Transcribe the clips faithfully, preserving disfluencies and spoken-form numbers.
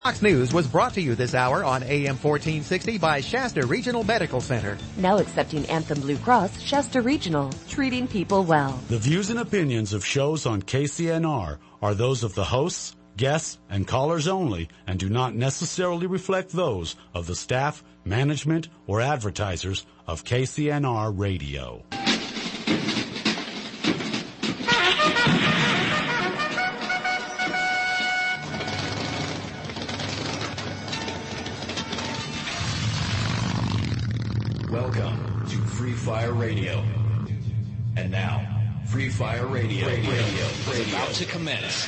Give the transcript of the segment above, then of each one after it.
Fox News was brought to you this hour on A M fourteen sixty by Shasta Regional Medical Center. Now accepting Anthem Blue Cross, Shasta Regional, treating people well. The views and opinions of shows on K C N R are those of the hosts, guests, and callers only and do not necessarily reflect those of the staff, management, or advertisers of K C N R Radio. Welcome to Free Fire Radio. And now, Free Fire Radio, radio, radio, radio. is about to commence.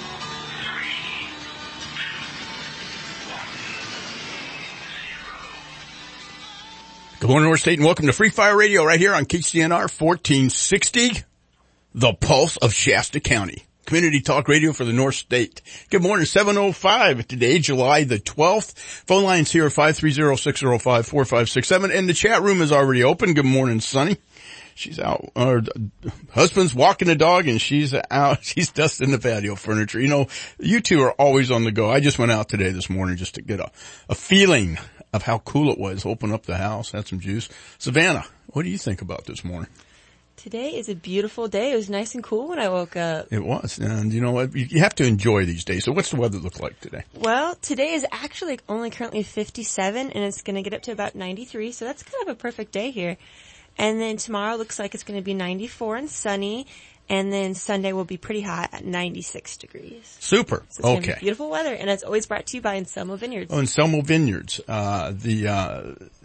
Good morning, North State, and welcome to Free Fire Radio right here on K C N R fourteen sixty, the pulse of Shasta County. Community Talk Radio for the North State. Good morning, seven oh five today, July the twelfth. Phone lines here, five three zero, six zero five, four five six seven, and the chat room is already open. Good morning, Sunny. She's out, her husband's walking the dog and she's out, she's dusting the patio furniture. You know, you two are always on the go. I just went out today this morning just to get a, a feeling of how cool it was. Open up the house, had some juice. Savannah, what do you think about this morning? Today is a beautiful day. It was nice and cool when I woke up. It was. And you know what? You have to enjoy these days. So what's the weather look like today? Well, today is actually only currently fifty-seven and it's going to get up to about ninety-three. So that's kind of a perfect day here. And then tomorrow looks like it's going to be ninety-four and sunny. And then Sunday will be pretty hot at ninety-six degrees. Super. So it's going okay. to be beautiful weather. And it's always brought to you by Anselmo Vineyards. Oh, Anselmo Vineyards. Uh, the, uh,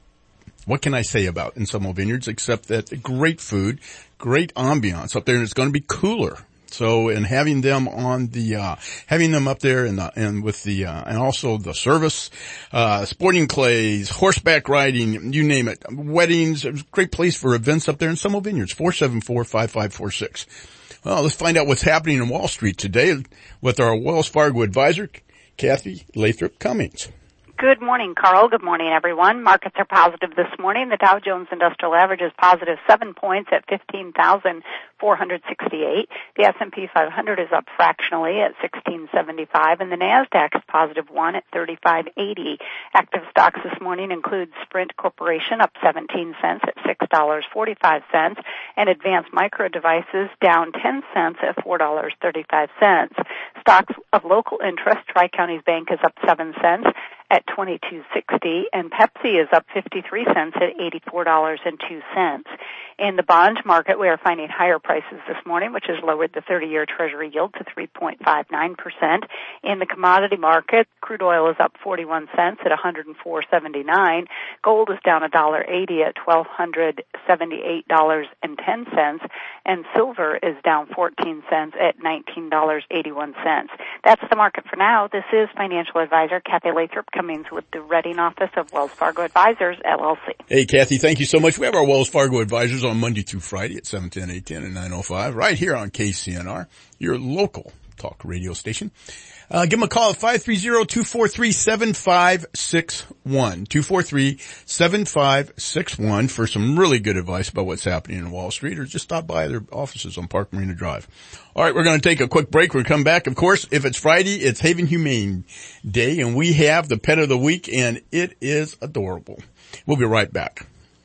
what can I say about Anselmo Vineyards except that great food, great ambiance up there, and it's going to be cooler. So, and having them on the, uh, having them up there and, the, and with the, uh, and also the service, uh, sporting clays, horseback riding, you name it, weddings, it was a great place for events up there in Anselmo Vineyards, four seven four, five five four six. Well, let's find out what's happening in Wall Street today with our Wells Fargo advisor, Kathy Lathrop Cummings. Good morning, Carl. Good morning, everyone. Markets are positive this morning. The Dow Jones Industrial Average is positive seven points at fifteen thousand four hundred sixty-eight. The S and P five hundred is up fractionally at sixteen seventy-five, and the NASDAQ is positive one at thirty-five eighty. Active stocks this morning include Sprint Corporation up seventeen cents at six dollars and forty-five cents, and Advanced Micro Devices down ten cents at four dollars and thirty-five cents. Stocks of local interest, Tri-Counties Bank is up seven cents at twenty-two sixty, and Pepsi is up fifty-three cents at eighty-four dollars and two cents. In the bond market, we are finding higher prices this morning, which has lowered the thirty-year Treasury yield to three point five nine percent. In the commodity market, crude oil is up forty-one cents at one hundred four seventy-nine. Gold is down one dollar eighty at one thousand two hundred seventy-eight dollars and ten cents, and silver is down fourteen cents at nineteen dollars and eighty-one cents. That's the market for now. This is financial advisor Kathy Lathrop Cummings with the Reading office of Wells Fargo Advisors, L L C. Hey, Kathy, thank you so much. We have our Wells Fargo Advisors on Monday through Friday at seven ten, eight ten, and nine oh five, right here on K C N R, your local talk radio station. Uh, give them a call at five three zero, two four three, seven five six one, two four three, seven five six one for some really good advice about what's happening in Wall Street, or just stop by their offices on Park Marina Drive. All right, we're going to take a quick break. We'll come back. Of course, if it's Friday, it's Haven Humane Day, and we have the pet of the week, and it is adorable. We'll be right back.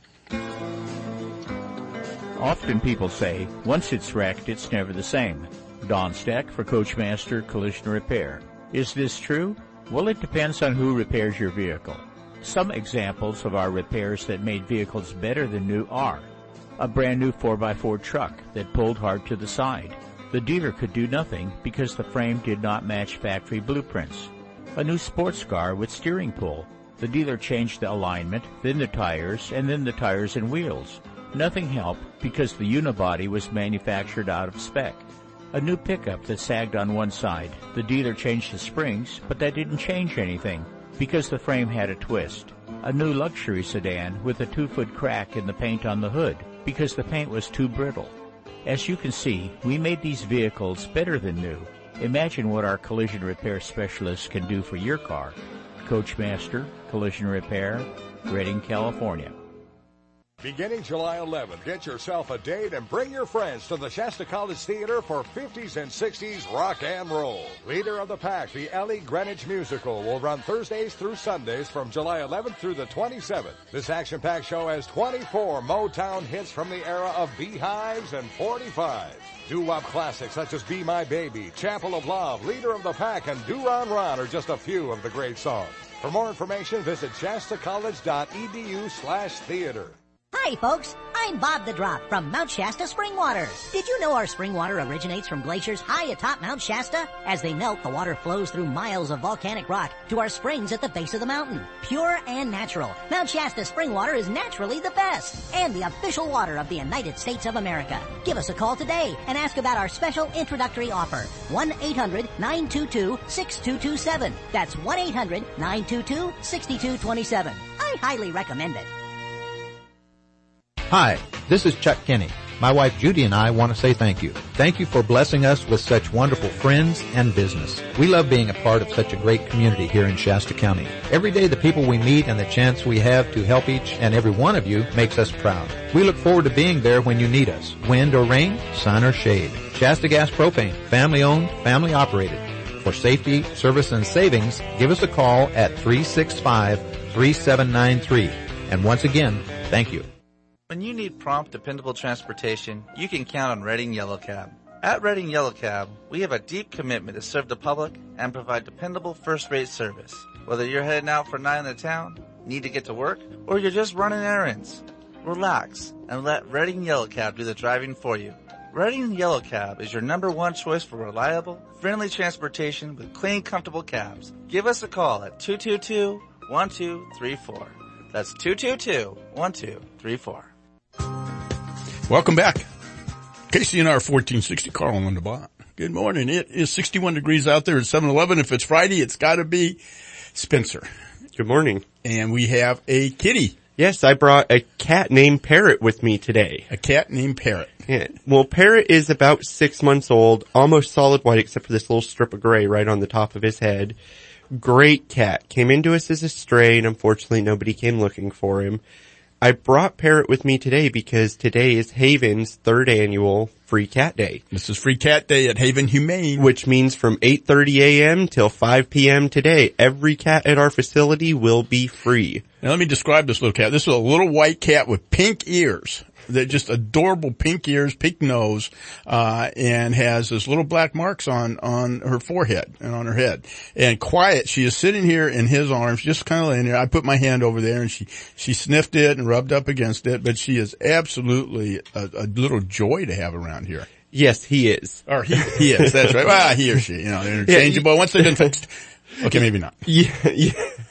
Often people say, once it's wrecked, it's never the same. Don Steck for Coachmaster Collision Repair. Is this true? Well, it depends on who repairs your vehicle. Some examples of our repairs that made vehicles better than new are a brand new four by four truck that pulled hard to the side. The dealer could do nothing because the frame did not match factory blueprints. A new sports car with steering pull. The dealer changed the alignment, then the tires, and then the tires and wheels. Nothing helped because the unibody was manufactured out of spec. A new pickup that sagged on one side. The dealer changed the springs, but that didn't change anything because the frame had a twist. A new luxury sedan with a two-foot crack in the paint on the hood because the paint was too brittle. As you can see, we made these vehicles better than new. Imagine what our collision repair specialists can do for your car. Coachmaster Collision Repair, Redding, California. Beginning July eleventh, get yourself a date and bring your friends to the Shasta College Theater for fifties and sixties rock and roll. Leader of the Pack, the Ellie Greenwich Musical, will run Thursdays through Sundays from July eleventh through the twenty-seventh. This action-packed show has twenty-four Motown hits from the era of Beehives and forty-fives. Doo-wop classics such as Be My Baby, Chapel of Love, Leader of the Pack, and Do-Ron-Ron are just a few of the great songs. For more information, visit shastacollege.edu slash theater. Hi, folks. I'm Bob the Drop from Mount Shasta Spring Water. Did you know our spring water originates from glaciers high atop Mount Shasta? As they melt, the water flows through miles of volcanic rock to our springs at the base of the mountain. Pure and natural, Mount Shasta Spring Water is naturally the best and the official water of the United States of America. Give us a call today and ask about our special introductory offer. one eight hundred nine two two six two two seven. That's one eight hundred nine two two six two two seven. I highly recommend it. Hi, this is Chuck Kinney. My wife Judy and I want to say thank you. Thank you for blessing us with such wonderful friends and business. We love being a part of such a great community here in Shasta County. Every day the people we meet and the chance we have to help each and every one of you makes us proud. We look forward to being there when you need us. Wind or rain, sun or shade. Shasta Gas Propane, family owned, family operated. For safety, service, and savings, give us a call at three six five, three seven nine three. And once again, thank you. When you need prompt, dependable transportation, you can count on Reading Yellow Cab. At Reading Yellow Cab, we have a deep commitment to serve the public and provide dependable first-rate service. Whether you're heading out for a night in the town, need to get to work, or you're just running errands, relax and let Reading Yellow Cab do the driving for you. Reading Yellow Cab is your number one choice for reliable, friendly transportation with clean, comfortable cabs. Give us a call at two two two, one two three four. That's two two two, one two three four. Welcome back. K C N R fourteen sixty, Carl and Linda Bott. Good morning. It is sixty-one degrees out there at seven eleven. If it's Friday, it's got to be Spencer. Good morning. And we have a kitty. Yes, I brought a cat named Parrot with me today. A cat named Parrot. Yeah. Well, Parrot is about six months old, almost solid white except for this little strip of gray right on the top of his head. Great cat. Came into us as a stray, and unfortunately nobody came looking for him. I brought Parrot with me today because today is Haven's third annual Free Cat Day. This is Free Cat Day at Haven Humane. Which means from eight thirty a.m. till five p.m. today, every cat at our facility will be free. Now let me describe this little cat. This is a little white cat with pink ears. They're just adorable pink ears, pink nose, uh, and has those little black marks on, on her forehead and on her head. And quiet, she is sitting here in his arms, just kind of laying there. I put my hand over there and she, she sniffed it and rubbed up against it, but she is absolutely a, a little joy to have around here. Yes, he is. Or he, he is, that's right. Well, he or she, you know, they're interchangeable. Yeah, once they've been fixed. Okay, maybe not. Yeah, yeah.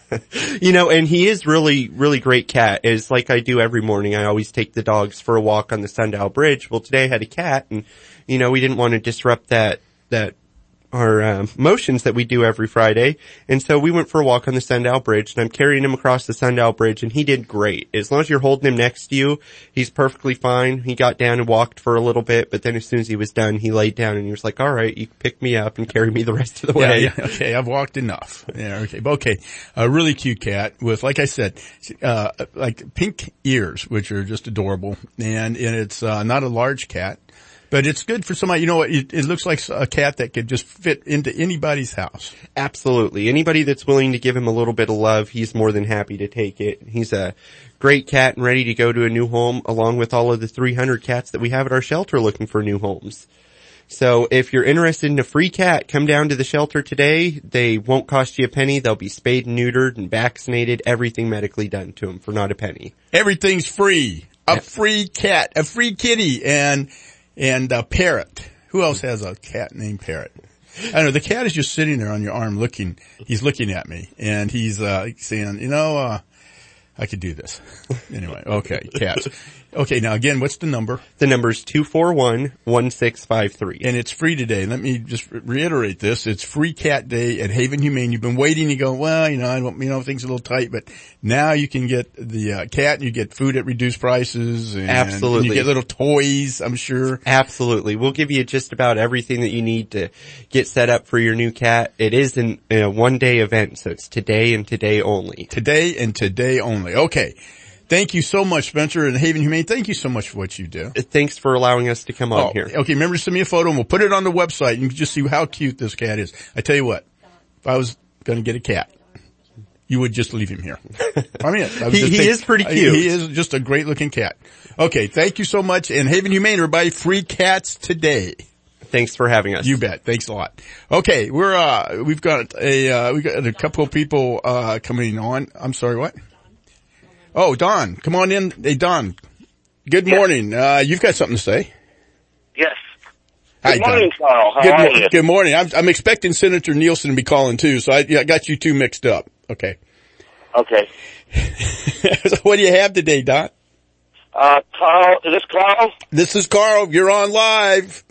You know, and he is really, really great cat. It's like I do every morning. I always take the dogs for a walk on the Sundial Bridge. Well, today I had a cat and, you know, we didn't want to disrupt that, that, our um, motions that we do every Friday. And so we went for a walk on the Sundial Bridge and I'm carrying him across the Sundial Bridge and he did great. As long as you're holding him next to you, he's perfectly fine. He got down and walked for a little bit, but then as soon as he was done, he laid down and he was like, all right, you can pick me up and carry me the rest of the way. Yeah, yeah, okay, I've walked enough. Yeah, okay. Okay. A really cute cat with, like I said, uh, like pink ears, which are just adorable. And, and it's, uh, not a large cat. But it's good for somebody, you know, it, it looks like a cat that could just fit into anybody's house. Absolutely. Anybody that's willing to give him a little bit of love, he's more than happy to take it. He's a great cat and ready to go to a new home along with all of the three hundred cats that we have at our shelter looking for new homes. So if you're interested in a free cat, come down to the shelter today. They won't cost you a penny. They'll be spayed and neutered and vaccinated, everything medically done to them for not a penny. Everything's free. A free cat, a free kitty, and And a Parrot. Who else has a cat named Parrot? I don't know. The cat is just sitting there on your arm looking, he's looking at me and he's, uh, saying, you know, uh, I could do this. Anyway, okay, cats. Okay, now again, what's the number? The number is two four one, one six five three. And it's free today. Let me just reiterate this. It's Free Cat Day at Haven Humane. You've been waiting. You go, well, you know, I don't, you know, things are a little tight, but now you can get the uh, cat and you get food at reduced prices. And, Absolutely. And you get little toys, I'm sure. Absolutely. We'll give you just about everything that you need to get set up for your new cat. It is an, a one day event, so it's today and today only. Today and today only. Okay. Thank you so much, Spencer and Haven Humane. Thank you so much for what you do. Thanks for allowing us to come on oh, here. Okay, remember to send me a photo and we'll put it on the website. You can just see how cute this cat is. I tell you what, if I was going to get a cat, you would just leave him here. I mean, I he, he is pretty cute. He is just a great looking cat. Okay, thank you so much. And Haven Humane, everybody, free cats today. Thanks for having us. You bet. Thanks a lot. Okay, we're, uh, we've got a, uh, we've got a couple of people, uh, coming on. I'm sorry, what? Oh, Don, come on in. Hey, Don. Good yes. morning. Uh, you've got something to say. Yes. Hi, Good morning, Don. Carl. How good, are mo- you? Good morning. I'm, I'm expecting Senator Nielsen to be calling too, so I, yeah, I got you two mixed up. Okay. Okay. So what do you have today, Don? Uh, Carl, is this Carl? This is Carl. You're on live.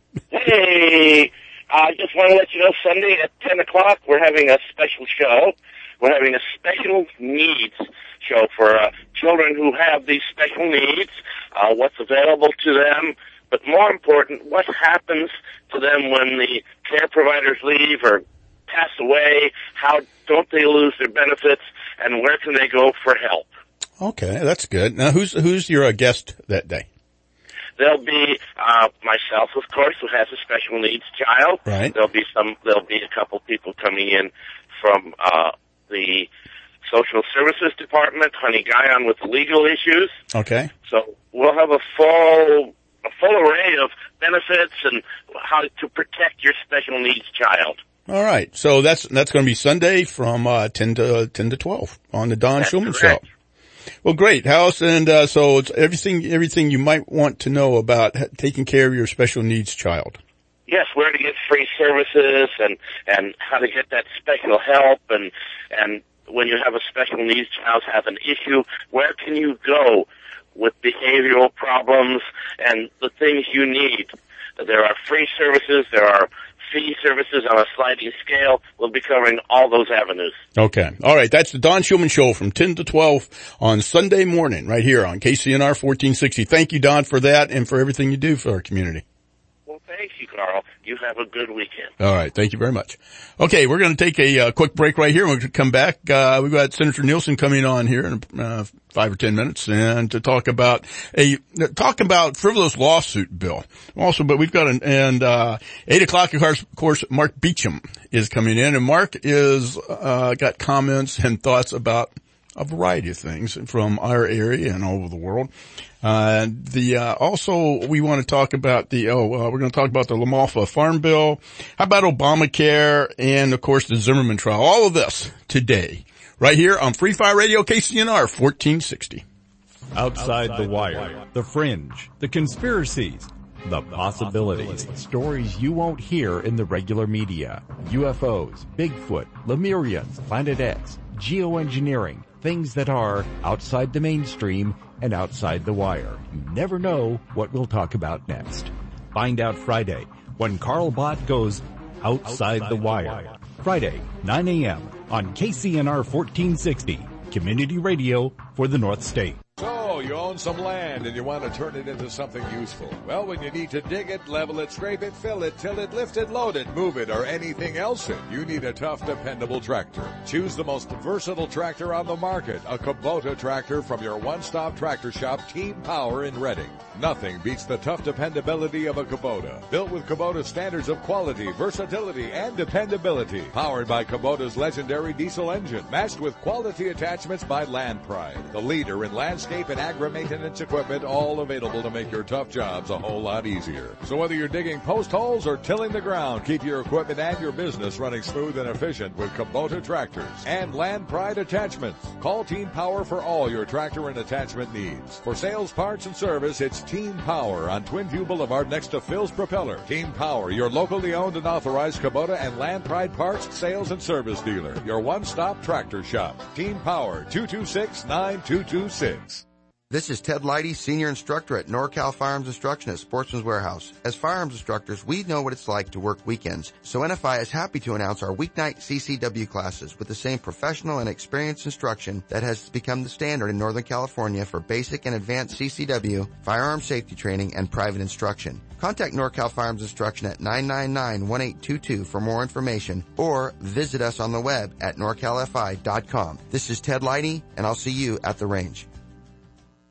Hey, I just want to let you know Sunday at ten o'clock we're having a special show. We're having a special needs show for uh, children who have these special needs, uh, what's available to them, but more important, what happens to them when the care providers leave or pass away, how don't they lose their benefits, and where can they go for help. Okay, that's good. Now, who's who's your uh, guest that day? There'll be uh myself, of course, who has a special needs child. Right. There'll be some. There'll be a couple people coming in from uh the social services department, Honey Guyon with legal issues. Okay. So we'll have a full a full array of benefits and how to protect your special needs child. All right. So that's that's going to be Sunday from uh ten to ten to twelve on the Don That's Schulman correct. Show. Well, great, House, and uh so it's everything everything you might want to know about ha- taking care of your special needs child. Yes, where to get free services and and how to get that special help, and and when you have a special needs child have an issue, where can you go with behavioral problems and the things you need. There are free services, there are fee services on a sliding scale. We'll be covering all those avenues. Okay. All right. That's the Don Schulman Show from ten to twelve on Sunday morning right here on K C N R fourteen sixty. Thank you, Don, for that and for everything you do for our community. Well, thank you, Carl. You have a good weekend. All right. Thank you very much. Okay. We're going to take a uh, quick break right here. We're going to come back. Uh, we've got Senator Nielsen coming on here in uh, five or ten minutes and to talk about a, talk about frivolous lawsuit bill. Also, but we've got an, and, uh, eight o'clock, of course, of course, Mark Beecham is coming in, and Mark is, uh, got comments and thoughts about a variety of things from our area and all over the world. Uh, the, uh, also we want to talk about the, oh, uh, we're going to talk about the LaMalfa Farm Bill. How about Obamacare and of course the Zimmerman trial? All of this today, right here on Free Fire Radio K C N R fourteen sixty. Outside, Outside the, wire, the wire, the fringe, the conspiracies, the possibilities. Stories you won't hear in the regular media. U F Os, Bigfoot, Lemurians, Planet X, geoengineering, things that are outside the mainstream and outside the wire. You never know what we'll talk about next. Find out Friday when Carl Bott goes outside, outside the, wire. the wire. Friday, nine a.m. on K C N R fourteen sixty, Community Radio for the North State. So, you own some land and you want to turn it into something useful. Well, when you need to dig it, level it, scrape it, fill it, till it, lift it, load it, move it, or anything else in, you need a tough, dependable tractor. Choose the most versatile tractor on the market, a Kubota tractor from your one-stop tractor shop, Team Power in Reading. Nothing beats the tough dependability of a Kubota. Built with Kubota's standards of quality, versatility, and dependability. Powered by Kubota's legendary diesel engine, matched with quality attachments by Land Pride, the leader in landscape and agri-maintenance equipment, all available to make your tough jobs a whole lot easier. So whether you're digging post holes or tilling the ground, keep your equipment and your business running smooth and efficient with Kubota tractors and Land Pride attachments. Call Team Power for all your tractor and attachment needs. For sales, parts, and service, it's Team Power on Twin View Boulevard next to Phil's Propeller. Team Power, your locally owned and authorized Kubota and Land Pride parts, sales, and service dealer. Your one-stop tractor shop. Team Power, two two six, nine two two six. This is Ted Leidy, Senior Instructor at NorCal Firearms Instruction at Sportsman's Warehouse. As firearms instructors, we know what it's like to work weekends, so N F I is happy to announce our weeknight C C W classes with the same professional and experienced instruction that has become the standard in Northern California for basic and advanced C C W, firearm safety training, and private instruction. Contact NorCal Firearms Instruction at nine nine nine, one eight two two for more information, or visit us on the web at norcal f i dot com. This is Ted Leidy, and I'll see you at the range.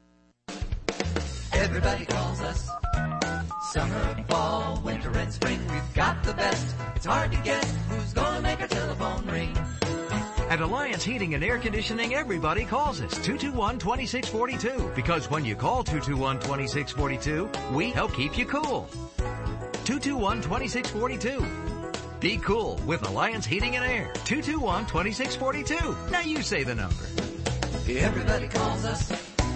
Everybody calls us. Summer, fall, winter, and spring, we've got the best. It's hard to guess who's gonna make our telephone ring. At Alliance Heating and Air Conditioning, everybody calls us two two one, two six four two. Because when you call two two one, two six four two, we help keep you cool. two two one, two six four two. Be cool with Alliance Heating and Air. two two one, two six four two. Now you say the number. Everybody calls us.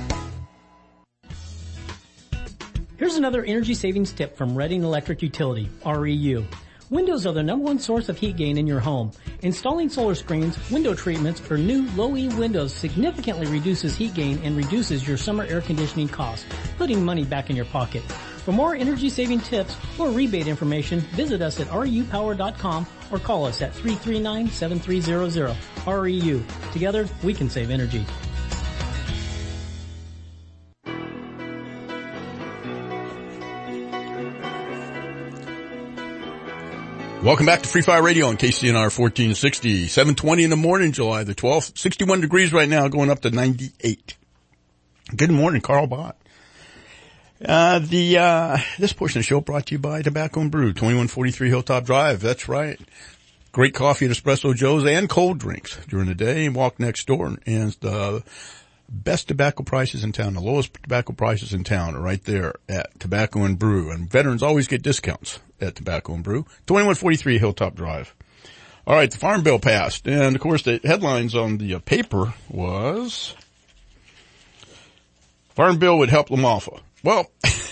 Here's another energy savings tip from Reading Electric Utility, R E U. Windows are the number one source of heat gain in your home. Installing solar screens, window treatments, or new low-E windows significantly reduces heat gain and reduces your summer air conditioning costs, putting money back in your pocket. For more energy-saving tips or rebate information, visit us at R E U power dot com or call us at three three nine, seven three zero zero. R E U. Together, we can save energy. Welcome back to Free Fire Radio on K C N R fourteen sixty, seven twenty in the morning, July the twelfth, sixty-one degrees right now, going up to ninety-eight. Good morning, Carl Bott. Uh, the, uh, this portion of the show brought to you by Tobacco and Brew, twenty-one forty-three Hilltop Drive. That's right. Great coffee at Espresso Joe's and cold drinks during the day. Walk next door and the best tobacco prices in town, the lowest tobacco prices in town are right there at Tobacco and Brew. And veterans always get discounts at Tobacco and Brew, twenty-one forty-three Hilltop Drive. All right, the Farm Bill passed. And, of course, the headlines on the uh, paper was Farm Bill would help LaMalfa. Well,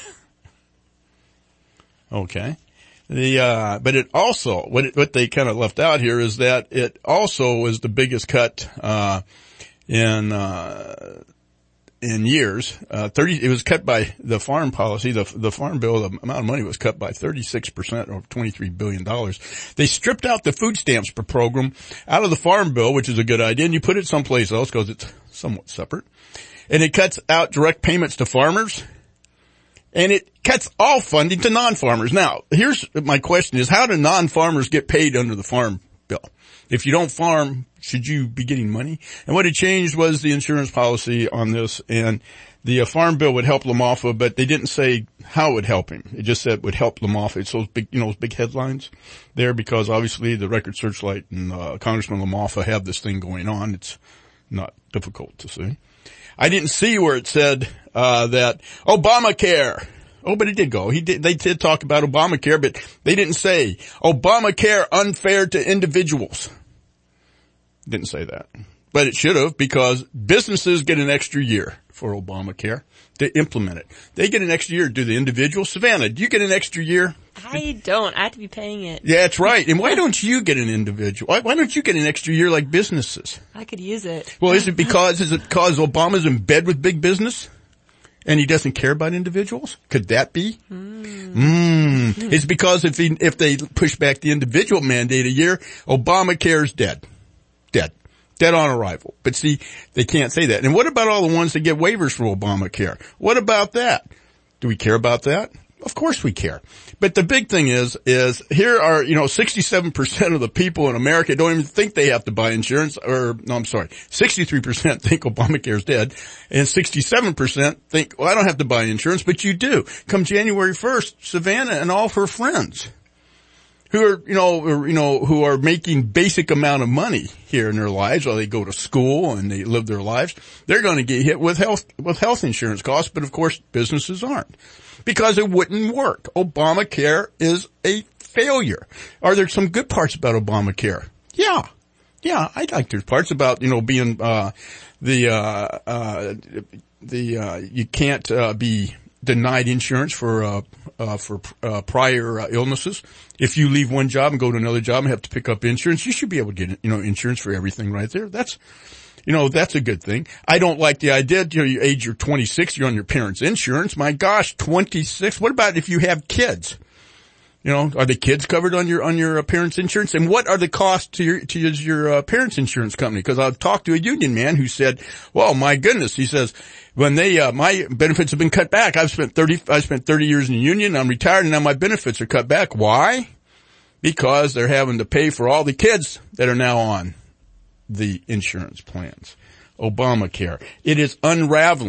okay. The, uh, but it also, what it, what they kind of left out here is that it also was the biggest cut, uh, in, uh, in years. Uh, thirty, it was cut by the farm policy, the, the farm bill, the amount of money was cut by thirty-six percent or twenty-three billion dollars. They stripped out the food stamps per program out of the farm bill, which is a good idea, and you put it someplace else because it's somewhat separate. And it cuts out direct payments to farmers. And it cuts all funding to non-farmers. Now, here's my question is, how do non-farmers get paid under the farm bill? If you don't farm, should you be getting money? And what it changed was the insurance policy on this, and the uh, farm bill would help LaMalfa, but they didn't say how it would help him. It just said it would help LaMalfa. It's those big, you know, those big headlines there, because obviously the Record Searchlight and uh, Congressman LaMalfa have this thing going on. It's not difficult to see. I didn't see where it said, uh, that Obamacare. Oh, but it did go. He did, they did talk about Obamacare, but they didn't say Obamacare unfair to individuals. Didn't say that. But it should have, because businesses get an extra year for Obamacare to implement it. They get an extra year. Do the individuals? Savannah, do you get an extra year? I don't. I have to be paying it. Yeah, that's right. And why don't you get an individual? Why, why don't you get an extra year like businesses? I could use it. Well, is it because, is it because Obama's in bed with big business? And he doesn't care about individuals? Could that be? Mm. Mm. It's because if he, if they push back the individual mandate a year, Obamacare's dead. Dead. Dead on arrival. But see, they can't say that. And what about all the ones that get waivers for Obamacare? What about that? Do we care about that? Of course we care. But the big thing is, is here are, you know, sixty-seven percent of the people in America don't even think they have to buy insurance, or, no, I'm sorry, sixty-three percent think Obamacare's dead, and sixty-seven percent think, well, I don't have to buy insurance, but you do. Come January first, Savannah and all of her friends who are, you know, or, you know, who are making basic amount of money here in their lives while they go to school and they live their lives, they're going to get hit with health, with health insurance costs, but of course businesses aren't. Because it wouldn't work. Obamacare is a failure. Are there some good parts about Obamacare? Yeah. Yeah, I like there's parts about, you know, being, uh, the, uh, uh, the, uh, you can't, uh, be denied insurance for, uh, uh, for, uh, prior uh, illnesses. If you leave one job and go to another job and have to pick up insurance, you should be able to get, you know, insurance for everything right there. That's, You know, that's a good thing. I don't like the idea, you know, you age you're twenty-six, you're on your parents' insurance. My gosh, twenty-six. What about if you have kids? You know, are the kids covered on your, on your uh, parents' insurance? And what are the costs to your, to your, your uh, parents' insurance company? Because I've talked to a union man who said, well, my goodness, he says, when they, uh, my benefits have been cut back. I've spent thirty, I spent thirty years in the union. I'm retired and now my benefits are cut back. Why? Because they're having to pay for all the kids that are now on the insurance plans. Obamacare. It is unraveling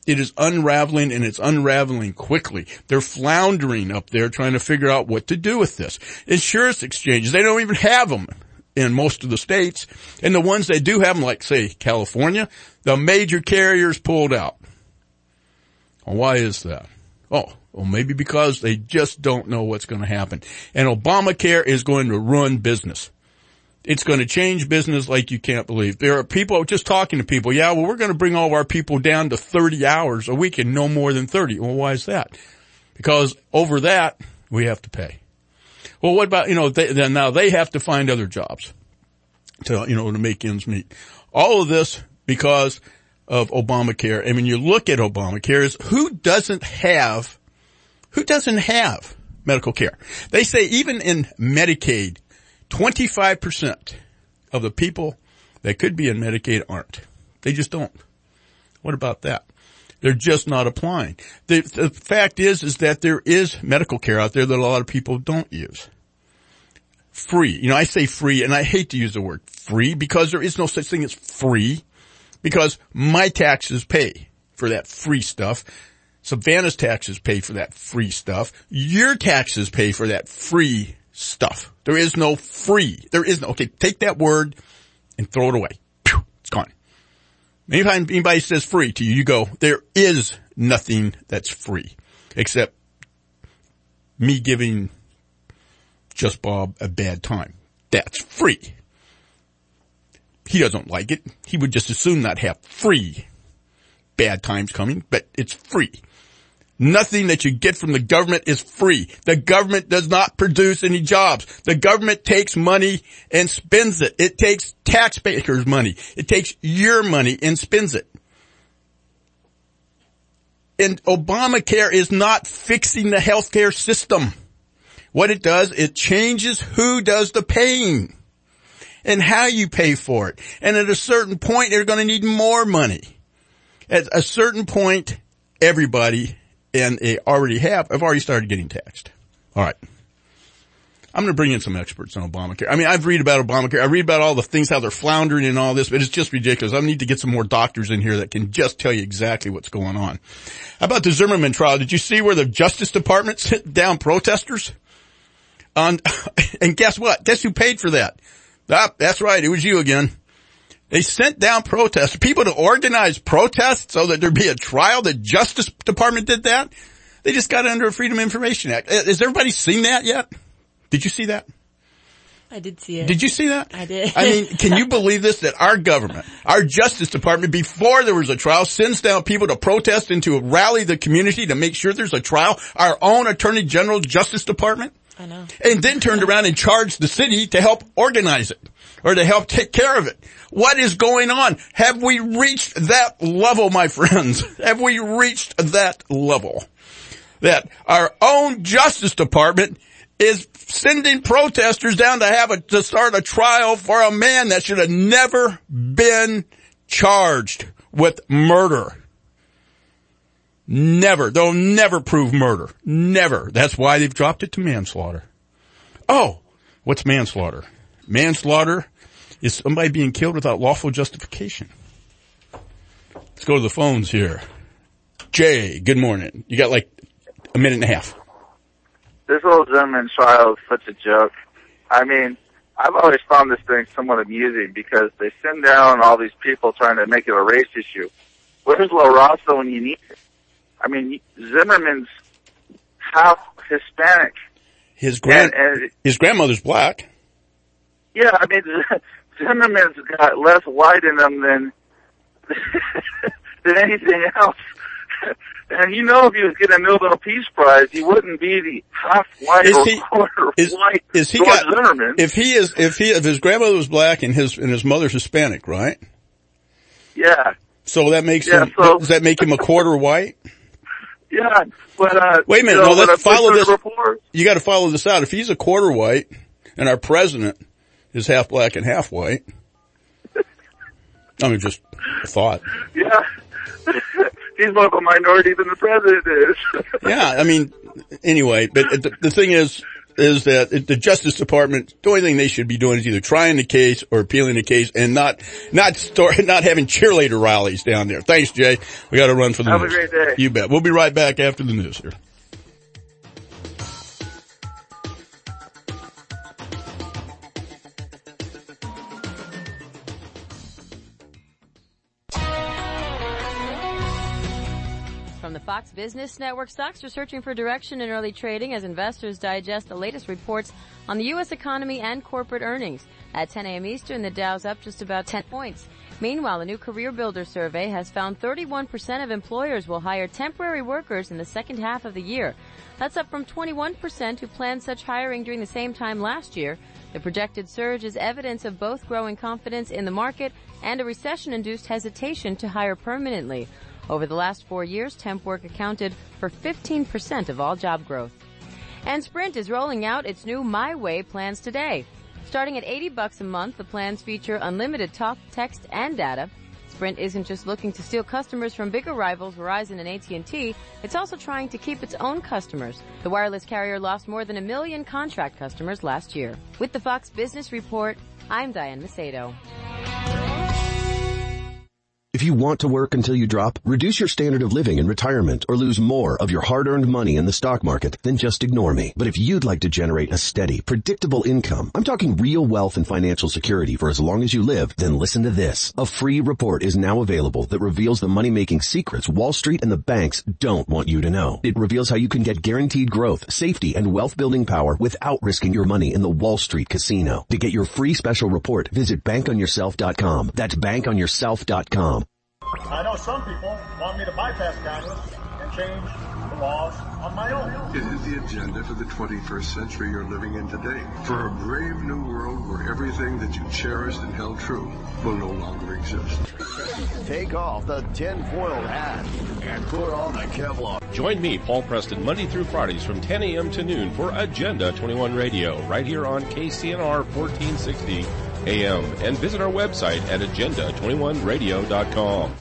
It is unraveling, and it's unraveling quickly. They're floundering up there trying to figure out what to do with this. Insurance exchanges, they don't even have them in most of the states. And the ones that do have them, like, say, California, the major carriers pulled out. Well, why is that? Oh, well, maybe because they just don't know what's going to happen. And Obamacare is going to ruin business. It's going to change business like you can't believe. There are people, just talking to people, yeah, well, we're going to bring all of our people down to thirty hours a week and no more than thirty. Well, why is that? Because over that, we have to pay. Well, what about, you know, they, then now they have to find other jobs to, you know, to make ends meet. All of this because of Obamacare. And when you look at Obamacare, is who doesn't have, who doesn't have medical care? They say even in Medicaid, twenty-five percent of the people that could be in Medicaid aren't. They just don't. What about that? They're just not applying. The, the fact is, is that there is medical care out there that a lot of people don't use. Free. You know, I say free, and I hate to use the word free because there is no such thing as free, because my taxes pay for that free stuff. Savannah's taxes pay for that free stuff. Your taxes pay for that free stuff. There is no free. There is no, okay, take that word and throw it away. Pew, it's gone. Anytime anybody says free to you, you go, there is nothing that's free except me giving Just Bob a bad time. That's free. He doesn't like it. He would just as soon not have free bad times coming, but it's free. Nothing that you get from the government is free. The government does not produce any jobs. The government takes money and spends it. It takes taxpayers' money. It takes your money and spends it. And Obamacare is not fixing the healthcare system. What it does, it changes who does the paying and how you pay for it. And at a certain point, they're going to need more money. At a certain point, everybody, and they already have, have already started getting taxed. All right. I'm going to bring in some experts on Obamacare. I mean, I've read about Obamacare. I read about all the things, how they're floundering and all this, but it's just ridiculous. I need to get some more doctors in here that can just tell you exactly what's going on. How about the Zimmerman trial? Did you see where the Justice Department sent down protesters? On, and guess what? Guess who paid for that? Ah, that's right. It was you again. They sent down protesters, people to organize protests so that there'd be a trial. The Justice Department did that. They just got it under a Freedom of Information Act. Has everybody seen that yet? Did you see that? I did see it. Did you see that? I did. I mean, can you believe this? That our government, our Justice Department, before there was a trial, sends down people to protest and to rally the community to make sure there's a trial. Our own Attorney General Justice Department. I know. And then turned around and charged the city to help organize it or to help take care of it. What is going on? Have we reached that level, my friends? Have we reached that level that our own Justice Department is sending protesters down to have a, to start a trial for a man that should have never been charged with murder? Never. They'll never prove murder. Never. That's why they've dropped it to manslaughter. Oh, what's manslaughter? Manslaughter is somebody being killed without lawful justification. Let's go to the phones here. Jay, good morning. You got like a minute and a half. This whole Zimmerman trial is such a joke. I mean, I've always found this thing somewhat amusing because they send down all these people trying to make it a race issue. Where's La Raza when you need it? I mean, Zimmerman's half Hispanic. His grand, and, and, his grandmother's black. Yeah, I mean, Zimmerman's got less white in him than than anything else. And you know, if he was getting a Nobel Peace Prize, he wouldn't be the half white is or he, quarter is, white is he George got, Zimmerman. If he is, if he, if his grandmother was black and his and his mother's Hispanic, right? Yeah. So that makes yeah, him. So, does that make him a quarter white? Yeah, but uh, wait a minute. You know, no, let's follow this. Report, you got to follow this out. If he's a quarter white and our president is half black and half white, I mean, just a thought. Yeah. He's more of a minority than the president is. Yeah, I mean, anyway, but the, the thing is, is that the Justice Department, the only thing they should be doing is either trying the case or appealing the case and not, not start, not having cheerleader rallies down there. Thanks, Jay. We got to run for the Have news. a great day. You bet. We'll be right back after the news here. From the Fox Business Network, stocks are searching for direction in early trading as investors digest the latest reports on the U S economy and corporate earnings. At ten a.m. Eastern, the Dow's up just about ten points. Meanwhile, a new Career Builder survey has found thirty-one percent of employers will hire temporary workers in the second half of the year. That's up from twenty-one percent who planned such hiring during the same time last year. The projected surge is evidence of both growing confidence in the market and a recession-induced hesitation to hire permanently. Over the last four years, temp work accounted for fifteen percent of all job growth. And Sprint is rolling out its new My Way plans today. Starting at eighty bucks a month, the plans feature unlimited talk, text, and data. Sprint isn't just looking to steal customers from bigger rivals Verizon and A T and T, it's also trying to keep its own customers. The wireless carrier lost more than a million contract customers last year. With the Fox Business Report, I'm Diane Macedo. If you want to work until you drop, reduce your standard of living in retirement, or lose more of your hard-earned money in the stock market, then just ignore me. But if you'd like to generate a steady, predictable income, I'm talking real wealth and financial security for as long as you live, then listen to this. A free report is now available that reveals the money-making secrets Wall Street and the banks don't want you to know. It reveals how you can get guaranteed growth, safety, and wealth-building power without risking your money in the Wall Street casino. To get your free special report, visit bank on yourself dot com. That's bank on yourself dot com. I know some people want me to bypass Congress and change the laws on my own. It is the agenda for the twenty-first century you're living in today. For a brave new world where everything that you cherished and held true will no longer exist. Take off the tinfoil hat and put on the Kevlar. Join me, Paul Preston, Monday through Fridays from ten a.m. to noon for Agenda twenty-one Radio, right here on K C N R fourteen sixty A M, and visit our website at agenda twenty-one radio dot com.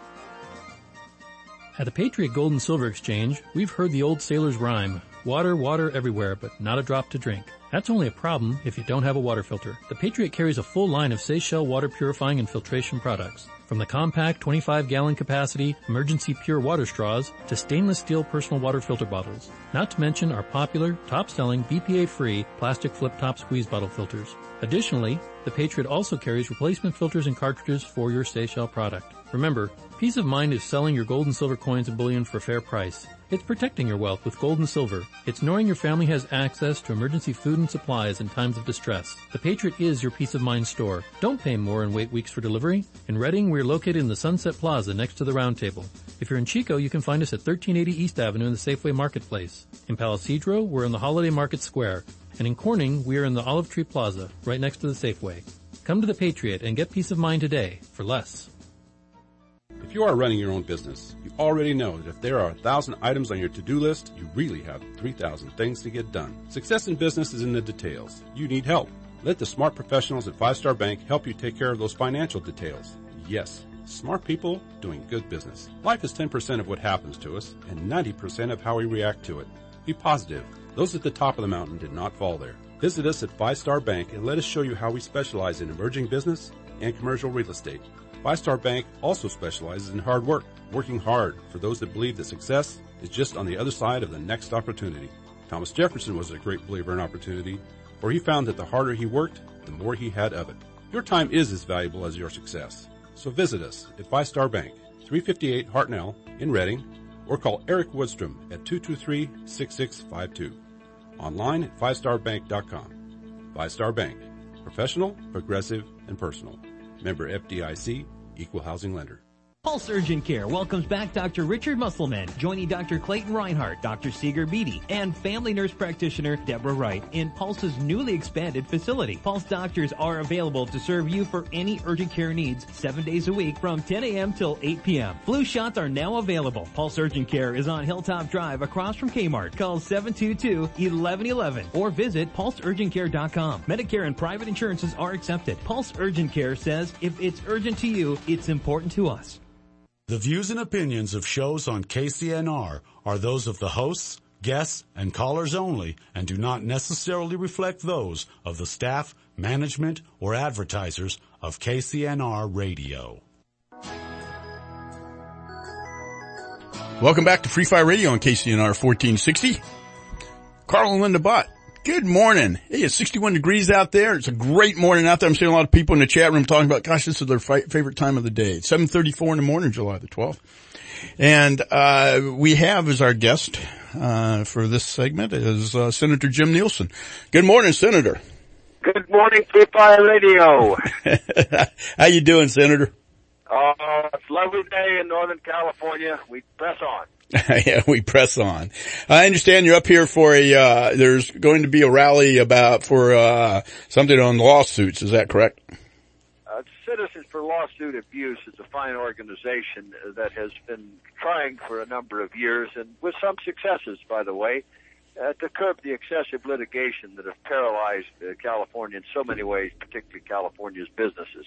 At the Patriot Gold and Silver Exchange, we've heard the old sailor's rhyme, water, water everywhere, but not a drop to drink. That's only a problem if you don't have a water filter. The Patriot carries a full line of Seychelles water purifying and filtration products. From the compact twenty-five gallon capacity emergency pure water straws to stainless steel personal water filter bottles. Not to mention our popular, top-selling B P A-free plastic flip-top squeeze bottle filters. Additionally, the Patriot also carries replacement filters and cartridges for your Seychelles product. Remember, peace of mind is selling your gold and silver coins and bullion for a fair price. It's protecting your wealth with gold and silver. It's knowing your family has access to emergency food and supplies in times of distress. The Patriot is your peace of mind store. Don't pay more and wait weeks for delivery. In Reading, we're located in the Sunset Plaza next to the Round Table. If you're in Chico, you can find us at thirteen eighty East Avenue in the Safeway Marketplace. In Palo Cedro, we're in the Holiday Market Square. And in Corning, we are in the Olive Tree Plaza, right next to the Safeway. Come to the Patriot and get peace of mind today for less. If you are running your own business, you already know that if there are a thousand items on your to-do list, you really have three thousand things to get done. Success in business is in the details. You need help. Let the smart professionals at Five Star Bank help you take care of those financial details. Yes, smart people doing good business. Life is ten percent of what happens to us and ninety percent of how we react to it. Be positive. Those at the top of the mountain did not fall there. Visit us at Five Star Bank and let us show you how we specialize in emerging business and commercial real estate. Five Star Bank also specializes in hard work, working hard for those that believe that success is just on the other side of the next opportunity. Thomas Jefferson was a great believer in opportunity, for he found that the harder he worked, the more he had of it. Your time is as valuable as your success. So visit us at Five Star Bank, three fifty-eight Hartnell in Reading, or call Eric Woodstrom at two two three, six six five two. Online at five star bank dot com. Five Star Bank. Professional, progressive, and personal. Member F D I C, Equal Housing Lender. Pulse Urgent Care welcomes back Doctor Richard Musselman, joining Doctor Clayton Reinhardt, Doctor Seeger Beatty, and family nurse practitioner Deborah Wright in Pulse's newly expanded facility. Pulse doctors are available to serve you for any urgent care needs seven days a week from ten a.m. till eight p.m. Flu shots are now available. Pulse Urgent Care is on Hilltop Drive across from Kmart. Call seven two two, one one one one or visit pulse urgent care dot com. Medicare and private insurances are accepted. Pulse Urgent Care says if it's urgent to you, it's important to us. The views and opinions of shows on K C N R are those of the hosts, guests, and callers only and do not necessarily reflect those of the staff, management, or advertisers of K C N R Radio. Welcome back to Free Fire Radio on K C N R fourteen sixty. Carl and Linda Bott. Good morning. Hey, it's sixty-one degrees out there. It's a great morning out there. I'm seeing a lot of people in the chat room talking about, gosh, this is their fi- favorite time of the day. It's seven thirty-four in the morning, July the twelfth. And, uh, we have as our guest, uh, for this segment is, uh, Senator Jim Nielsen. Good morning, Senator. Good morning, Free Fire Radio. How you doing, Senator? Uh, it's a lovely day in Northern California. We press on. Yeah, we press on. I understand you're up here for a, uh, there's going to be a rally about, for, uh, something on lawsuits. Is that correct? Uh, Citizens for Lawsuit Abuse is a fine organization that has been trying for a number of years, and with some successes, by the way, uh, to curb the excessive litigation that has paralyzed uh, California in so many ways, particularly California's businesses.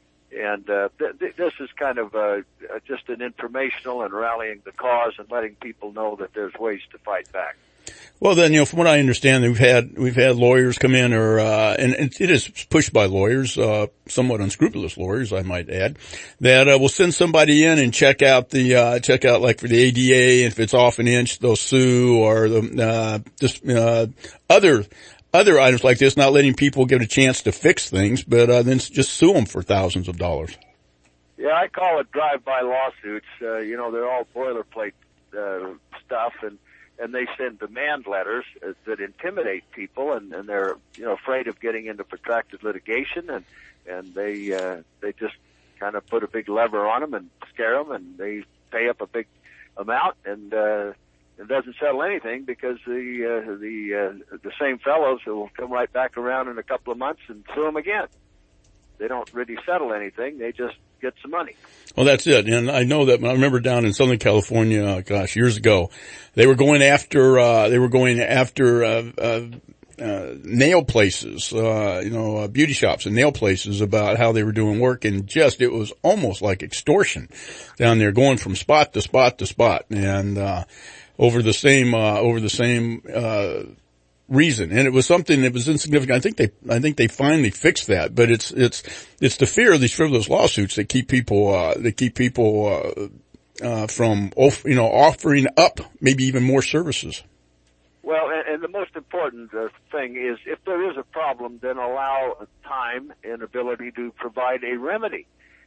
And uh, th- th- this is kind of uh, just an informational and rallying the cause and letting people know that there's ways to fight back. Well, then, you know, from what I understand, we've had we've had lawyers come in, or uh, and it is pushed by lawyers, uh, somewhat unscrupulous lawyers, I might add, that uh, will send somebody in and check out the uh, check out like for the A D A, and if it's off an inch, they'll sue, or the uh, just uh, other. Other items like this, not letting people get a chance to fix things, but uh, then just sue them for thousands of dollars. Yeah, I call it drive-by lawsuits. Uh, you know, they're all boilerplate uh, stuff, and and they send demand letters uh, that intimidate people, and, and they're you know afraid of getting into protracted litigation, and and they uh, they just kind of put a big lever on them and scare them, and they pay up a big amount, and uh, it doesn't settle anything because the uh, the uh, the same fellows will come right back around in a couple of months and sue them again. They don't really settle anything; they just get some money. Well, that's it. And I know that I remember down in Southern California, uh, gosh, years ago, they were going after uh, they were going after uh, uh, uh, nail places, uh, you know, uh, beauty shops and nail places about how they were doing work, and just it was almost like extortion down there, going from spot to spot to spot, and. uh over the same, uh, over the same, uh, reason. And it was something that was insignificant. I think they, I think they finally fixed that, but it's, it's, it's the fear of these frivolous lawsuits that keep people, uh, that keep people, uh, uh, from, you know, offering up maybe even more services. Well, and, and the most important uh, thing is if there is a problem, then allow time and ability to provide a remedy.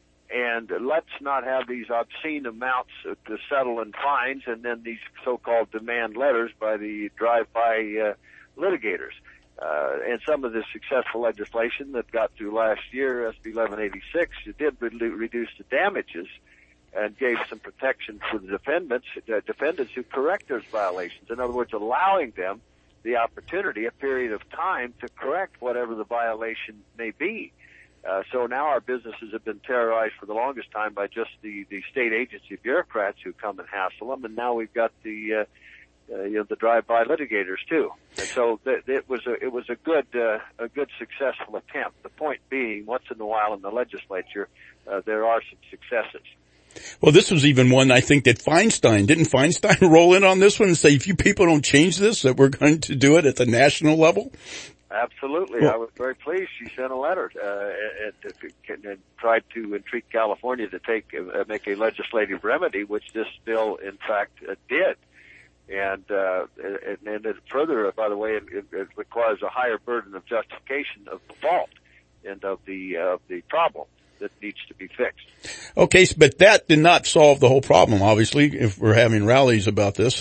And let's not have these obscene amounts to settle in fines and then these so-called demand letters by the drive-by uh, litigators. Uh, and some of the successful legislation that got through last year, S B eleven eighty-six, it did re- reduce the damages and gave some protection for the defendants, uh, defendants who correct those violations. In other words, allowing them the opportunity, a period of time, to correct whatever the violation may be. Uh, so now our businesses have been terrorized for the longest time by just the, the state agency bureaucrats who come and hassle them, and now we've got the uh, uh, you know the drive-by litigators too. And so th- it was a it was a good uh, a good successful attempt. The point being, once in a while in the legislature, uh, there are some successes. Well, this was even one I think that Feinstein didn't Feinstein roll in on this one and say, if you people don't change this, that we're going to do it at the national level. Absolutely. Well, I was very pleased. She sent a letter uh, and, and, and tried to entreat California to take uh, make a legislative remedy, which this bill, in fact, uh, did. And, uh, and, and it further, by the way, it, it requires a higher burden of justification of the fault and of the uh, the problem that needs to be fixed. Okay, but that did not solve the whole problem, obviously, if we're having rallies about this.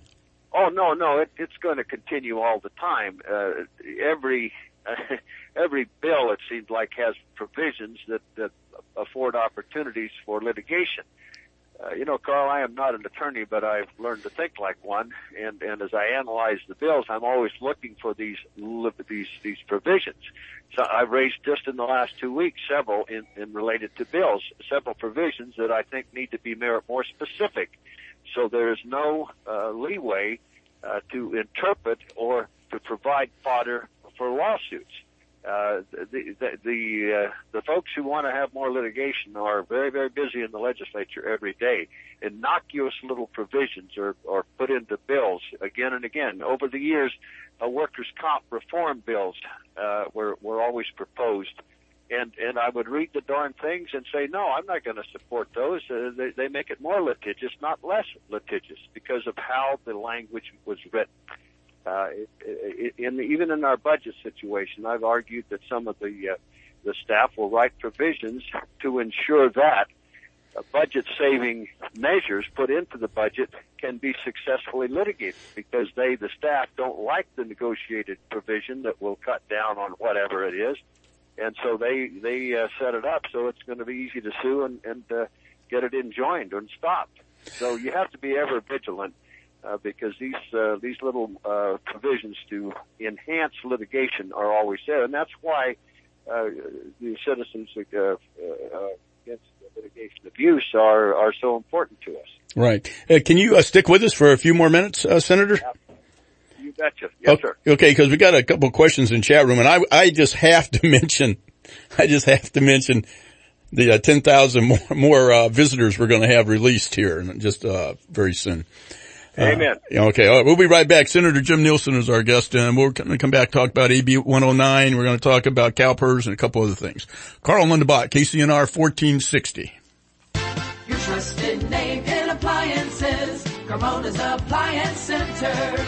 Oh, no, no, it, it's going to continue all the time. Uh, every, uh, every bill, it seems like, has provisions that, that afford opportunities for litigation. Uh, you know, Carl, I am not an attorney, but I've learned to think like one, and, and as I analyze the bills, I'm always looking for these, these, these provisions. So I've raised just in the last two weeks several in, in related to bills, several provisions that I think need to be more, more specific. So there is no uh, leeway uh, to interpret or to provide fodder for lawsuits. Uh, the the the, uh, the folks who want to have more litigation are very, very busy in the legislature every day. Innocuous little provisions are, are put into bills again and again. Over the years, uh, workers' comp reform bills uh, were were always proposed, and and I would read the darn things and say, no, I'm not going to support those. Uh, they they make it more litigious, not less litigious, because of how the language was written. Uh, in, even in our budget situation, I've argued that some of the uh, the staff will write provisions to ensure that uh, budget-saving measures put into the budget can be successfully litigated, because they, the staff, don't like the negotiated provision that will cut down on whatever it is, and so they they uh, set it up so it's going to be easy to sue and, and uh, get it enjoined and stopped. So you have to be ever vigilant. Uh, because these uh, these little uh, provisions to enhance litigation are always there, and that's why uh, the Citizens uh, uh, Against Litigation Abuse are are so important to us. Right. Uh, can you uh, stick with us for a few more minutes, uh, Senator? Yeah. You betcha. Yes, okay, sir. Okay, because we got a couple of questions in chat room, and I I just have to mention, I just have to mention the uh, ten thousand more, more uh, visitors we're going to have released here, just uh, very soon. Amen. Uh, okay, all right, we'll be right back. Senator Jim Nielsen is our guest, and we're going to come back, talk about A B one oh nine. We're going to talk about CalPERS and a couple other things. Carl Lundebott, K C N R fourteen sixty. Your trusted name in appliances, Carmona's Appliance Center.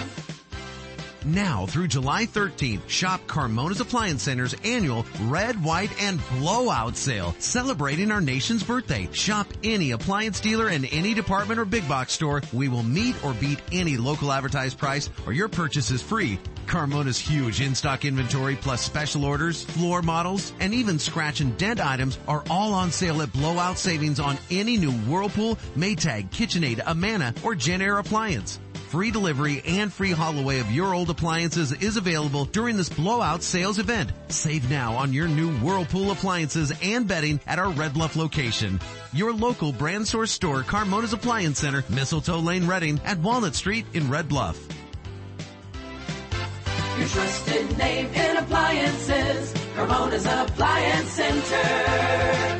Now through July thirteenth, shop Carmona's Appliance Center's annual Red, White, and Blowout sale, celebrating our nation's birthday. Shop any appliance dealer in any department or big box store. We will meet or beat any local advertised price, or your purchase is free. Carmona's huge in-stock inventory plus special orders, floor models, and even scratch and dent items are all on sale at blowout savings on any new Whirlpool, Maytag, KitchenAid, Amana, or JennAir appliance. Free delivery and free haul away of your old appliances is available during this blowout sales event. Save now on your new Whirlpool appliances and bedding at our Red Bluff location. Your local brand source store, Carmona's Appliance Center, Mistletoe Lane, Reading, at Walnut Street in Red Bluff. Your trusted name in appliances, Carmona's Appliance Center.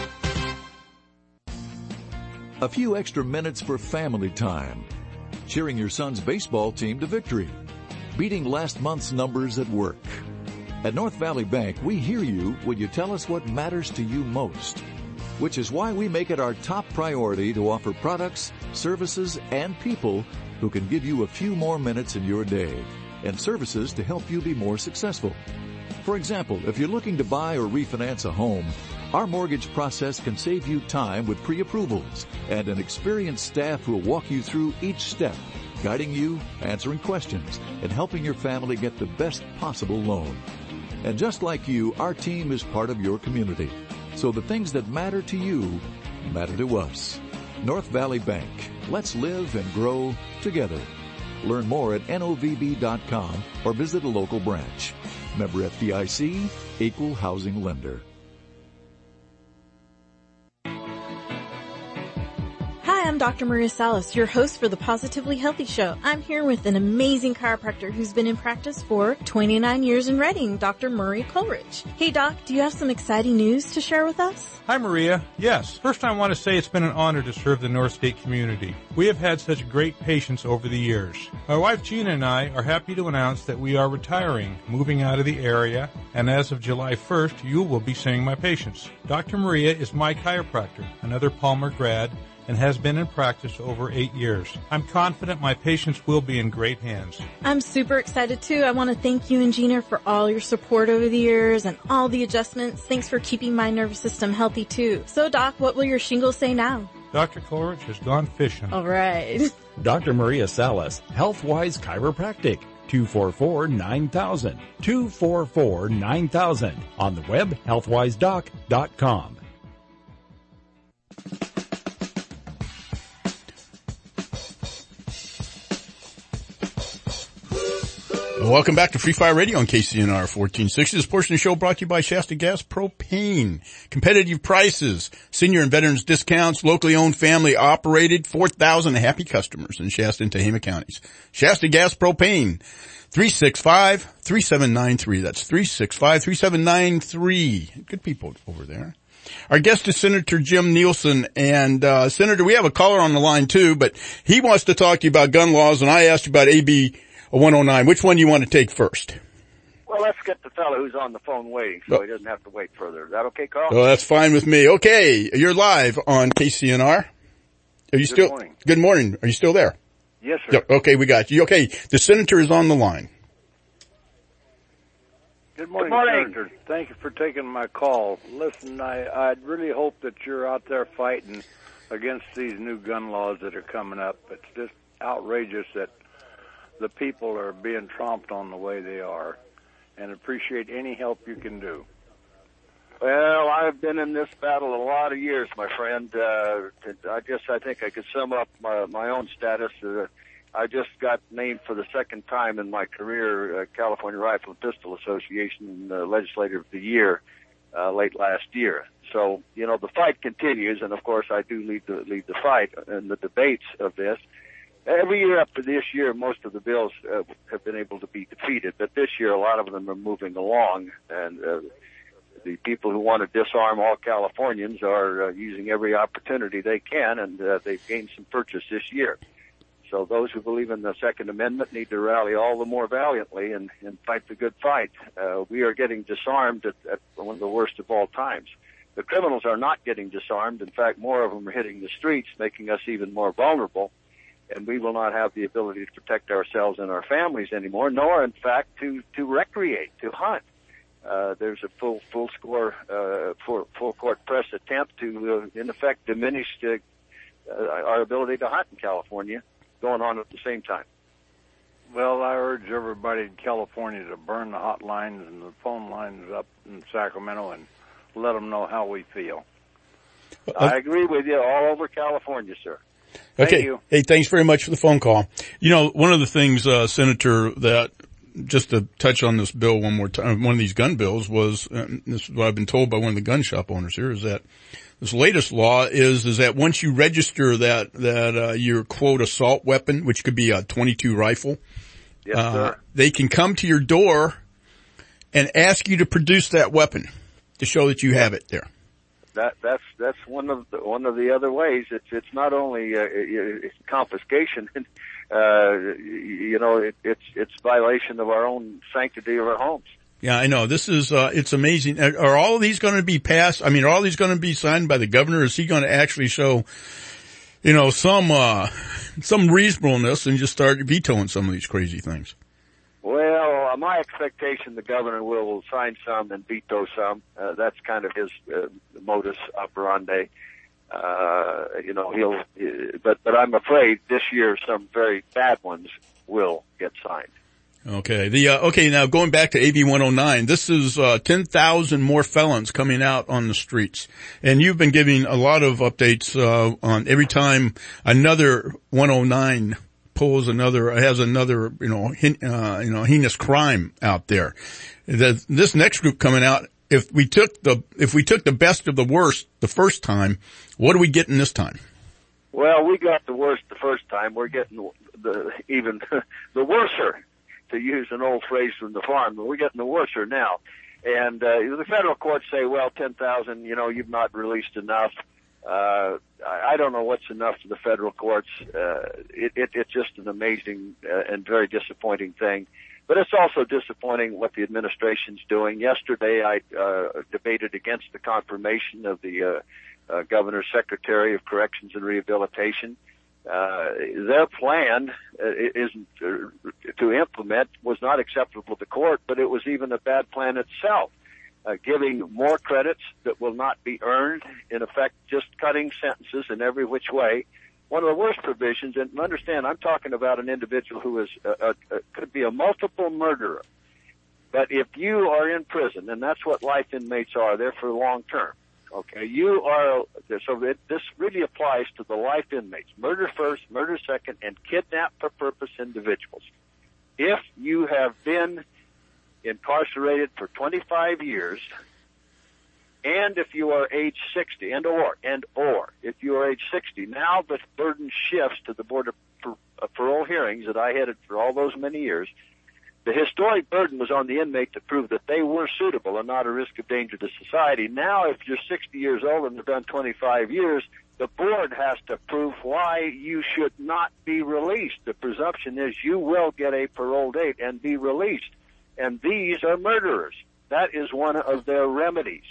A few extra minutes for family time. Cheering your son's baseball team to victory. Beating last month's numbers at work. At North Valley Bank, we hear you when you tell us what matters to you most, which is why we make it our top priority to offer products, services, and people who can give you a few more minutes in your day, and services to help you be more successful. For example, if you're looking to buy or refinance a home, our mortgage process can save you time with pre-approvals and an experienced staff who will walk you through each step, guiding you, answering questions, and helping your family get the best possible loan. And just like you, our team is part of your community. So the things that matter to you matter to us. North Valley Bank. Let's live and grow together. Learn more at N O V B dot com or visit a local branch. Member F D I C, Equal Housing Lender. Hi, I'm Doctor Maria Salas, your host for the Positively Healthy Show. I'm here with an amazing chiropractor who's been in practice for twenty-nine years in Reading, Doctor Murray Coleridge. Hey Doc, do you have some exciting news to share with us? Hi Maria. Yes. First I want to say it's been an honor to serve the North State community. We have had such great patients over the years. My wife Gina and I are happy to announce that we are retiring, moving out of the area, and as of July first, you will be seeing my patients. Doctor Maria is my chiropractor, another Palmer grad, and has been in practice over eight years. I'm confident my patients will be in great hands. I'm super excited too. I want to thank you and Gina for all your support over the years and all the adjustments. Thanks for keeping my nervous system healthy too. So Doc, what will your shingles say now? Doctor Coleridge has gone fishing. All right. Doctor Maria Salas, HealthWise Chiropractic. two four four, nine thousand. two four four, nine thousand. On the web, healthwise doc dot com. Welcome back to Free Fire Radio on K C N R fourteen sixty. This portion of the show brought to you by Shasta Gas Propane. Competitive prices, senior and veterans discounts, locally owned, family operated, four thousand happy customers in Shasta and Tehama counties. Shasta Gas Propane, three six five, three seven nine three. That's three six five, three seven nine three. Good people over there. Our guest is Senator Jim Nielsen, and uh Senator, we have a caller on the line too, but he wants to talk to you about gun laws, and I asked you about A B one oh nine. Which one do you want to take first? Well, let's get the fellow who's on the phone waiting, so oh. he doesn't have to wait further. Is that okay, Carl? Oh, that's fine with me. Okay, you're live on K C N R. Are you good still? Morning. Good morning. Are you still there? Yes, sir. Yeah, okay, we got you. Okay, the senator is on the line. Good morning, good morning. Senator. Thank you for taking my call. Listen, I I really hope that you're out there fighting against these new gun laws that are coming up. It's just outrageous that the people are being tromped on the way they are, and appreciate any help you can do. Well, I've been in this battle a lot of years, my friend. Uh, I guess I think I could sum up my, my own status. Uh, I just got named for the second time in my career, uh, California Rifle and Pistol Association uh, Legislator of the Year, uh, late last year. So, you know, the fight continues, and of course I do lead the, lead the fight and the debates of this. Every year up to this year, most of the bills uh, have been able to be defeated, but this year a lot of them are moving along, and uh, the people who want to disarm all Californians are uh, using every opportunity they can, and uh, they've gained some purchase this year. So those who believe in the Second Amendment need to rally all the more valiantly and, and fight the good fight. Uh, we are getting disarmed at, at one of the worst of all times. The criminals are not getting disarmed. In fact, more of them are hitting the streets, making us even more vulnerable. And we will not have the ability to protect ourselves and our families anymore, nor, in fact, to, to recreate, to hunt. Uh, there's a full, full score, uh, full, full court press attempt to, uh, in effect, diminish uh, uh, our ability to hunt in California going on at the same time. Well, I urge everybody in California to burn the hotlines and the phone lines up in Sacramento and let them know how we feel. Uh, I agree with you all over California, sir. Okay. Hey, thanks very much for the phone call. You know, one of the things, uh, Senator, that just to touch on this bill one more time, one of these gun bills was, uh, this is what I've been told by one of the gun shop owners here, is that this latest law is, is that once you register that, that, uh, your quote assault weapon, which could be a twenty-two rifle, yes, uh, sir. they can come to your door and ask you to produce that weapon to show that you have it there. That that's that's one of the one of the other ways. It's it's not only uh, it's confiscation, uh, you know, it, it's it's violation of our own sanctity of our homes. Yeah, I know. This is uh, it's amazing. Are, are all of these going to be passed? I mean, are all these going to be signed by the governor? Is he going to actually show, you know, some uh, some reasonableness and just start vetoing some of these crazy things? Well, uh, my expectation, the governor will sign some and veto some. Uh, that's kind of his uh, modus operandi. Uh, you know, he'll, uh, but, but I'm afraid this year some very bad ones will get signed. Okay. The, uh, okay, now going back to A B one oh nine, this is, uh, ten thousand more felons coming out on the streets. And you've been giving a lot of updates, uh, on every time another one oh nine pulls another, has another, you know, hin, uh, you know, heinous crime out there. The, this next group coming out, if we took the, if we took the best of the worst the first time, what are we getting this time? Well, we got the worst the first time. We're getting the, even the worser, to use an old phrase from the farm, but we're getting the worser now. And, uh, the federal courts say, well, ten thousand, you know, you've not released enough. Uh, I don't know what's enough to the federal courts. Uh, it, it, it's just an amazing uh, and very disappointing thing. But it's also disappointing what the administration's doing. Yesterday, I uh, debated against the confirmation of the uh, uh, governor's secretary of corrections and rehabilitation. Uh, their plan uh, isn't uh, to implement was not acceptable to court, but it was even a bad plan itself. Uh, giving more credits that will not be earned, in effect, just cutting sentences in every which way. One of the worst provisions, and understand, I'm talking about an individual who is uh, uh, could be a multiple murderer. But if you are in prison, and that's what life inmates are, they're for long term. Okay, you are, so it, this really applies to the life inmates. Murder first, murder second, and kidnap for purpose individuals. if you have been incarcerated for twenty-five years, and if you are age sixty, and or, and or, if you are age sixty, now the burden shifts to the Board of Parole Hearings that I headed for all those many years. The historic burden was on the inmate to prove that they were suitable and not a risk of danger to society. Now, if you're sixty years old and have done twenty-five years, the board has to prove why you should not be released. The presumption is you will get a parole date and be released. And these are murderers. That is one of their remedies.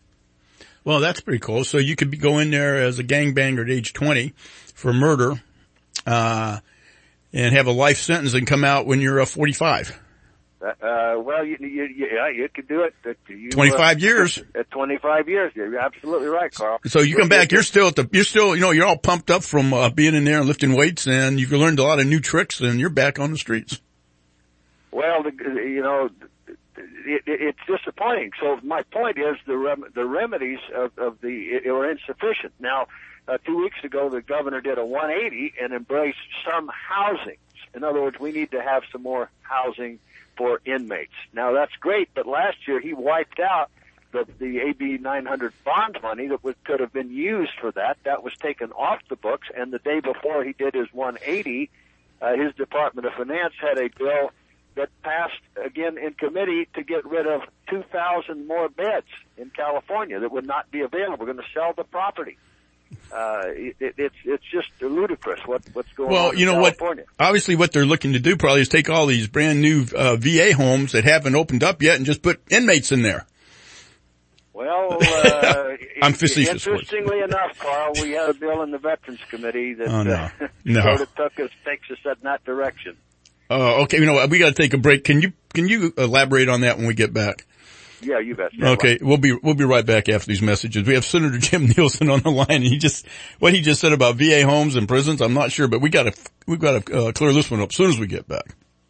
Well, that's pretty cool. So you could be, go in there as a gangbanger at age twenty for murder, uh, and have a life sentence and come out when you're uh, forty-five. Uh, well, you, you, you, yeah, you could do it. At, you, twenty-five uh, years. At twenty-five years. You're absolutely right, Carl. So you come back, you're still at the, you're still, you know, you're all pumped up from uh, being in there and lifting weights, and you've learned a lot of new tricks, and you're back on the streets. Well, the, you know, it, it, it's disappointing. So my point is the rem, the remedies of, of the are insufficient. Now, uh, two weeks ago, the governor did a one eighty and embraced some housing. In other words, we need to have some more housing for inmates. Now, that's great, but last year he wiped out the, the A B nine hundred bond money that was, could have been used for that. That was taken off the books, and the day before he did his one eighty, uh, his Department of Finance had a bill that passed again in committee to get rid of two thousand more beds in California that would not be available. We're going to sell the property. Uh, it, it's, it's just ludicrous what, what's going well, on in you know California. What, obviously what they're looking to do probably is take all these brand new, uh, V A homes that haven't opened up yet and just put inmates in there. Well, uh, I'm facetious. Interestingly enough, Carl, we had a bill in the Veterans Committee that, oh, no. uh, no. sort of took us, takes us in that direction. Oh, uh, okay. You know what? We got to take a break. Can you, can you elaborate on that when we get back? Yeah, you bet. Okay, we'll be we'll be right back after these messages. We have Senator Jim Nielsen on the line, and he just what he just said about V A homes and prisons. I'm not sure, but we got to we got to uh, clear this one up as soon as we get back.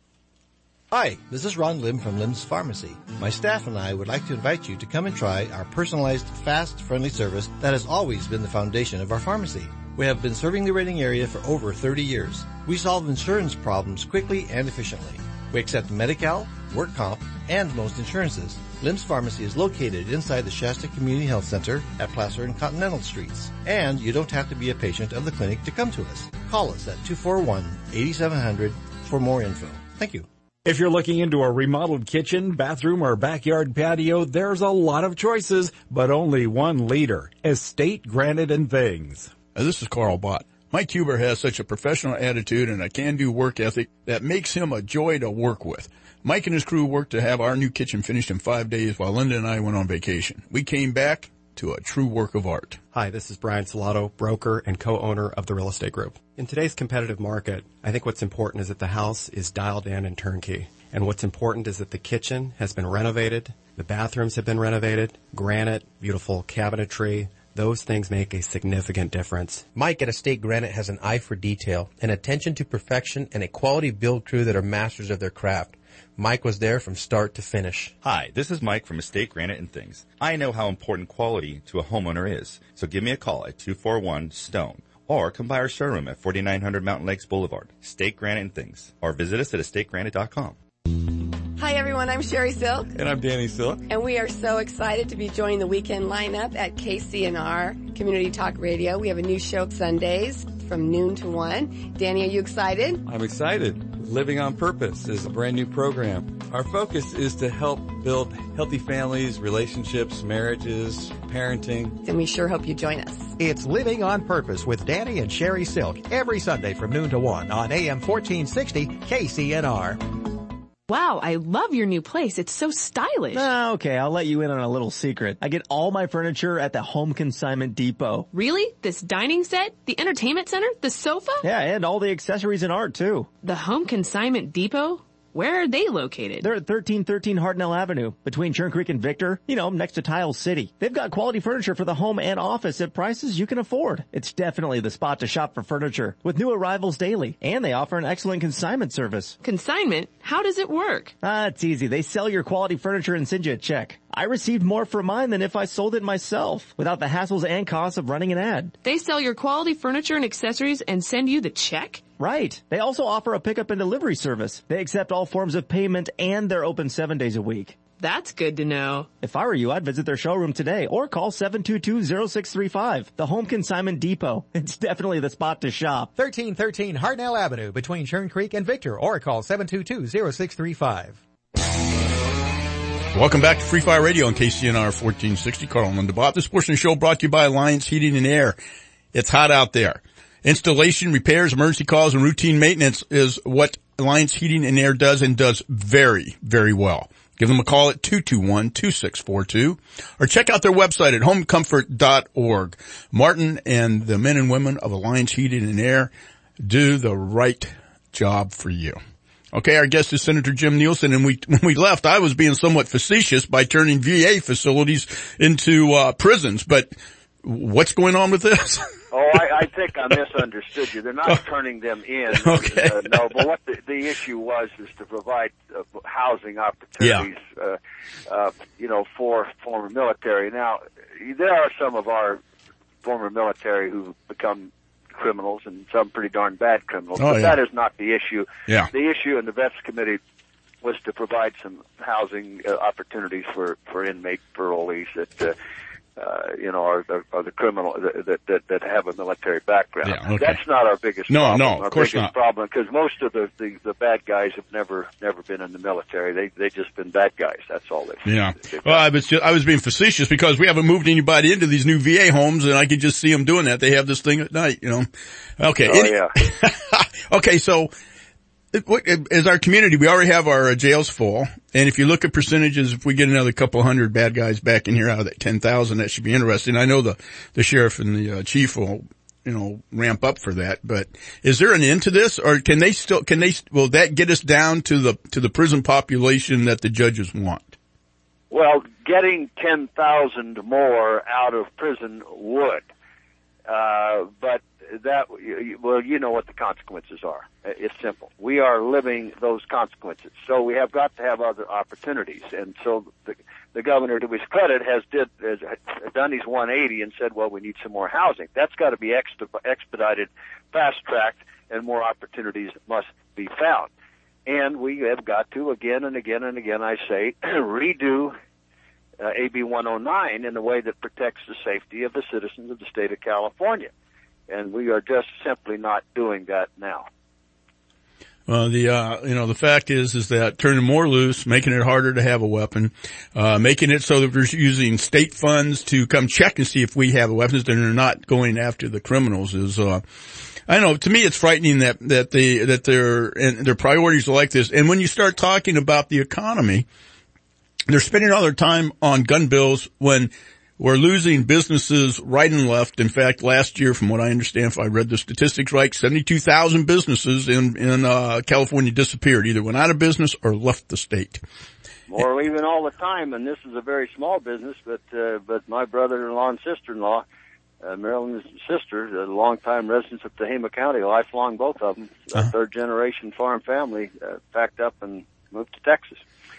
Hi, this is Ron Lim from Lim's Pharmacy. My staff and I would like to invite you to come and try our personalized, fast, friendly service that has always been the foundation of our pharmacy. We have been serving the Reading area for over thirty years. We solve insurance problems quickly and efficiently. We accept Medi-Cal, work comp, and most insurances. Lim's Pharmacy is located inside the Shasta Community Health Center at Placer and Continental Streets. And you don't have to be a patient of the clinic to come to us. Call us at two four one, eight seven zero zero for more info. Thank you. If you're looking into a remodeled kitchen, bathroom, or backyard patio, there's a lot of choices, but only one leader. Estate Granite and Things. Uh, this is Carl Bott. Mike Huber has such a professional attitude and a can-do work ethic that makes him a joy to work with. Mike and his crew worked to have our new kitchen finished in five days while Linda and I went on vacation. We came back to a true work of art. Hi, this is Brian Salato, broker and co-owner of the Real Estate Group. In today's competitive market, I think what's important is that the house is dialed in and turnkey. And what's important is that the kitchen has been renovated, the bathrooms have been renovated, granite, beautiful cabinetry. Those things make a significant difference. Mike at Estate Granite has an eye for detail, an attention to perfection, and a quality build crew that are masters of their craft. Mike was there from start to finish. Hi, this is Mike from Estate Granite and Things. I know how important quality to a homeowner is, so give me a call at two four one, STONE or come by our showroom at forty-nine hundred Mountain Lakes Boulevard, Estate Granite and Things, or visit us at estate granite dot com. Hi everyone, I'm Sherry Silk. And I'm Danny Silk. And we are so excited to be joining the weekend lineup at K C N R Community Talk Radio. We have a new show Sundays from noon to one. Danny, are you excited? I'm excited. Living on Purpose is a brand new program. Our focus is to help build healthy families, relationships, marriages, parenting. And we sure hope you join us. It's Living on Purpose with Danny and Sherry Silk every Sunday from noon to one on A M fourteen sixty K C N R. Wow, I love your new place. It's so stylish. Ah, okay, I'll let you in on a little secret. I get all my furniture at the Home Consignment Depot. Really? This dining set? The entertainment center? The sofa? Yeah, and all the accessories and art, too. The Home Consignment Depot? Where are they located? They're at thirteen thirteen Hartnell Avenue, between Churn Creek and Victor, you know, next to Tile City. They've got quality furniture for the home and office at prices you can afford. It's definitely the spot to shop for furniture, with new arrivals daily, and they offer an excellent consignment service. Consignment? How does it work? Ah, it's easy. They sell your quality furniture and send you a check. I received more for mine than if I sold it myself, without the hassles and costs of running an ad. They sell your quality furniture and accessories and send you the check? Right. They also offer a pickup and delivery service. They accept all forms of payment, and they're open seven days a week. That's good to know. If I were you, I'd visit their showroom today or call seven two two, zero six three five. The Home Consignment Depot. It's definitely the spot to shop. thirteen thirteen Hartnell Avenue between Churn Creek and Victor, or call seven two two, zero six three five. Welcome back to Free Fire Radio on K C N R fourteen sixty. Carl and Linda Bob. This portion of the show brought to you by Alliance Heating and Air. It's hot out there. Installation, repairs, emergency calls, and routine maintenance is what Alliance Heating and Air does, and does very, very well. Give them a call at two two one, two six four two or check out their website at home comfort dot org. Martin and the men and women of Alliance Heating and Air do the right job for you. Okay, our guest is Senator Jim Nielsen, and we, when we left, I was being somewhat facetious by turning V A facilities into uh prisons, but what's going on with this? Oh, I, I think I misunderstood you. They're not turning them in. Okay. Uh, no, but what the, the issue was is to provide uh, housing opportunities, Yeah. uh, uh, you know, for former military. Now, there are some of our former military who become criminals, and some pretty darn bad criminals. Oh, but yeah. that is not the issue. Yeah. The issue in the Vets Committee was to provide some housing uh, opportunities for, for inmate parolees that, uh, uh, you know, are, are, are the criminal, that, that, that have a military background. Yeah, okay. That's not our biggest No, problem. no, of our course biggest not. problem, because most of the, the, the bad guys have never, never been in the military. They, they just been bad guys. That's all they Yeah. Well, I was just, I was being facetious because we haven't moved anybody into these new V A homes, and I could just see them doing that. They have this thing at night, you know. Okay. Oh, Any- yeah. Okay, so as our community, we already have our jails full, and if you look at percentages, if we get another couple hundred bad guys back in here out of that ten thousand, that should be interesting. I know the the sheriff and the uh, chief will, you know, ramp up for that. But is there an end to this, or can they still? Can they? Will that get us down to the to the prison population that the judges want? Well, getting ten thousand more out of prison would, uh, but that, well, you know what the consequences are. It's simple. We are living those consequences. So we have got to have other opportunities. And so the, the governor, to his credit, has did has done his one eighty and said, well, we need some more housing. That's got to be expedited, fast-tracked, and more opportunities must be found. And we have got to, again and again and again, I say, redo uh, A B one oh nine in a way that protects the safety of the citizens of the state of California. And we are just simply not doing that now. Uh, the, uh, you know, the fact is, is that turning more loose, making it harder to have a weapon, uh, making it so that we're using state funds to come check and see if we have weapons, and they're not going after the criminals is, uh, I don't know, to me it's frightening that, that they, that their, and their priorities are like this. And when you start talking about the economy, they're spending all their time on gun bills when we're losing businesses right and left. In fact, last year, from what I understand, if I read the statistics right, seventy-two thousand businesses in, in, uh, California disappeared, either went out of business or left the state. Or even all the time, and this is a very small business, but, uh, but my brother-in-law and sister-in-law, uh, Marilyn's sister, a longtime residents of Tehama County, lifelong both of them, a Uh-huh. third-generation farm family, uh, packed up and moved to Texas.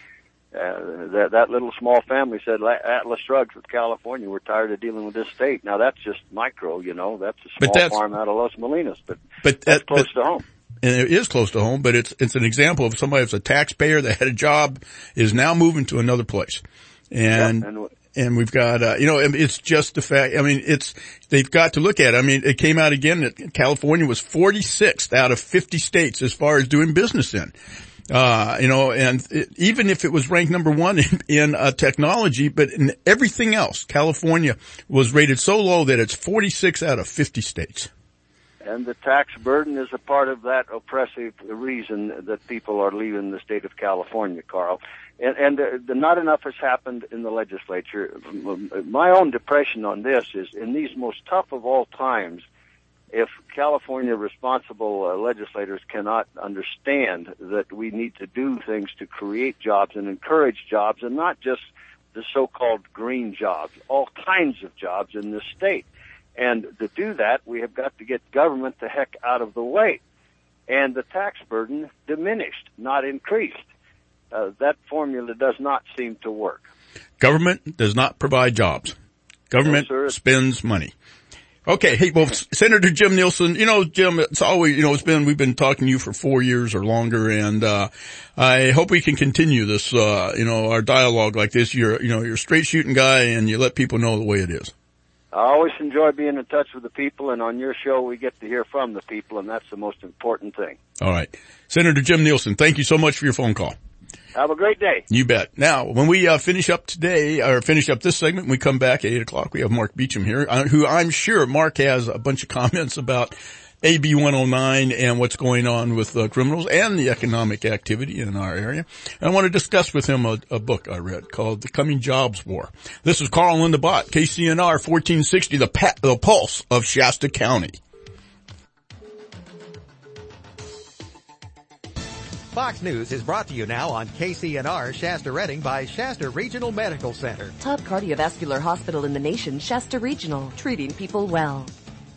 Uh, that, that little small family said, Atlas Drugs with California, we're tired of dealing with this state. Now that's just micro, you know, that's a But small that's- farm out of Los Molinos, but, But that's that, close but, to home. And it is close to home, but it's, it's an example of somebody who's a taxpayer that had a job is now moving to another place. And, Yeah, and and we've got, uh, you know, it's just the fact, I mean, it's, they've got to look at it. I mean, it came out again that California was forty-sixth out of fifty states as far as doing business in. Uh, you know, and it, even if it was ranked number one in, in uh, technology, but in everything else, California was rated so low that it's forty-six out of fifty states. And the tax burden is a part of that oppressive reason that people are leaving the state of California, Carl. And, and uh, the, not enough has happened in the legislature. My own depression on this is, in these most tough of all times, if California responsible uh, legislators cannot understand that we need to do things to create jobs and encourage jobs, and not just the so-called green jobs, all kinds of jobs in this state. And to do that, we have got to get government the heck out of the way. And the tax burden diminished, not increased. Uh, that formula does not seem to work. Government does not provide jobs. Government No, sir. spends money. Okay. Hey, well, Senator Jim Nielsen, you know, Jim, it's always, you know, it's been, we've been talking to you for four years or longer, and, uh, I hope we can continue this, uh, you know, our dialogue like this. You're, you know, you're a straight shooting guy, and you let people know the way it is. I always enjoy being in touch with the people, and on your show we get to hear from the people, and that's the most important thing. All right. Senator Jim Nielsen, thank you so much for your phone call. Have a great day. You bet. Now, when we uh, finish up today, or finish up this segment, we come back at eight o'clock. We have Mark Beecham here, uh, who I'm sure Mark has a bunch of comments about A B one oh nine and what's going on with uh, criminals and the economic activity in our area. And I want to discuss with him a, a book I read called The Coming Jobs War. This is Carl in the Bot, K C N R fourteen sixty, the, pa- the pulse of Shasta County. Fox News is brought to you now on K C N R Shasta Redding by Shasta Regional Medical Center. Top cardiovascular hospital in the nation, Shasta Regional, treating people well.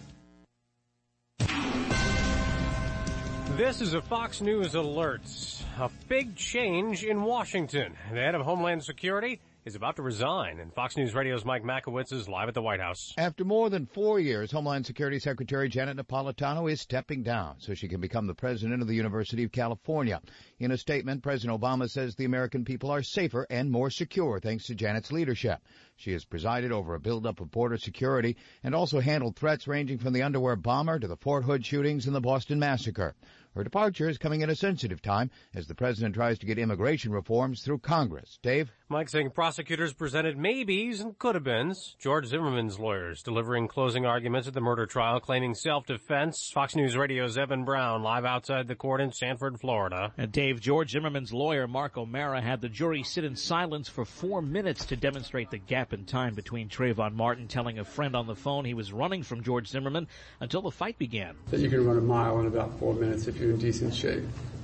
This is a Fox News alert. A big change in Washington. The head of Homeland Security is about to resign, and Fox News Radio's Mike Makowitz is live at the White House. After more than four years, Homeland Security Secretary Janet Napolitano is stepping down so she can become the president of the University of California. In a statement, President Obama says the American people are safer and more secure thanks to Janet's leadership. She has presided over a buildup of border security and also handled threats ranging from the underwear bomber to the Fort Hood shootings and the Boston massacre. Her departure is coming at a sensitive time as the president tries to get immigration reforms through Congress. Dave? Mike saying prosecutors presented maybes and could-have-beens. George Zimmerman's lawyers delivering closing arguments at the murder trial, claiming self-defense. Fox News Radio's Evan Brown live outside the court in Sanford, Florida. And Dave, George Zimmerman's lawyer, Mark O'Mara, had the jury sit in silence for four minutes to demonstrate the gap in time between Trayvon Martin telling a friend on the phone he was running from George Zimmerman until the fight began. That you can run a mile in about four minutes if you're in decent shape.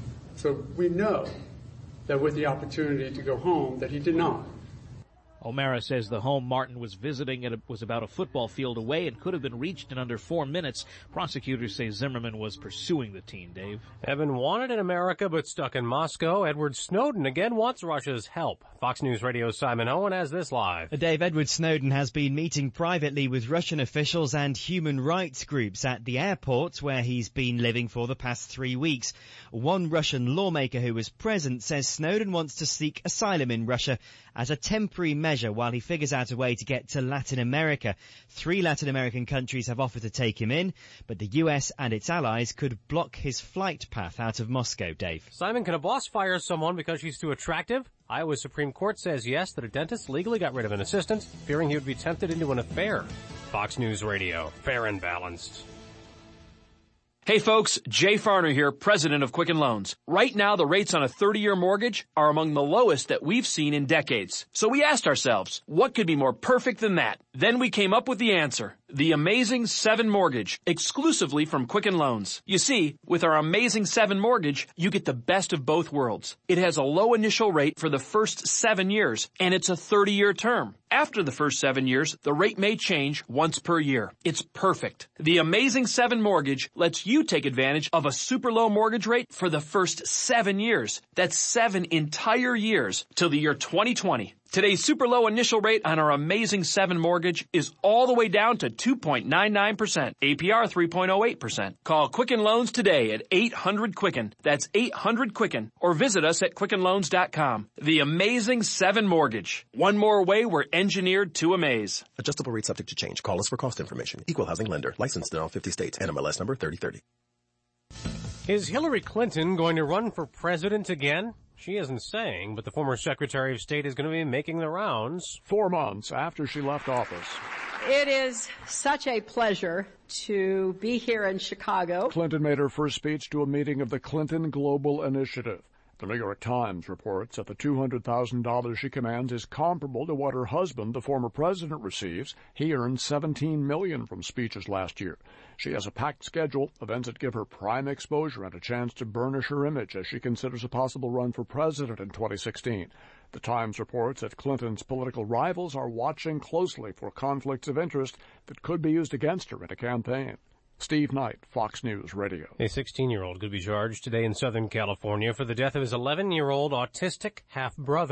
So we know that with the opportunity to go home, that he did not. O'Mara says the home Martin was visiting at was about a football field away and could have been reached in under four minutes. Prosecutors say Zimmerman was pursuing the teen, Dave. Evan wanted in America but stuck in Moscow. Edward Snowden again wants Russia's help. Fox News Radio's Simon Owen has this live. Dave, Edward Snowden has been meeting privately with Russian officials and human rights groups at the airport where he's been living for the past three weeks. One Russian lawmaker who was present says Snowden wants to seek asylum in Russia as a temporary measure while he figures out a way to get to Latin America. Three Latin American countries have offered to take him in, but the U S and its allies could block his flight path out of Moscow, Dave. Simon, can a boss fire someone because she's too attractive? Iowa's Supreme Court says yes, that a dentist legally got rid of an assistant, fearing he would be tempted into an affair. Fox News Radio, fair and balanced. Hey folks, Jay Farner here, president of Quicken Loans. Right now, the rates on a thirty-year mortgage are among the lowest that we've seen in decades. So we asked ourselves, what could be more perfect than that? Then we came up with the answer. The Amazing seven Mortgage, exclusively from Quicken Loans. You see, with our Amazing seven Mortgage, you get the best of both worlds. It has a low initial rate for the first seven years, and it's a thirty-year term. After the first seven years, the rate may change once per year. It's perfect. The Amazing seven Mortgage lets you take advantage of a super low mortgage rate for the first seven years. That's seven entire years till the year twenty twenty. Today's super low initial rate on our Amazing seven Mortgage is all the way down to two point nine nine percent. A P R three point oh eight percent. Call Quicken Loans today at eight hundred Quicken. That's eight hundred Quicken. Or visit us at quicken loans dot com. The Amazing seven Mortgage. One more way we're engineered to amaze. Adjustable rate subject to change. Call us for cost information. Equal housing lender. Licensed in all fifty states. N M L S number thirty thirty. Is Hillary Clinton going to run for president again? She isn't saying, but the former Secretary of State is going to be making the rounds. Four months after she left office. It is such a pleasure to be here in Chicago. Clinton made her first speech to a meeting of the Clinton Global Initiative. The New York Times reports that the two hundred thousand dollars she commands is comparable to what her husband, the former president, receives. He earned seventeen million dollars from speeches last year. She has a packed schedule, events that give her prime exposure and a chance to burnish her image as she considers a possible run for president in twenty sixteen. The Times reports that Clinton's political rivals are watching closely for conflicts of interest that could be used against her in a campaign. Steve Knight, Fox News Radio. A sixteen-year-old could be charged today in Southern California for the death of his eleven-year-old autistic half-brother.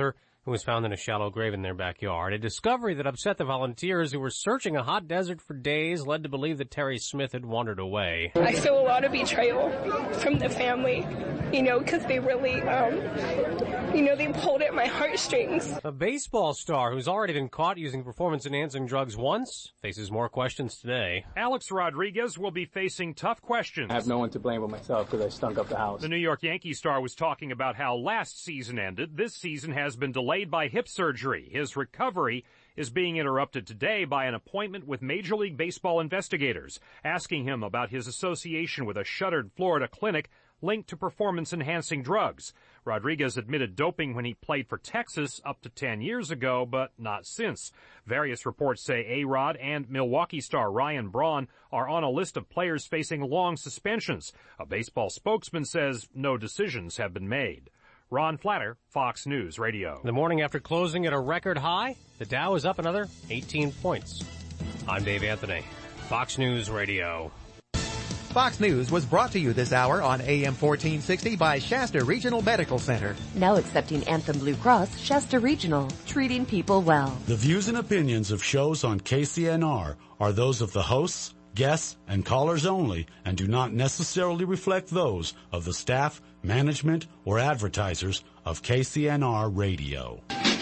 who was found in a shallow grave in their backyard. A discovery that upset the volunteers who were searching a hot desert for days led to believe that Terry Smith had wandered away. I feel a lot of betrayal from the family, you know, because they really, um, you know, they pulled at my heartstrings. A baseball star who's already been caught using performance-enhancing drugs once faces more questions today. Alex Rodriguez will be facing tough questions. I have no one to blame but myself because I stunk up the house. The New York Yankee star was talking about how last season ended. This season has been delayed by hip surgery. His recovery is being interrupted today by an appointment with Major League Baseball investigators, asking him about his association with a shuttered Florida clinic linked to performance-enhancing drugs. Rodriguez admitted doping when he played for Texas up to ten years ago, but not since. Various reports say A-Rod and Milwaukee star Ryan Braun are on a list of players facing long suspensions. A baseball spokesman says no decisions have been made. Ron Flatter, Fox News Radio. The morning after closing at a record high, the Dow is up another eighteen points. I'm Dave Anthony, Fox News Radio. Fox News was brought to you this hour on A M fourteen sixty by Shasta Regional Medical Center. Now accepting Anthem Blue Cross, Shasta Regional, treating people well. The views and opinions of shows on K C N R are those of the hosts, guests, and callers only and do not necessarily reflect those of the staff, management, or advertisers of K C N R Radio.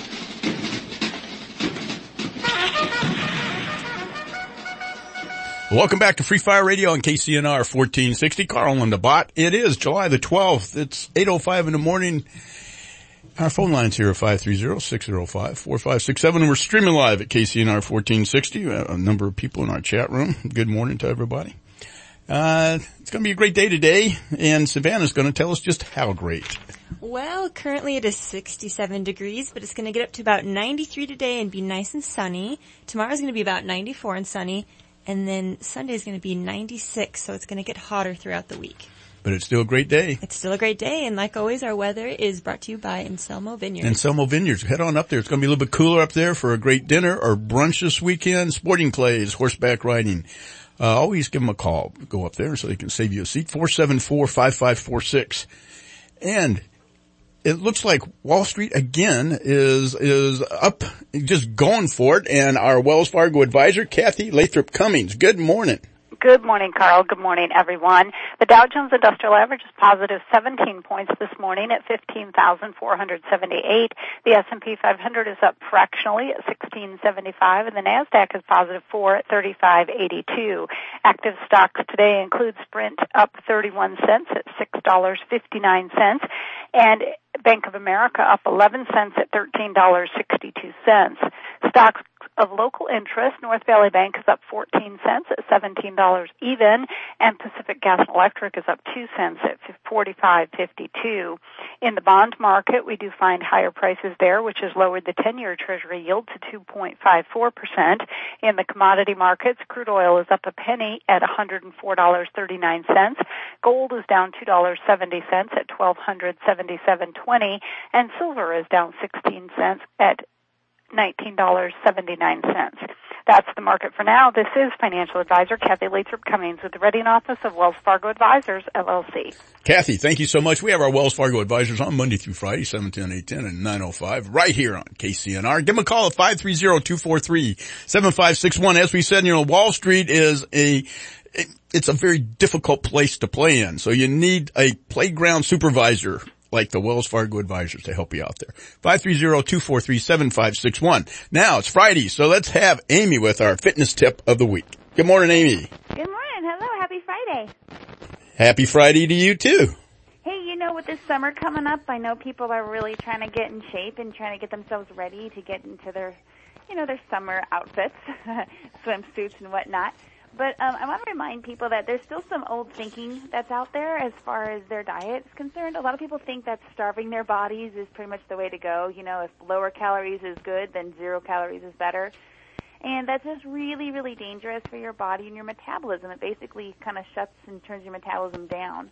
Welcome back to Free Fire Radio on K C N R fourteen sixty. Carl and the Bot. It is July the twelfth. It's eight oh five in the morning. Our phone lines here are five three zero, six zero five, four five six seven, and we're streaming live at K C N R fourteen sixty. A number of people in our chat room. Good morning to everybody. Uh, it's going to be a great day today, and Savannah's going to tell us just how great. Well, currently it is sixty-seven degrees, but it's going to get up to about ninety-three today and be nice and sunny. Tomorrow's going to be about ninety-four and sunny, and then Sunday's going to be ninety-six, so it's going to get hotter throughout the week. But it's still a great day. It's still a great day, and like always, our weather is brought to you by Anselmo Vineyards. Anselmo Vineyards. Head on up there. It's going to be a little bit cooler up there for a great dinner or brunch this weekend. Sporting clays, horseback riding. Uh, always give them a call. Go up there so they can save you a seat. four seven four, five five four six. And it looks like Wall Street again is is up, just going for it. And our Wells Fargo advisor, Kathy Lathrop Cummings. Good morning. Good morning, Carl. Good morning, everyone. The Dow Jones Industrial Average is positive seventeen points this morning at fifteen thousand four hundred seventy-eight. The S and P five hundred is up fractionally at sixteen seventy-five, and the NASDAQ is positive four at thirty-five eighty-two. Active stocks today include Sprint up thirty-one cents at six dollars and fifty-nine cents, and Bank of America up eleven cents at thirteen dollars and sixty-two cents. Stocks of local interest, North Valley Bank is up fourteen cents at seventeen dollars even, and Pacific Gas and Electric is up two cents at forty-five fifty-two. In the bond market, we do find higher prices there, which has lowered the ten-year Treasury yield to two point five four percent. In the commodity markets, crude oil is up a penny at one hundred four dollars and thirty-nine cents. Gold is down two dollars and seventy cents at twelve seventy-seven twenty, and silver is down sixteen cents at nineteen dollars and seventy-nine cents. That's the market for now. This is financial advisor Kathy Lathrop Cummings with the Reading Office of Wells Fargo Advisors, L L C. Kathy, thank you so much. We have our Wells Fargo Advisors on Monday through Friday, seven ten, eight ten, and nine oh five, right here on K C N R. Give them a call at five three zero, two four three, seven five six one. As we said, you know, Wall Street is a it's a very difficult place to play in, so you need a playground supervisor like the Wells Fargo Advisors to help you out there. five three zero, two four three, seven five six one. Now, it's Friday, so let's have Amy with our fitness tip of the week. Good morning, Amy. Good morning. Hello. Happy Friday. Happy Friday to you, too. Hey, you know, with this summer coming up, I know people are really trying to get in shape and trying to get themselves ready to get into their, you know, their summer outfits, swimsuits and whatnot. But um, I want to remind people that there's still some old thinking that's out there as far as their diet is concerned. A lot of people think that starving their bodies is pretty much the way to go. You know, if lower calories is good, then zero calories is better. And that's just really, really dangerous for your body and your metabolism. It basically kind of shuts and turns your metabolism down.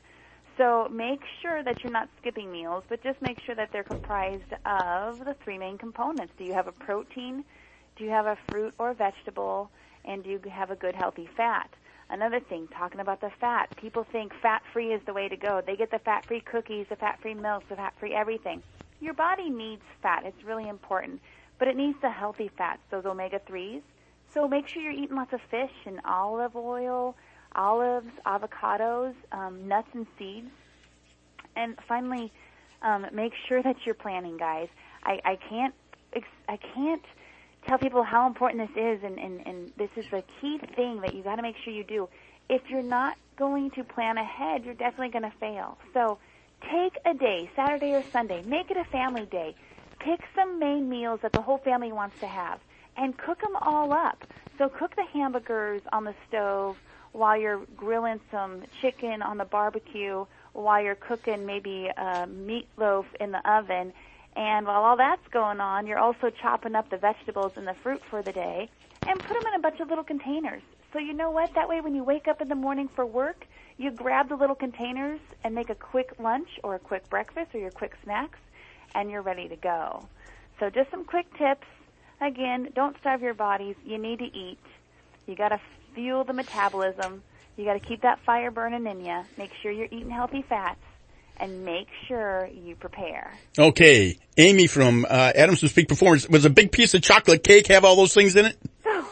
So make sure that you're not skipping meals, but just make sure that they're comprised of the three main components. Do you have a protein? Do you have a fruit or vegetable? And do you have a good, healthy fat? Another thing, talking about the fat, people think fat-free is the way to go. They get the fat-free cookies, the fat-free milk, the fat-free everything. your body needs fat. It's really important. But it needs the healthy fats, those omega threes. So make sure you're eating lots of fish and olive oil, olives, avocados, um, nuts and seeds. And finally, um, make sure that you're planning, guys. I, I can't I can't tell people how important this is, and, and, and this is the key thing that you got to make sure you do. If you're not going to plan ahead, you're definitely going to fail. So take a day, Saturday or Sunday, make it a family day. Pick some main meals that the whole family wants to have, and cook them all up. So cook the hamburgers on the stove while you're grilling some chicken on the barbecue, while you're cooking maybe a meatloaf in the oven. And while all that's going on, you're also chopping up the vegetables and the fruit for the day and put them in a bunch of little containers. So you know what? That way when you wake up in the morning for work, you grab the little containers and make a quick lunch or a quick breakfast or your quick snacks, and you're ready to go. So just some quick tips. Again, don't starve your bodies. You need to eat. You got to fuel the metabolism. You got to keep that fire burning in you. Make sure you're eating healthy fats. And make sure you prepare. Okay. Amy from uh, Adamson's Peak Performance. Was a big piece of chocolate cake have all those things in it?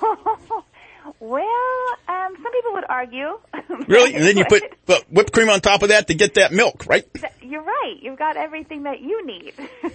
Well, um, some people would argue. Really? And then you put uh, whipped cream on top of that to get that milk, right? You're right. You've got everything that you need.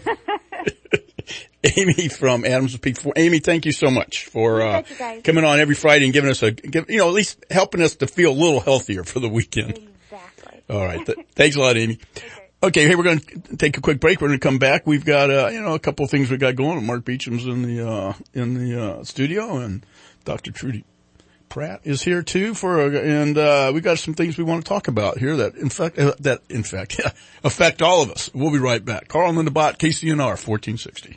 Amy from Adamson's Peak Performance. Amy, thank you so much for uh, coming on every Friday and giving us a, give, you know, at least helping us to feel a little healthier for the weekend. All right. Th- thanks a lot, Amy. Okay, hey, we're going to take a quick break. We're going to come back. We've got, uh, you know, a couple of things we got going. Mark Beecham's in the, uh, in the, uh, studio, and Doctor Trudy Pratt is here too for, uh, and, uh, we got some things we want to talk about here that, in fact, uh, that, in fact, affect all of us. We'll be right back. Carl and Linda Bott, K C N R, fourteen sixty.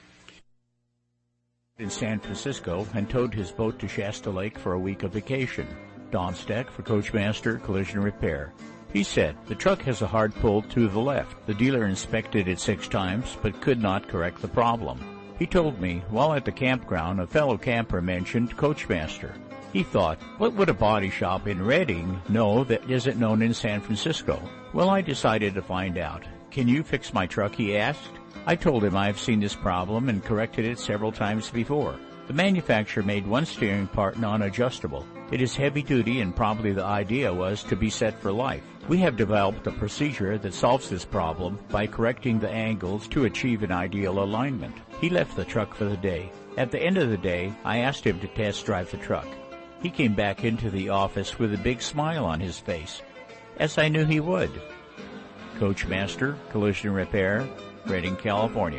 In San Francisco and towed his boat to Shasta Lake for a week of vacation. Don Steck for Coachmaster Collision Repair. He said, the truck has a hard pull to the left. The dealer inspected it six times, but could not correct the problem. He told me, while at the campground, a fellow camper mentioned Coachmaster. He thought, what would a body shop in Redding know that isn't known in San Francisco? Well, I decided to find out. Can you fix my truck, he asked. I told him I've seen this problem and corrected it several times before. The manufacturer made one steering part non-adjustable. It is heavy-duty, and probably the idea was to be set for life. We have developed a procedure that solves this problem by correcting the angles to achieve an ideal alignment. He left the truck for the day. At the end of the day, I asked him to test drive the truck. He came back into the office with a big smile on his face, as I knew he would. Coachmaster Collision Repair, Redding, California.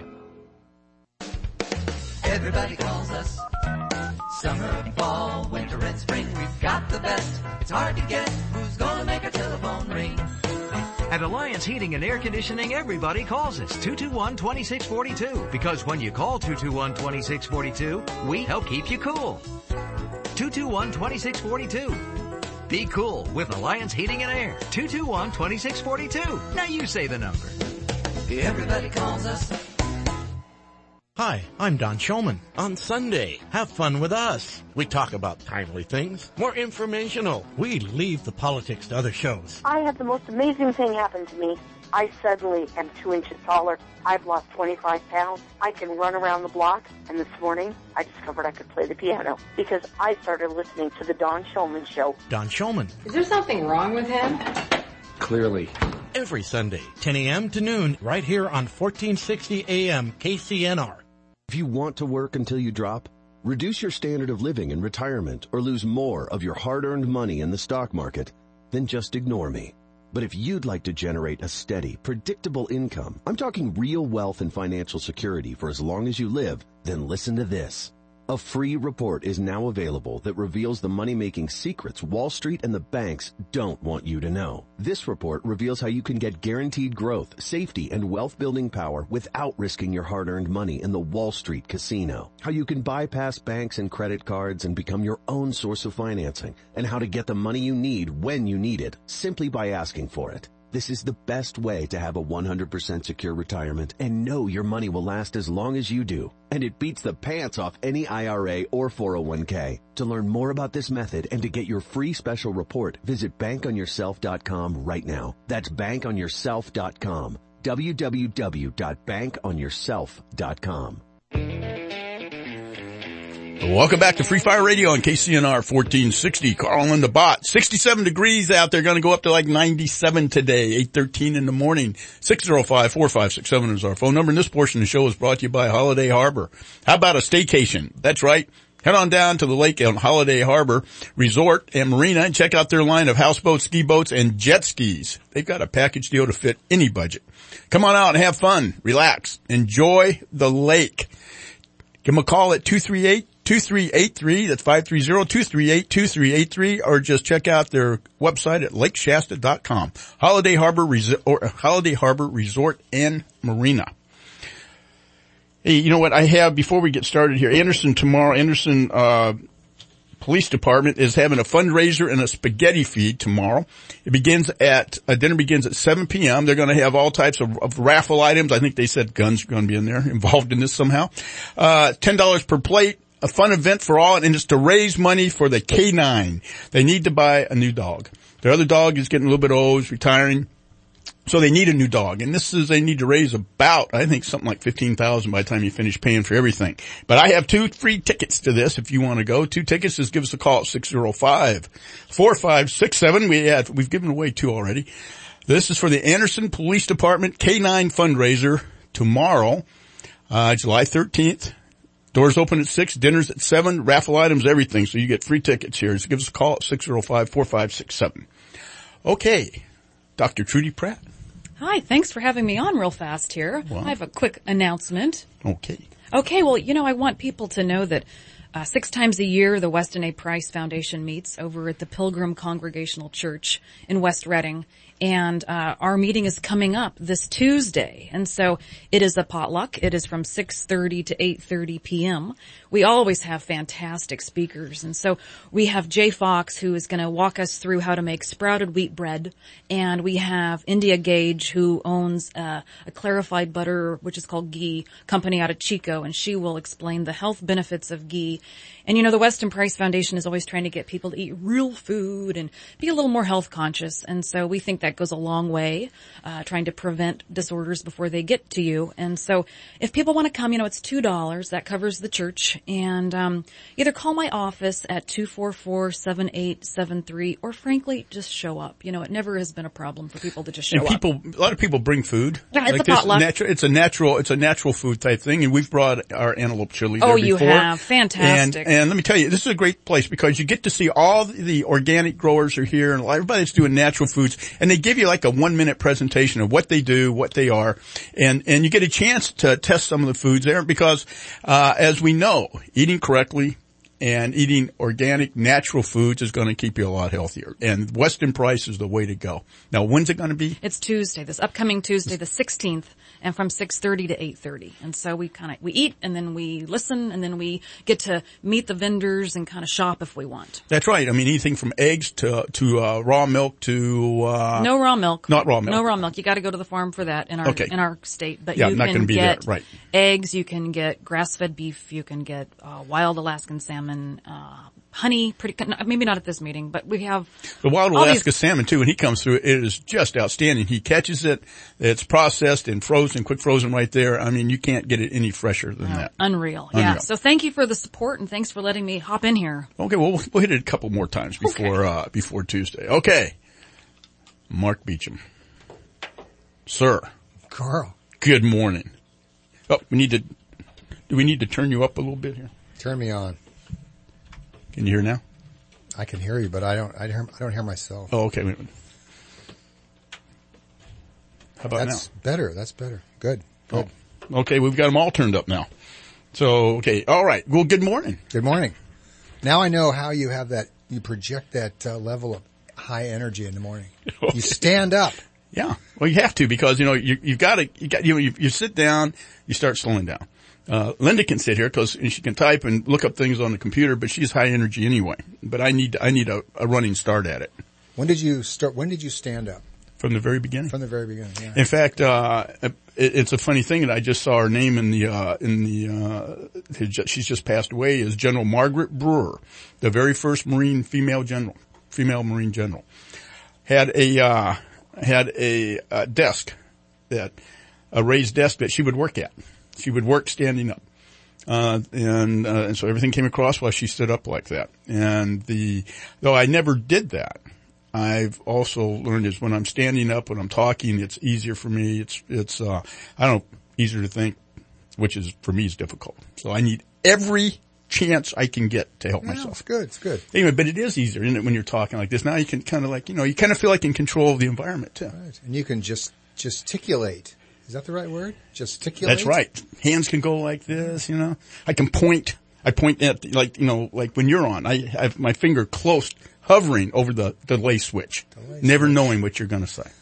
Everybody calls us. Summer, fall, winter, and spring, we've got the best. It's hard to guess who's gonna make our telephone ring. At Alliance Heating and Air Conditioning, everybody calls us two two one, two six four two. Because when you call two two one, two six four two, we help keep you cool. two two one, two six four two. Be cool with Alliance Heating and Air. two two one, two six four two. Now you say the number. Everybody calls us. Hi, I'm Don Shulman. On Sunday, have fun with us. We talk about timely things, more informational. We leave the politics to other shows. I had the most amazing thing happen to me. I suddenly am two inches taller. I've lost twenty-five pounds. I can run around the block. And this morning, I discovered I could play the piano because I started listening to the Don Shulman Show. Don Shulman. Is there something wrong with him? Clearly. Every Sunday, ten a.m. to noon, right here on fourteen sixty A M K C N R. If you want to work until you drop, reduce your standard of living in retirement, or lose more of your hard-earned money in the stock market, then just ignore me. But if you'd like to generate a steady, predictable income, I'm talking real wealth and financial security for as long as you live, then listen to this. A free report is now available that reveals the money-making secrets Wall Street and the banks don't want you to know. This report reveals how you can get guaranteed growth, safety, and wealth-building power without risking your hard-earned money in the Wall Street casino. How you can bypass banks and credit cards and become your own source of financing. And how to get the money you need when you need it, simply by asking for it. This is the best way to have a one hundred percent secure retirement and know your money will last as long as you do. And it beats the pants off any I R A or four oh one k. To learn more about this method and to get your free special report, visit bank on yourself dot com right now. That's bank on yourself dot com. w w w dot bank on yourself dot com. Welcome back to Free Fire Radio on K C N R fourteen sixty. Carl and the Bot. sixty-seven degrees out there. Going to go up to like ninety-seven today. eight thirteen in the morning. six oh five, four five six seven is our phone number. And this portion of the show is brought to you by Holiday Harbor. How about a staycation? That's right. Head on down to the lake on Holiday Harbor Resort and Marina and check out their line of houseboats, ski boats, and jet skis. They've got a package deal to fit any budget. Come on out and have fun, relax, enjoy the lake. Give them a call at two three eight, two three eight three. That's five three zero, two three eight, two three eight three, or just check out their website at lake shasta dot com. Holiday Harbor Resort, or Holiday Harbor Resort and Marina. Hey, you know what I have before we get started here? Anderson tomorrow, Anderson, uh, Police Department is having a fundraiser and a spaghetti feed tomorrow. It begins at, uh, dinner begins at seven p.m. They're going to have all types of, of raffle items. I think they said guns are going to be in there, involved in this somehow. Uh, ten dollars per plate, a fun event for all, and it's to raise money for the K nine. They need to buy a new dog. Their other dog is getting a little bit old, is retiring. So they need a new dog, and this is, they need to raise about, I think something like fifteen thousand by the time you finish paying for everything. But I have two free tickets to this if you want to go. Two tickets, just give us a call at six oh five, four five six seven. We had, we've given away two already. This is for the Anderson Police Department K nine fundraiser tomorrow, uh, July thirteenth. Doors open at six, dinner's at seven, raffle items, everything. So you get free tickets here. So give us a call at six oh five, four five six seven. Okay. Doctor Trudy Pratt. Hi, thanks for having me on real fast here. Wow. I have a quick announcement. Okay. Okay, well, you know, I want people to know that uh, six times a year the Weston A. Price Foundation meets over at the Pilgrim Congregational Church in West Reading. And uh our meeting is coming up this Tuesday. And so it is a potluck. It is from six thirty to eight thirty p.m. We always have fantastic speakers. And so we have Jay Fox, who is going to walk us through how to make sprouted wheat bread. And we have India Gage, who owns uh, a clarified butter, which is called ghee, company out of Chico. And she will explain the health benefits of ghee. And, you know, the Weston Price Foundation is always trying to get people to eat real food and be a little more health conscious. And so we think that goes a long way, uh, trying to prevent disorders before they get to you. And so if people want to come, you know, it's two dollars. That covers the church. And um either call my office at two four four, seven eight seven three or, frankly, just show up. You know, it never has been a problem for people to just show and people, up. A lot of people bring food. Yeah, it's like a potluck. Natu- it's a natural, it's a natural food type thing. And we've brought our antelope chili oh, there you before. have. Fantastic. And, and let me tell you, this is a great place because you get to see all the organic growers are here and everybody that's doing natural foods. And they give you like a one minute presentation of what they do, what they are. And, and you get a chance to test some of the foods there because, uh, as we know, eating correctly and eating organic, natural foods is going to keep you a lot healthier. And Weston Price is the way to go. Now, when's it going to be? It's Tuesday, this upcoming Tuesday, the sixteenth, and from six thirty to eight thirty. And so we kind of, we eat and then we listen and then we get to meet the vendors and kind of shop if we want. That's right. I mean, anything from eggs to, to, uh, raw milk to, uh. No raw milk. Not raw milk. No raw milk. You got to go to the farm for that in our, okay. in our state. But yeah, you I'm not can gonna be get there. Right. eggs, you can get grass-fed beef, you can get, uh, wild Alaskan salmon, uh, honey, pretty, maybe not at this meeting, but we have the wild all Alaska these... salmon too. When he comes through, it is just outstanding. He catches it, it's processed and frozen, quick frozen right there. I mean, you can't get it any fresher than oh, that. Unreal. Unreal. Yeah. So thank you for the support and thanks for letting me hop in here. Okay, well, we'll hit it a couple more times before, okay. uh, before Tuesday. Okay. Mark Beecham. Sir. Carl. Good morning. Oh, we need to, do we need to turn you up a little bit here? Turn me on. Can you hear now? I can hear you, but I don't. I don't, I don't hear myself. Oh, okay. Wait a minute. How about That's now? better. That's better. Good. Good. Oh, okay, we've got them all turned up now. So, okay, all right. Well, good morning. Good morning. Now I know how you have that. You project that uh, level of high energy in the morning. Okay. You stand up. Yeah. Well, you have to because you know you you've got to you got you you, you sit down, you start slowing down. Uh, Linda can sit here because she can type and look up things on the computer, but she's high energy anyway. But I need, I need a, a running start at it. When did you start, when did you stand up? From the very beginning. From the very beginning, yeah. In fact, uh, it, it's a funny thing that I just saw her name in the, uh, in the, uh, she's just passed away is General Margaret Brewer, the very first Marine female general, female Marine general. Had a, uh, had a, uh, desk that a raised desk that she would work at. She would work standing up. Uh, and, uh, and so everything came across while she stood up like that. And the, though I never did that, I've also learned is when I'm standing up, when I'm talking, it's easier for me. It's, it's, uh, I don't know, easier to think, which is, for me, is difficult. So I need every chance I can get to help yeah, myself. It's good. It's good. Anyway, but it is easier, isn't it, when you're talking like this? Now you can kind of like, you know, you kind of feel like in control of the environment too. Right. And you can just gesticulate. Is that the right word? Gesticulate? That's right. Hands can go like this, you know. I can point. I point at, like, you know, like when you're on. I have my finger close, hovering over the delay switch, delay never switch. Knowing what you're going to say.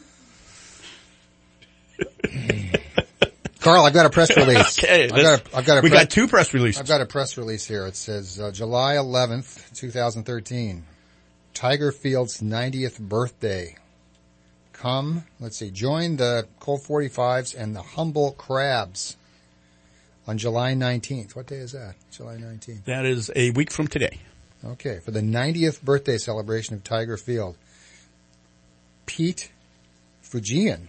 Carl, I've got a press release. Okay. I've got a, I've got a we pre- got two press releases. I've got a press release here. It says uh, July eleventh, twenty thirteen, Tiger Field's ninetieth birthday. Come, let's see, join the Colt forty-fives and the Humble Crabs on July nineteenth. What day is that? July nineteenth. That is a week from today. Okay, for the ninetieth birthday celebration of Tiger Field. Pete Fujian,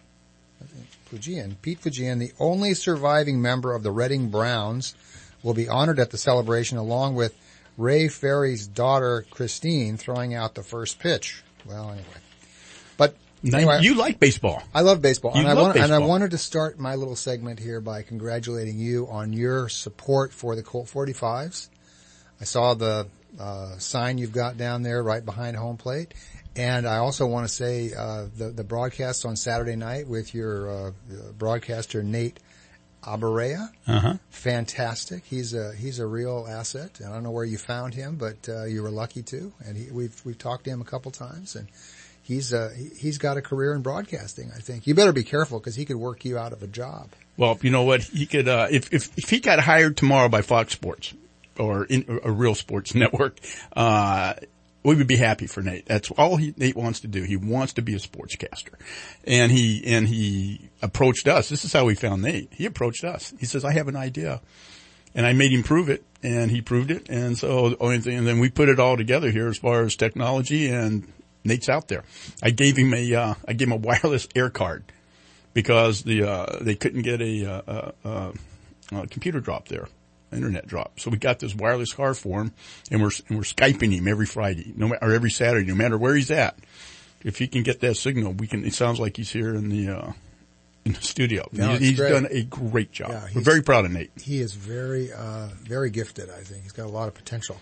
Fujian, Pete Fujian, the only surviving member of the Reading Browns, will be honored at the celebration along with Ray Ferry's daughter, Christine, throwing out the first pitch. Well, anyway. But anyway, you like baseball. I love baseball. You and, love I want, baseball. and I wanted to start my little segment here by congratulating you on your support for the Colt forty-fives. I saw the uh, sign you've got down there right behind home plate. And I also want to say uh, the, the broadcast on Saturday night with your uh, broadcaster, Nate Abarea. Uh-huh. Fantastic. He's a he's a real asset. I don't know where you found him, but uh, you were lucky to. And he, we've we've talked to him a couple times, and he's uh he's got a career in broadcasting. I think you better be careful because he could work you out of a job. Well, you know what? He could uh, if if if he got hired tomorrow by Fox Sports or in, a real sports network. Uh, We would be happy for Nate. That's all he, Nate wants to do. He wants to be a sportscaster. And he, and he approached us. This is how we found Nate. He approached us. He says, I have an idea. And I made him prove it, and he proved it. And so, and then we put it all together here as far as technology, and Nate's out there. I gave him a, uh, I gave him a wireless air card because the, uh, they couldn't get a, uh, uh, uh, computer drop there. Internet drop. So we got this wireless car for him, and we're and we're Skyping him every Friday, no or every Saturday, no matter where he's at. If he can get that signal, we can. It sounds like he's here in the uh in the studio. No, he's he's done a great job. Yeah, we're very proud of Nate. He is very uh very gifted. I think he's got a lot of potential,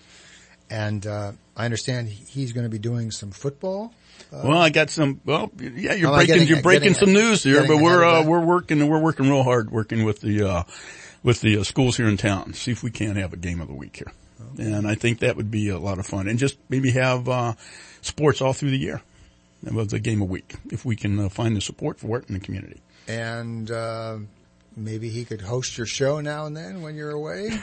and uh I understand he's going to be doing some football. Uh, well, I got some. Well, yeah, you're oh, breaking getting, you're breaking getting, some news here, getting but we're uh that. we're working we're working real hard working with the. uh with the uh, schools here in town, see if we can't have a game of the week here. Okay. And I think that would be a lot of fun. And just maybe have, uh, sports all through the year. That was a game a week, if we can uh, find the support for it in the community. And, uh, maybe he could host your show now and then when you're away.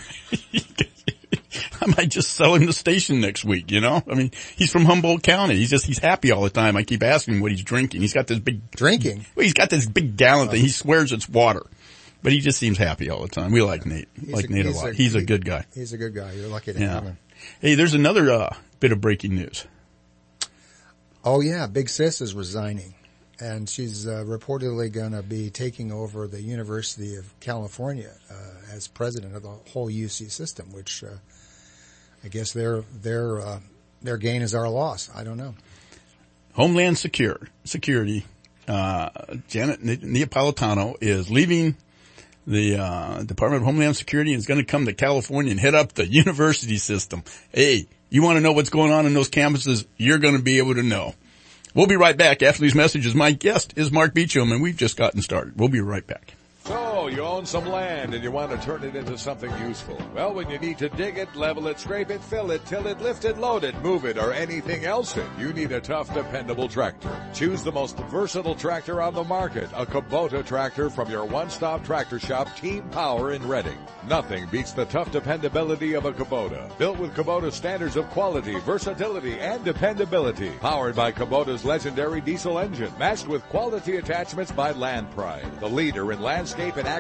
I might just sell him the station next week, you know? I mean, he's from Humboldt County. He's just, he's happy all the time. I keep asking him what he's drinking. He's got this big... Drinking? Well, he's got this big gallon thing. He swears it's water. But he just seems happy all the time. We like Nate. He's like a, Nate a he's lot. A, he's he, a good guy. He's a good guy. You're lucky to yeah. have him. Hey, there's another uh, bit of breaking news. Oh yeah, Big Sis is resigning. And she's uh, reportedly going to be taking over the University of California uh, as president of the whole U C system, which uh, I guess their their uh, their gain is our loss. I don't know. Homeland Secure Security, uh, Janet Neapolitano is leaving the uh, Department of Homeland Security and is going to come to California and head up the university system. Hey, you want to know what's going on in those campuses? You're going to be able to know. We'll be right back after these messages. My guest is Mark Beecham, and we've just gotten started. We'll be right back. So, you own some land and you want to turn it into something useful. Well, when you need to dig it, level it, scrape it, fill it, till it, lift it, load it, move it, or anything else in, you need a tough, dependable tractor. Choose the most versatile tractor on the market, a Kubota tractor from your one-stop tractor shop, Team Power in Reading. Nothing beats the tough dependability of a Kubota. Built with Kubota standards of quality, versatility, and dependability. Powered by Kubota's legendary diesel engine. Matched with quality attachments by Land Pride, the leader in landscape and agriculture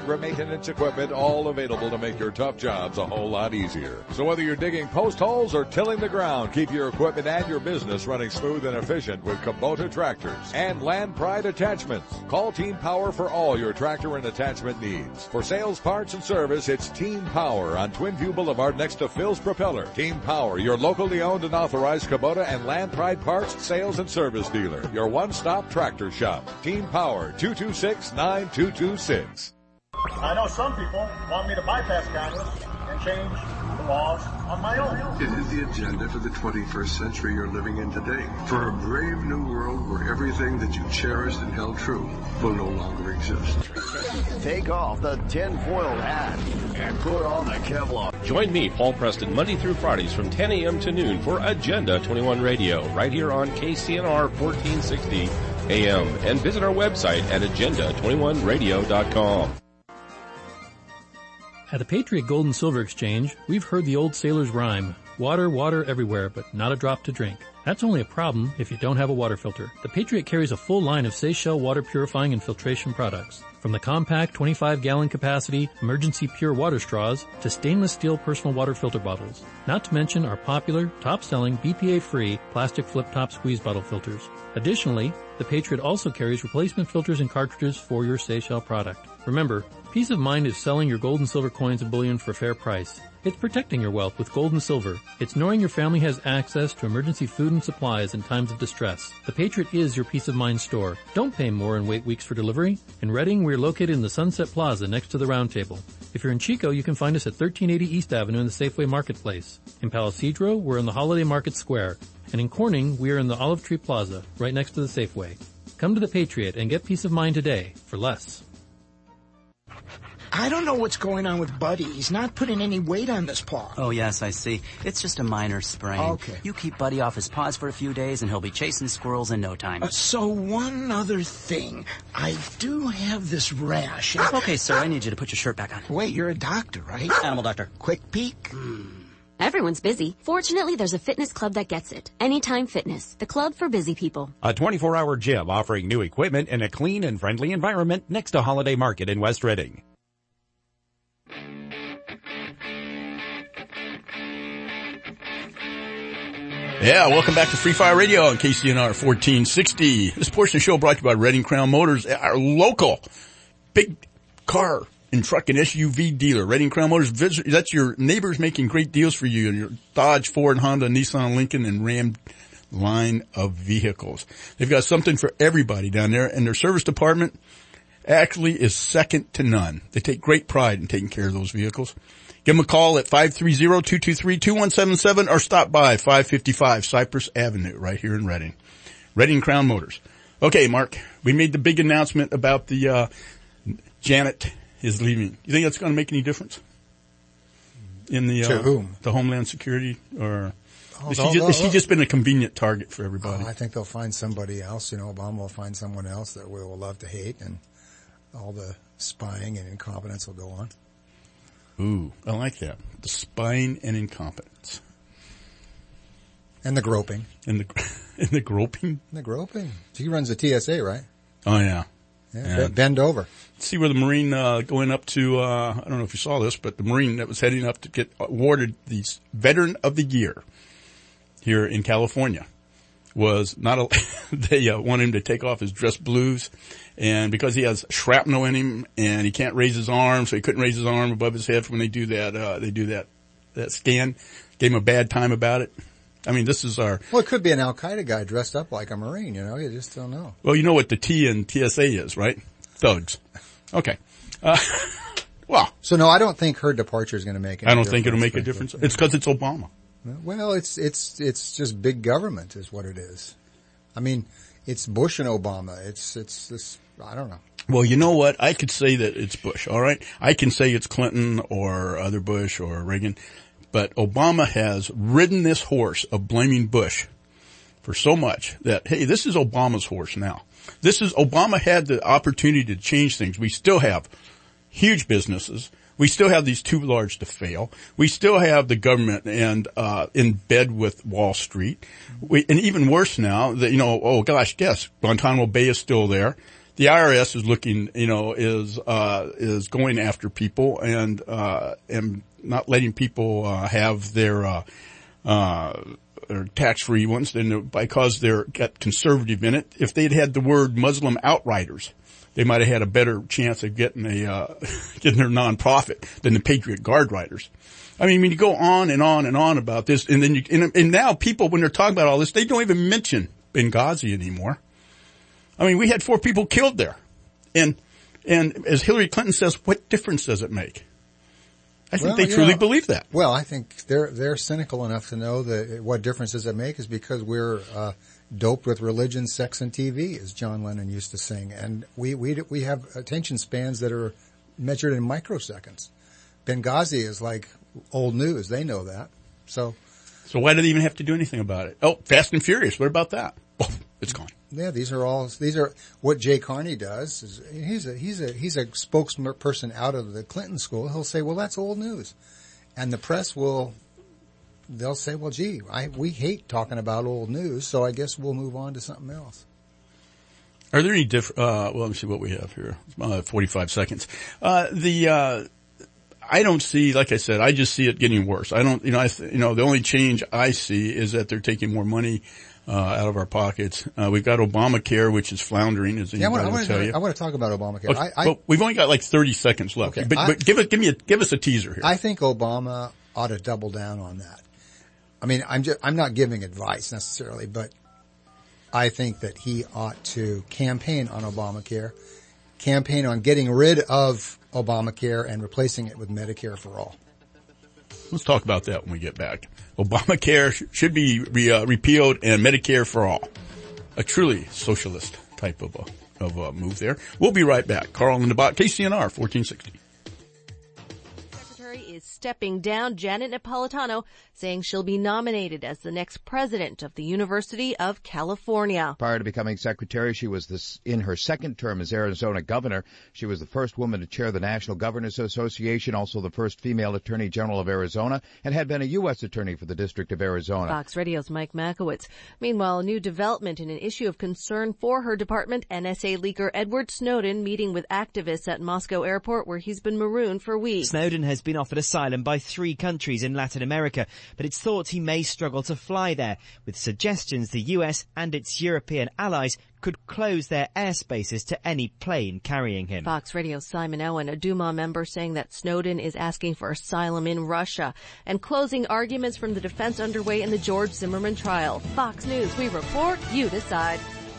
agri-maintenance equipment, all available to make your tough jobs a whole lot easier. So whether you're digging post holes or tilling the ground, keep your equipment and your business running smooth and efficient with Kubota tractors and Land Pride attachments. Call Team Power for all your tractor and attachment needs. For sales, parts, and service, it's Team Power on Twinview Boulevard next to Phil's Propeller. Team Power, your locally owned and authorized Kubota and Land Pride parts, sales, and service dealer. Your one-stop tractor shop. Team Power, two two six, nine two two six. I know some people want me to bypass Congress and change the laws on my own. It is the agenda for the twenty-first century you're living in today. For a brave new world where everything that you cherished and held true will no longer exist. Take off the tinfoil hat and put on the Kevlar. Join me, Paul Preston, Monday through Fridays from ten a.m. to noon for Agenda twenty-one Radio, right here on K C N R fourteen sixty A M. And visit our website at agenda twenty-one radio dot com. At the Patriot Gold and Silver Exchange, we've heard the old sailor's rhyme, water, water everywhere, but not a drop to drink. That's only a problem if you don't have a water filter. The Patriot carries a full line of Seychelles water purifying and filtration products. From the compact twenty-five gallon capacity emergency pure water straws to stainless steel personal water filter bottles. Not to mention our popular, top-selling B P A-free plastic flip-top squeeze bottle filters. Additionally, the Patriot also carries replacement filters and cartridges for your Seychelles product. Remember, peace of mind is selling your gold and silver coins and bullion for a fair price. It's protecting your wealth with gold and silver. It's knowing your family has access to emergency food and supplies in times of distress. The Patriot is your peace of mind store. Don't pay more and wait weeks for delivery. In Reading, we're located in the Sunset Plaza next to the Round Table. If you're in Chico, you can find us at thirteen eighty East Avenue in the Safeway Marketplace. In Palo Cedro, we're in the Holiday Market Square. And in Corning, we are in the Olive Tree Plaza, right next to the Safeway. Come to the Patriot and get peace of mind today for less. I don't know what's going on with Buddy. He's not putting any weight on this paw. Oh, yes, I see. It's just a minor sprain. Okay. You keep Buddy off his paws for a few days, and he'll be chasing squirrels in no time. Uh, so one other thing. I do have this rash. Okay, sir, I need you to put your shirt back on. Wait, you're a doctor, right? Animal doctor. Quick peek. Hmm. Everyone's busy. Fortunately, there's a fitness club that gets it. Anytime Fitness, the club for busy people. A twenty-four hour gym offering new equipment in a clean and friendly environment next to Holiday Market in West Reading. Yeah, welcome back to Free Fire Radio on K C N R fourteen sixty. This portion of the show brought to you by Reading Crown Motors, our local big car and truck and S U V dealer. Reading Crown Motors, that's your neighbors making great deals for you. Your Dodge, Ford, Honda, Nissan, Lincoln, and Ram line of vehicles. They've got something for everybody down there, and their service department actually is second to none. They take great pride in taking care of those vehicles. Give them a call at five three zero, two two three, two one seven seven or stop by five fifty-five Cypress Avenue right here in Reading. Reading Crown Motors. Okay, Mark, we made the big announcement about the, uh, Janet is leaving. You think that's going to make any difference in the, to uh, whom? the Homeland Security, or Oh, has she, they'll- just, has she they'll- just been a convenient target for everybody? Oh, I think they'll find somebody else. You know, Obama will find someone else that we will love to hate, and all the spying and incompetence will go on. Ooh, I like that. The spying and incompetence. And the groping. And the, and the groping? And the groping. He runs the T S A, right? Oh, yeah. Yeah, be- bend over. See where the Marine, uh, going up to, uh, I don't know if you saw this, but the Marine that was heading up to get awarded the Veteran of the Year here in California was not a, they, uh, want him to take off his dress blues, and because he has shrapnel in him and he can't raise his arm, so he couldn't raise his arm above his head when they do that, uh, they do that, that scan, gave him a bad time about it. I mean, this is our... Well, it could be an Al-Qaeda guy dressed up like a Marine, you know, you just don't know. Well, you know what the T in T S A is, right? Thugs. Okay. Uh, well. So no, I don't think her departure is going to make any I don't difference. think it'll make a difference. It's because it's Obama. Well, it's, it's, it's just big government is what it is. I mean, it's Bush and Obama. It's, it's this, I don't know. Well, you know what? I could say that it's Bush, all right? I can say it's Clinton or other Bush or Reagan, but Obama has ridden this horse of blaming Bush for so much that, hey, this is Obama's horse now. This is, Obama had the opportunity to change things. We still have huge businesses. We still have these too large to fail. We still have the government and, uh, in bed with Wall Street. We, and even worse now that, you know, oh gosh, guess, Guantanamo Bay is still there. the I R S is looking, you know, is, uh, is going after people and, uh, and not letting people, uh, have their, uh, uh, their tax-free ones, then because they're got conservative in it. If they'd had the word Muslim outriders, they might have had a better chance of getting a, uh, getting their nonprofit than the Patriot Guard riders. I mean, when you go on and on and on about this, and then you, and, and now people, when they're talking about all this, they don't even mention Benghazi anymore. I mean, we had four people killed there. And, and as Hillary Clinton says, what difference does it make? I think well, they truly know, believe that. Well, I think they're, they're cynical enough to know that what difference does it make is because we're, uh, doped with religion, sex, and T V, as John Lennon used to sing. And we, we, we have attention spans that are measured in microseconds. Benghazi is like old news. They know that. So. So why do they even have to do anything about it? Oh, Fast and Furious. What about that? Oh, it's gone. Yeah, these are all, these are what Jay Carney does is he's a, he's a, he's a spokesperson out of the Clinton school. He'll say, well, that's old news. And the press will, they'll say, well, gee, I, we hate talking about old news, so I guess we'll move on to something else. Are there any diff, uh, well, let me see what we have here. Uh, forty-five seconds. Uh, the, uh, I don't see, like I said, I just see it getting worse. I don't, you know, I, th- you know, the only change I see is that they're taking more money Uh, out of our pockets. Uh, we've got Obamacare, which is floundering, as yeah, I want, I will want tell to, you. I want to talk about Obamacare. Okay, I, I, but we've only got like thirty seconds left. Okay, but, I, but give it, give me a, give us a teaser here. I think Obama ought to double down on that. I mean, I'm just, I'm not giving advice necessarily, but I think that he ought to campaign on Obamacare, campaign on getting rid of Obamacare and replacing it with Medicare for all. Let's talk about that when we get back. Obamacare sh- should be re- uh, repealed and Medicare for all. A truly socialist type of a, of a move there. We'll be right back. Carl and the Bot, K C N R fourteen sixty. Secretary is stepping down. Janet Napolitano saying she'll be nominated as the next president of the University of California. Prior to becoming secretary, she was this, in her second term as Arizona governor. She was the first woman to chair the National Governors Association, also the first female attorney general of Arizona, and had been a U S attorney for the District of Arizona. Fox Radio's Mike Makowitz. Meanwhile, a new development in an issue of concern for her department, N S A leaker Edward Snowden meeting with activists at Moscow airport where he's been marooned for weeks. Snowden has been offered asylum by three countries in Latin America, but it's thought he may struggle to fly there, with suggestions the U S and its European allies could close their airspaces to any plane carrying him. Fox Radio's Simon Owen, a Duma member, saying that Snowden is asking for asylum in Russia, and closing arguments from the defense underway in the George Zimmerman trial. Fox News, we report, you decide.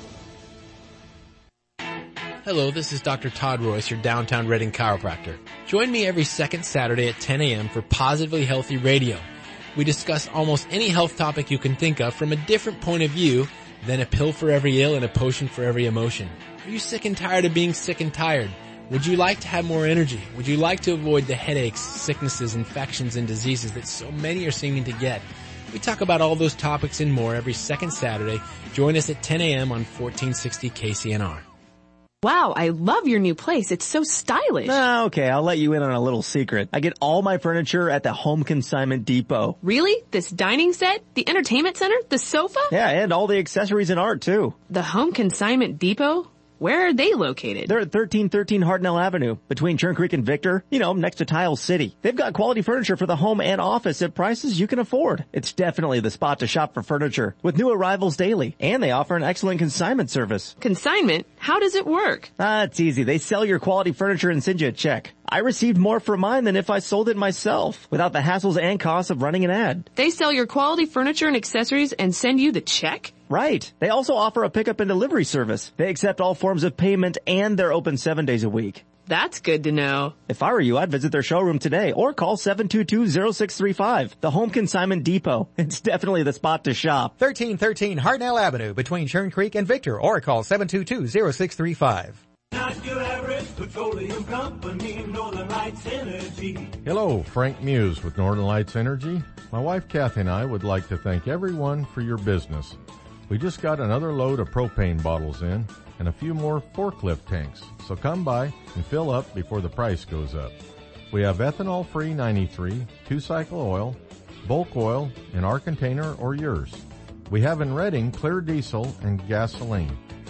Hello, this is Doctor Todd Royce, your downtown Reading chiropractor. Join me every second Saturday at ten a.m. for Positively Healthy Radio. We discuss almost any health topic you can think of from a different point of view than a pill for every ill and a potion for every emotion. Are you sick and tired of being sick and tired? Would you like to have more energy? Would you like to avoid the headaches, sicknesses, infections, and diseases that so many are seeming to get? We talk about all those topics and more every second Saturday. Join us at ten a.m. on fourteen sixty K C N R. Wow, I love your new place. It's so stylish. Ah, okay, I'll let you in on a little secret. I get all my furniture at the Home Consignment Depot. Really? This dining set? The entertainment center? The sofa? Yeah, and all the accessories and art, too. The Home Consignment Depot? Where are they located? They're at thirteen thirteen Hartnell Avenue, between Churn Creek and Victor, you know, next to Tile City. They've got quality furniture for the home and office at prices you can afford. It's definitely the spot to shop for furniture, with new arrivals daily. And they offer an excellent consignment service. Consignment? How does it work? Ah, it's easy. They sell your quality furniture and send you a check. I received more for mine than if I sold it myself, without the hassles and costs of running an ad. They sell your quality furniture and accessories and send you the check? Right. They also offer a pickup and delivery service. They accept all forms of payment and they're open seven days a week. That's good to know. If I were you, I'd visit their showroom today or call seven two two, zero six three five. The Home Consignment Depot. It's definitely the spot to shop. thirteen thirteen Hartnell Avenue between Churn Creek and Victor or call seven two two, zero six three five. Not your average petroleum company, Northern Lights Energy. Hello, Frank Muse with Northern Lights Energy. My wife Kathy and I would like to thank everyone for your business. We just got another load of propane bottles in and a few more forklift tanks, so come by and fill up before the price goes up. We have ethanol-free ninety-three, two-cycle oil, bulk oil in our container or yours. We have in Reading clear diesel and gasoline.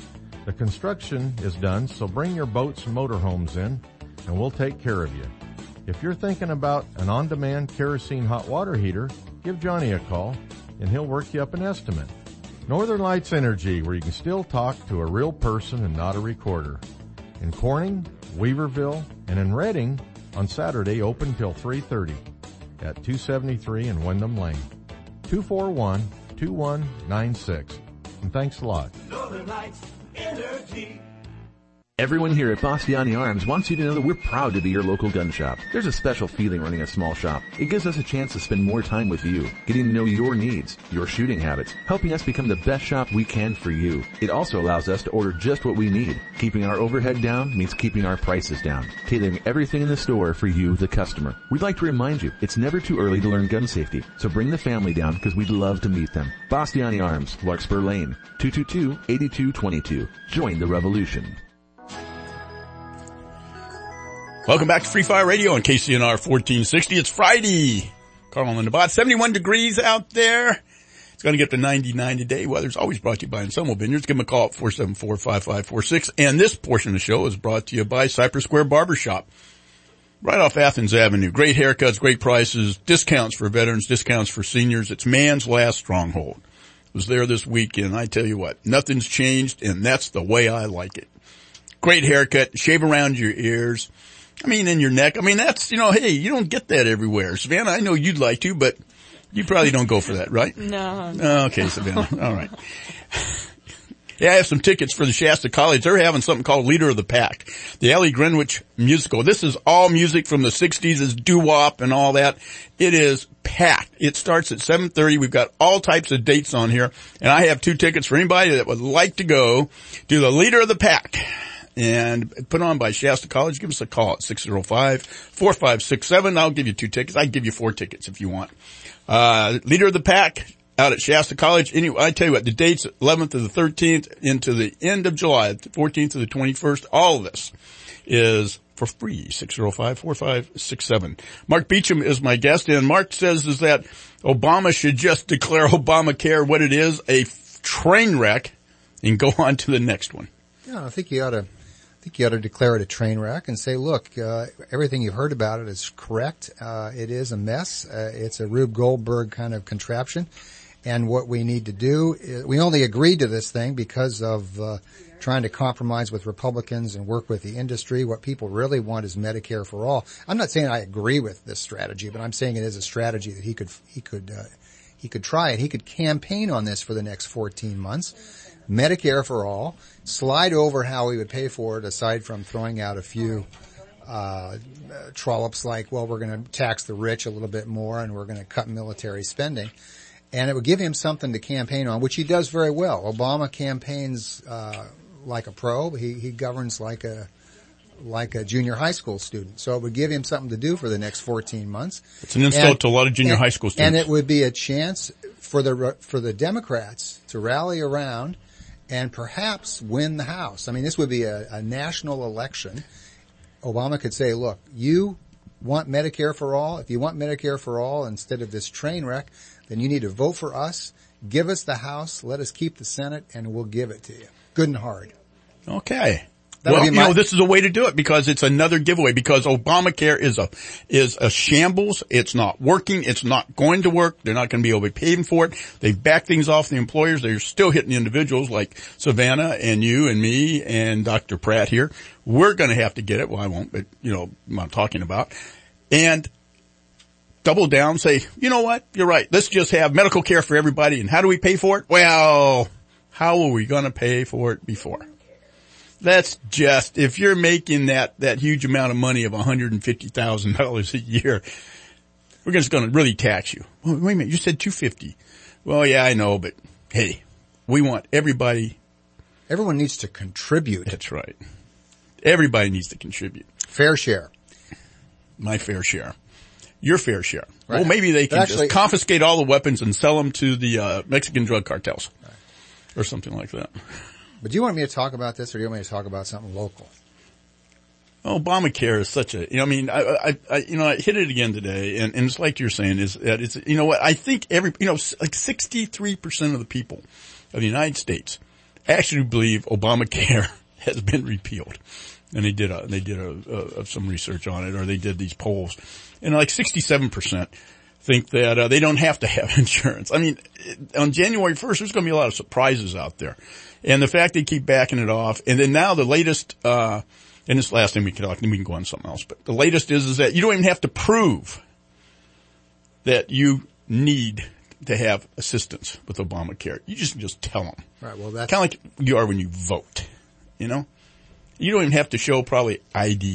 The construction is done, so bring your boats and motorhomes in, and we'll take care of you. If you're thinking about an on-demand kerosene hot water heater, give Johnny a call, and he'll work you up an estimate. Northern Lights Energy, where you can still talk to a real person and not a recorder. In Corning, Weaverville, and in Reading, on Saturday, open till three thirty at two seventy-three and Wyndham Lane. two four one, two one nine six. And thanks a lot. Northern Lights Energy. Everyone here at Bastiani Arms wants you to know that we're proud to be your local gun shop. There's a special feeling running a small shop. It gives us a chance to spend more time with you, getting to know your needs, your shooting habits, helping us become the best shop we can for you. It also allows us to order just what we need. Keeping our overhead down means keeping our prices down, tailoring everything in the store for you, the customer. We'd like to remind you, it's never too early to learn gun safety, so bring the family down because we'd love to meet them. Bastiani Arms, Larkspur Lane, two two two, eight two two two. Join the revolution. Welcome back to Free Fire Radio on K C N R fourteen sixty. It's Friday. Carl and about seventy-one degrees out there. It's going to get to ninety-nine today. Weather's always brought to you by Ensemble Vineyards. Give them a call at four seven four, five five four six. And this portion of the show is brought to you by Cypress Square Barbershop. Right off Athens Avenue. Great haircuts, great prices, discounts for veterans, discounts for seniors. It's man's last stronghold. I was there this weekend. I tell you what, nothing's changed, and that's the way I like it. Great haircut, shave around your ears. I mean, in your neck. I mean, that's, you know, hey, you don't get that everywhere. Savannah, I know you'd like to, but you probably don't go for that, right? No. Okay, Savannah. All right. Yeah, I have some tickets for the Shasta College. They're having something called Leader of the Pack. The Ellie Greenwich musical. This is all music from the sixties. It's doo-wop and all that. It is packed. It starts at seven thirty. We've got all types of dates on here. And I have two tickets for anybody that would like to go to the Leader of the Pack. And put on by Shasta College. Give us a call at six oh five, four five six seven. I'll give you two tickets. I'll give you four tickets if you want. Uh, Leader of the Pack out at Shasta College. Anyway, I tell you what, the dates eleventh to the thirteenth into the end of July, fourteenth to the twenty-first. All of this is for free. six oh five, four five six seven. Mark Beecham is my guest, and Mark says is that Obama should just declare Obamacare what it is, a train wreck, and go on to the next one. Yeah, I think you ought to. I think you ought to declare it a train wreck and say, look, uh, everything you've heard about it is correct. Uh, it is a mess. Uh, it's a Rube Goldberg kind of contraption. And what we need to do is, we only agreed to this thing because of, uh, trying to compromise with Republicans and work with the industry. What people really want is Medicare for all. I'm not saying I agree with this strategy, but I'm saying it is a strategy that he could, he could, uh, he could try it. He could campaign on this for the next fourteen months. Medicare for all, slide over how we would pay for it aside from throwing out a few uh trollops like, well, we're going to tax the rich a little bit more and we're going to cut military spending. And it would give him something to campaign on, which he does very well. Obama campaigns uh like a pro. He he governs like a like a junior high school student. So it would give him something to do for the next fourteen months. It's an insult and, to a lot of junior and, high school students. And it would be a chance for the for the Democrats to rally around and perhaps win the House. I mean, this would be a, a national election. Obama could say, look, you want Medicare for all? If you want Medicare for all instead of this train wreck, then you need to vote for us, give us the House, let us keep the Senate, and we'll give it to you. Good and hard. Okay. That well, you my- know, this is a way to do it because it's another giveaway because Obamacare is a, is a shambles. It's not working. It's not going to work. They're not going to be able to pay for it. They've backed things off the employers. They're still hitting individuals like Savannah and you and me and Doctor Pratt here. We're going to have to get it. Well, I won't, but you know what I'm talking about. And double down, say, you know what? You're right. Let's just have medical care for everybody. And how do we pay for it? Well, how are we going to pay for it before? That's just, if you're making that, that huge amount of money of one hundred fifty thousand dollars a year, we're just going to really tax you. Well, wait a minute, you said two hundred fifty thousand dollars. Well, yeah, I know, but hey, we want everybody. Everyone needs to contribute. That's right. Everybody needs to contribute. Fair share. My fair share. Your fair share. Right. Well, maybe they can actually, just confiscate all the weapons and sell them to the, uh, Mexican drug cartels. Right. Or something like that. But do you want me to talk about this or do you want me to talk about something local? Obamacare is such a, you know, I mean, I, I, I you know, I hit it again today and, and it's like you're saying is that it's, you know what, I think every, you know, like sixty-three percent of the people of the United States actually believe Obamacare has been repealed. And they did a, they did a, a, some research on it, or they did these polls. And like sixty-seven percent think that uh, they don't have to have insurance. I mean, on January first, there's going to be a lot of surprises out there. And the fact they keep backing it off. And then now the latest, uh, and this last thing we can talk, then we can go on something else. But the latest is, is that you don't even have to prove that you need to have assistance with Obamacare. You just, just tell them. Right. Well, that's kind of like you are when you vote, you know? You don't even have to show probably I D.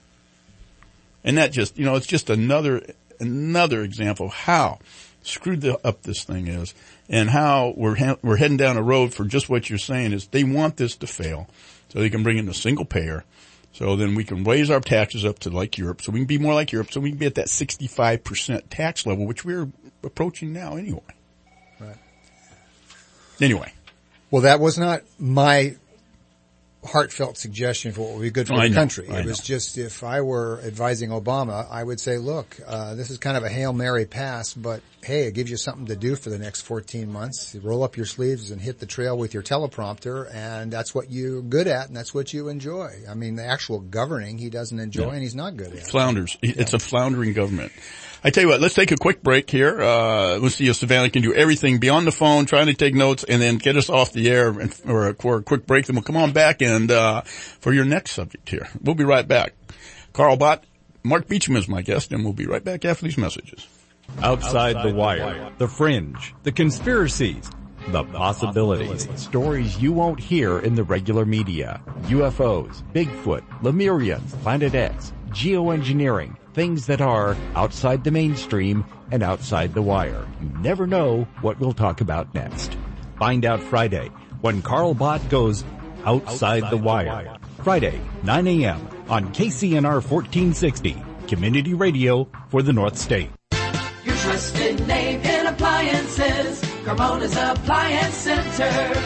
And that just, you know, it's just another, another example of how screwed the, up this thing is, and how we're ha- we're heading down a road for just what you're saying is they want this to fail so they can bring in a single payer, so then we can raise our taxes up to like Europe, so we can be more like Europe, so we can be at that sixty-five percent tax level, which we're approaching now anyway. Right. Anyway. Well, that was not my heartfelt suggestion for what would be good for I the know, country. I It was know. just, if I were advising Obama, I would say, look, uh, this is kind of a Hail Mary pass, but hey, it gives you something to do for the next fourteen months. You roll up your sleeves and hit the trail with your teleprompter, and that's what you're good at, and that's what you enjoy. I mean, the actual governing he doesn't enjoy, Yeah. and he's not good at. Flounders. It's a floundering government. I tell you what, let's take a quick break here. Uh, let's see if Savannah can do everything beyond the phone, trying to take notes, and then get us off the air and, or a, for a quick break. Then we'll come on back and, uh, for your next subject here. We'll be right back. Carl Bott, Mark Beecham is my guest, and we'll be right back after these messages. Outside, Outside the, wire, the wire, the fringe, the conspiracies, the possibilities. Stories you won't hear in the regular media. U F Os, Bigfoot, Lemurians, Planet X, geoengineering, things that are outside the mainstream and outside the wire. You never know what we'll talk about next. Find out Friday when Carl Bott goes outside, outside the, wire. the wire. Friday, nine a.m. on K C N R fourteen sixty, Community Radio for the North State. Your trusted name in appliances, Carmona's Appliance Center.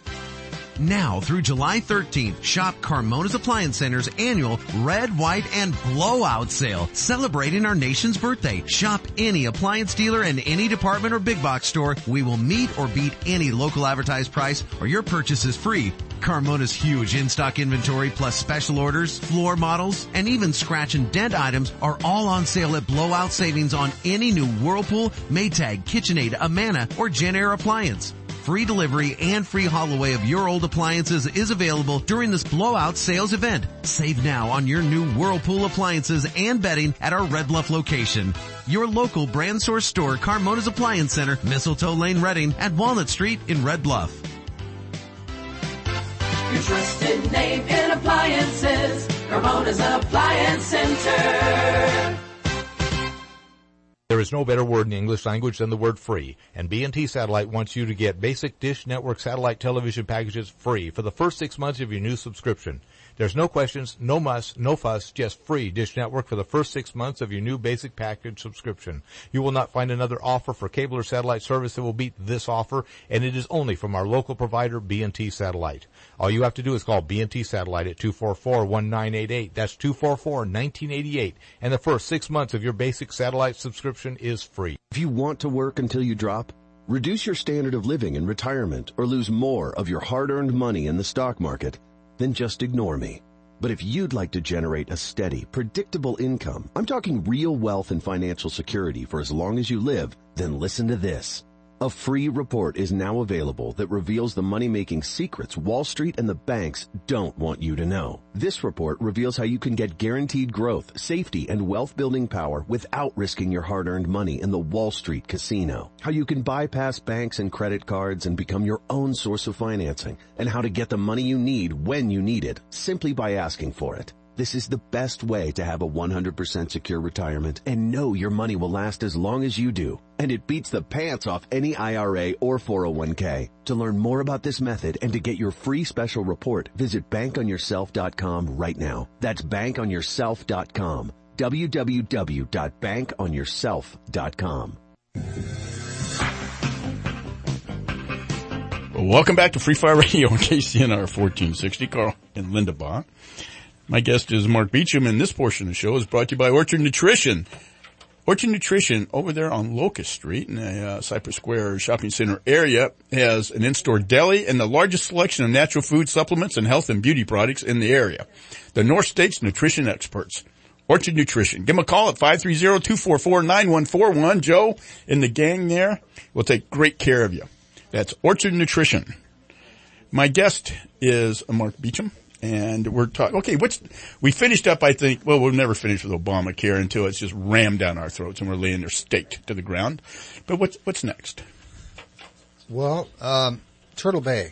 Now through July thirteenth, shop Carmona's Appliance Center's annual Red, White, and Blowout sale, celebrating our nation's birthday. Shop any appliance dealer and any department or big box store. We will meet or beat any local advertised price, or your purchase is free. Carmona's huge in-stock inventory plus special orders, floor models, and even scratch and dent items are all on sale at blowout savings on any new Whirlpool, Maytag, KitchenAid, Amana, or JennAir appliance. Free delivery and free haul away of your old appliances is available during this blowout sales event. Save now on your new Whirlpool appliances and bedding at our Red Bluff location. Your local brand source store, Carmona's Appliance Center, Mistletoe Lane, Reading, at Walnut Street in Red Bluff. Your trusted name in appliances, Carmona's Appliance Center. There is no better word in the English language than the word free, and B and T Satellite wants you to get basic Dish Network satellite television packages free for the first six months of your new subscription. There's no questions, no muss, no fuss, just free Dish Network for the first six months of your new basic package subscription. You will not find another offer for cable or satellite service that will beat this offer, and it is only from our local provider, B and T Satellite. All you have to do is call B and T Satellite at two four four, one nine eight eight. That's two four four, one nine eight eight. And the first six months of your basic satellite subscription is free. If you want to work until you drop, reduce your standard of living in retirement, or lose more of your hard-earned money in the stock market, then just ignore me. But if you'd like to generate a steady, predictable income, I'm talking real wealth and financial security for as long as you live, then listen to this. A free report is now available that reveals the money-making secrets Wall Street and the banks don't want you to know. This report reveals how you can get guaranteed growth, safety, and wealth-building power without risking your hard-earned money in the Wall Street casino. How you can bypass banks and credit cards and become your own source of financing. And how to get the money you need when you need it, simply by asking for it. This is the best way to have a one hundred percent secure retirement and know your money will last as long as you do. And it beats the pants off any I R A or four oh one k. To learn more about this method and to get your free special report, visit bank on yourself dot com right now. That's bank on yourself dot com. w w w dot bank on yourself dot com. Well, welcome back to Free Fire Radio on K C N R fourteen sixty. Carl and Linda Bott. My guest is Mark Beecham, and this portion of the show is brought to you by Orchard Nutrition. Orchard Nutrition over there on Locust Street in the uh, Cypress Square Shopping Center area has an in-store deli and the largest selection of natural food supplements and health and beauty products in the area. The North State's nutrition experts. Orchard Nutrition. Give them a call at five three zero, two four four, nine one four one. Joe and the gang there will take great care of you. That's Orchard Nutrition. My guest is Mark Beecham. And we're talking, okay, what's, we finished up, I think, well, we'll never finish with Obamacare until it's just rammed down our throats and we're laying there staked to the ground. But what's, what's next? Well, um, Turtle Bay.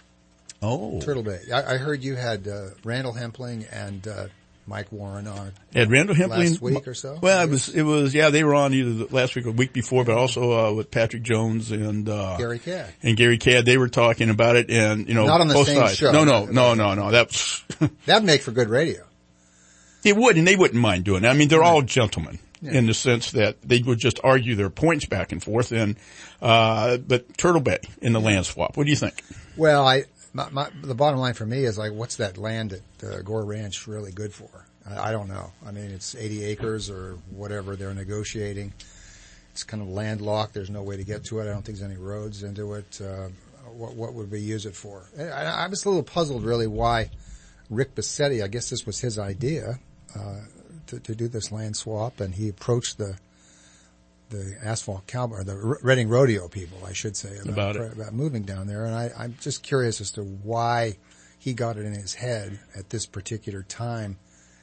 Oh. Turtle Bay. I, I heard you had, uh, Randall Hempling and, uh, Mike Warren on Had Randall Hempling last week or so? Well, it was, it was, yeah, they were on either the last week or the week before, but also, uh, with Patrick Jones and, uh, Gary Cadd. And Gary Cadd, they were talking about it and, you know, not on the both same sides. show. No, no, no, no, no, that's, that'd make for good radio. It would, and they wouldn't mind doing it. I mean, they're all gentlemen Yeah. in the sense that they would just argue their points back and forth and, uh, but Turtle Bay in the land swap. What do you think? Well, I, my, my, the bottom line for me is like, what's that land at uh, Gore Ranch really good for? I, I don't know. I mean, it's eighty acres or whatever they're negotiating. It's kind of landlocked. There's no way to get to it. I don't think there's any roads into it. Uh, what, what would we use it for? I, I was a little puzzled really why Rick Bassetti, I guess this was his idea, uh, to, to do this land swap, and he approached the, the Asphalt Cowboy, or the Reading Rodeo people, I should say, about, about, it. about moving down there. And I, I'm just curious as to why he got it in his head at this particular time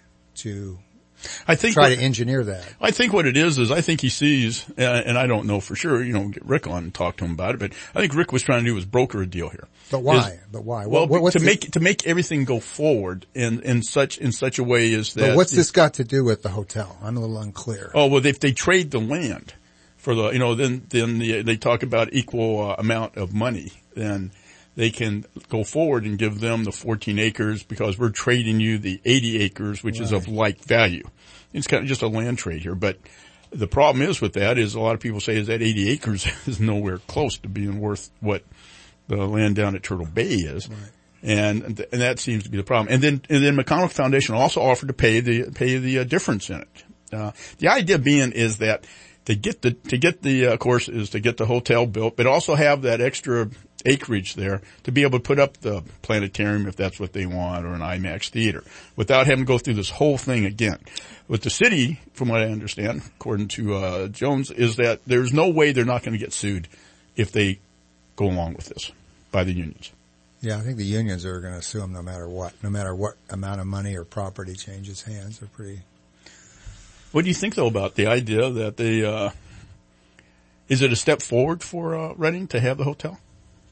to I think try what, to engineer that. I think what it is is I think he sees, uh, and I don't know for sure, you know, get Rick on and talk to him about it, but I think Rick was trying to do was broker a deal here. But why? Is, but why? Well, what, what's to the, make to make everything go forward in in such in such a way is that. But what's this got to do with the hotel? I'm a little unclear. Oh well, if they trade the land for the, you know, then then the, they talk about equal uh, amount of money, then they can go forward and give them the fourteen acres because we're trading you the eighty acres, which right. is of like value. It's kind of just a land trade here, but the problem is with that is a lot of people say is that eighty acres is nowhere close to being worth what the land down at Turtle Bay is. Right. And, and that seems to be the problem. And then, and then McConnell Foundation also offered to pay the, pay the uh, difference in it. Uh, the idea being is that to get the, to get the, uh, of course, is to get the hotel built, but also have that extra acreage there to be able to put up the planetarium if that's what they want, or an IMAX theater, without having to go through this whole thing again. With the city, from what I understand, according to uh Jones, is that there's no way they're not going to get sued if they go along with this by the unions. Yeah, I think the unions are going to sue them no matter what, no matter what amount of money or property changes hands. They're pretty. What do you think though about the idea that they? uh Is it a step forward for uh Reading to have the hotel?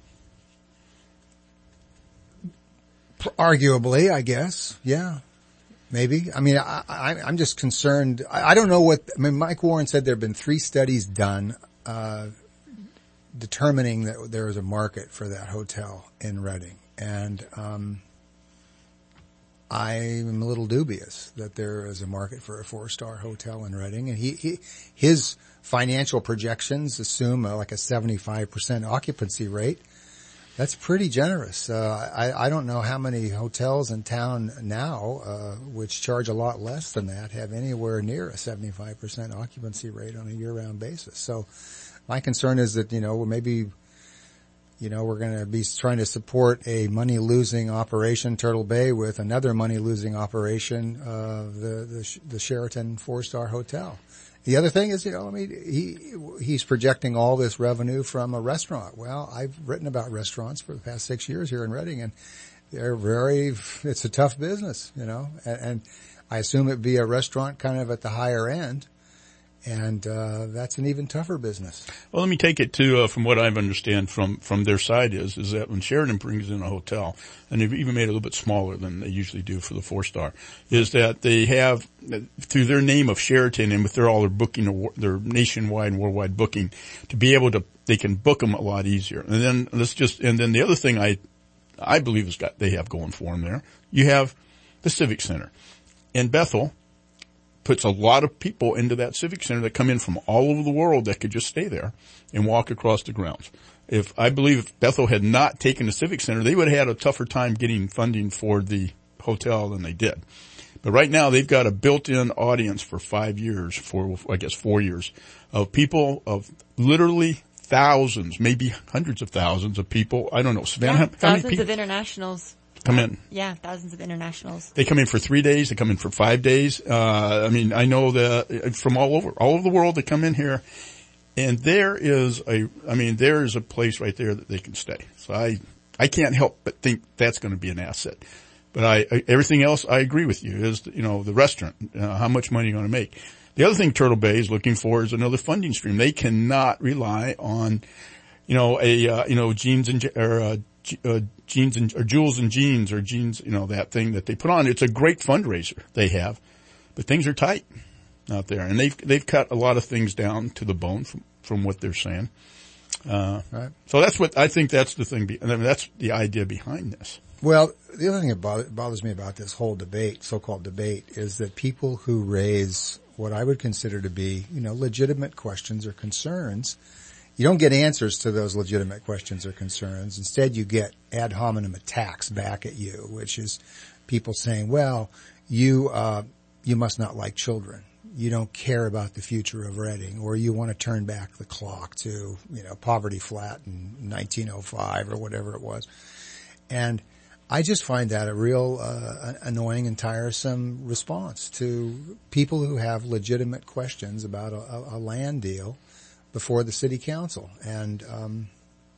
Arguably, I guess. Yeah. Maybe. I mean, I, I, I'm just concerned. I, I don't know what, I mean, Mike Warren said there have been three studies done, uh, determining that there is a market for that hotel in Reading. And, um, I'm a little dubious that there is a market for a four-star hotel in Reading. And he, he, his financial projections assume uh, like a seventy-five percent occupancy rate. That's pretty generous. Uh, I, I don't know how many hotels in town now, uh, which charge a lot less than that, have anywhere near a seventy-five percent occupancy rate on a year-round basis. So my concern is that, you know, maybe, you know, we're going to be trying to support a money-losing operation, Turtle Bay, with another money-losing operation, uh, the, the, the Sheraton four-star hotel. The other thing is, you know, I mean, he, he's projecting all this revenue from a restaurant. Well, I've written about restaurants for the past six years here in Reading, and they're very, it's a tough business, you know, and, and I assume it'd be a restaurant kind of at the higher end. And, uh, that's an even tougher business. Well, let me take it to, uh, from what I understand from, from their side is, is that when Sheraton brings in a hotel, and they've even made it a little bit smaller than they usually do for the four star, is that they have, through their name of Sheraton and with their, all their booking, their nationwide and worldwide booking, to be able to, they can book them a lot easier. And then let's just, and then the other thing I, I believe has got, they have going for them there, you have the Civic Center. In Bethel, puts a lot of people into that Civic Center that come in from all over the world that could just stay there and walk across the grounds. If I believe if Bethel had not taken the Civic Center, they would have had a tougher time getting funding for the hotel than they did. But right now they've got a built-in audience for five years, for, I guess four years, of people, of literally thousands, maybe hundreds of thousands of people. I don't know. Savannah, Yeah, how, how many thousands people of internationals. come in? Yeah, thousands of internationals. They come in for three days. They come in for five days. Uh, I mean, I know that from all over, all over the world, they come in here. And there is a, I mean, there is a place right there that they can stay. So I, I can't help but think that's going to be an asset. But I, I everything else I agree with you is, you know, the restaurant, uh, how much money are you going to make? The other thing Turtle Bay is looking for is another funding stream. They cannot rely on, you know, a, uh, you know, jeans and, or, uh, uh, jeans and, or jewels and jeans or jeans, you know, that thing that they put on. It's a great fundraiser they have, but things are tight out there. And they've, they've cut a lot of things down to the bone from, from what they're saying. Uh, right. So that's what, I think that's the thing, be, I mean, that's the idea behind this. Well, the other thing that bother, bothers me about this whole debate, so-called debate, is that people who raise what I would consider to be, you know, legitimate questions or concerns, you don't get answers to those legitimate questions or concerns. Instead, you get ad hominem attacks back at you, which is people saying, well, you, uh, you must not like children. You don't care about the future of Reading, or you want to turn back the clock to, you know, poverty flat in nineteen oh five or whatever it was. And I just find that a real uh, annoying and tiresome response to people who have legitimate questions about a, a land deal before the city council. And um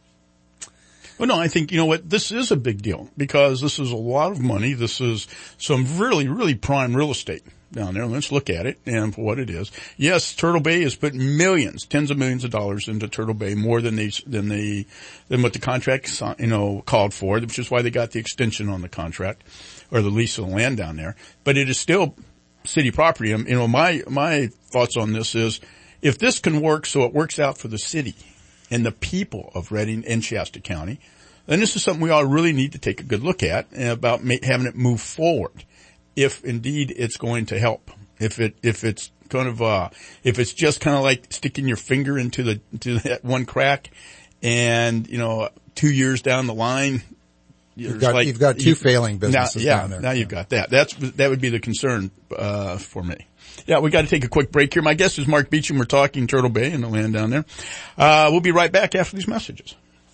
well, no, I think, you know what, this is a big deal because this is a lot of money. This is some really, really prime real estate down there. Let's look at it and for what it is. Yes, Turtle Bay has put millions, tens of millions of dollars into Turtle Bay, more than they, than they, than what the contract, you know, called for, which is why they got the extension on the contract or the lease of the land down there. But it is still city property. You know, my, my thoughts on this is if this can work so it works out for the city and the people of Reading and Shasta County, then this is something we all really need to take a good look at about ma- having it move forward. If indeed it's going to help, if it, if it's kind of, uh, if it's just kind of like sticking your finger into the, into that one crack and, you know, two years down the line, you've got, like, you've got two you, failing businesses now, yeah, down there. Now you've got that. That's, that would be the concern, uh, for me. Yeah, we got to take a quick break here. My guest is Mark Beecham. We're talking Turtle Bay and the land down there. Uh, we'll be right back after these messages.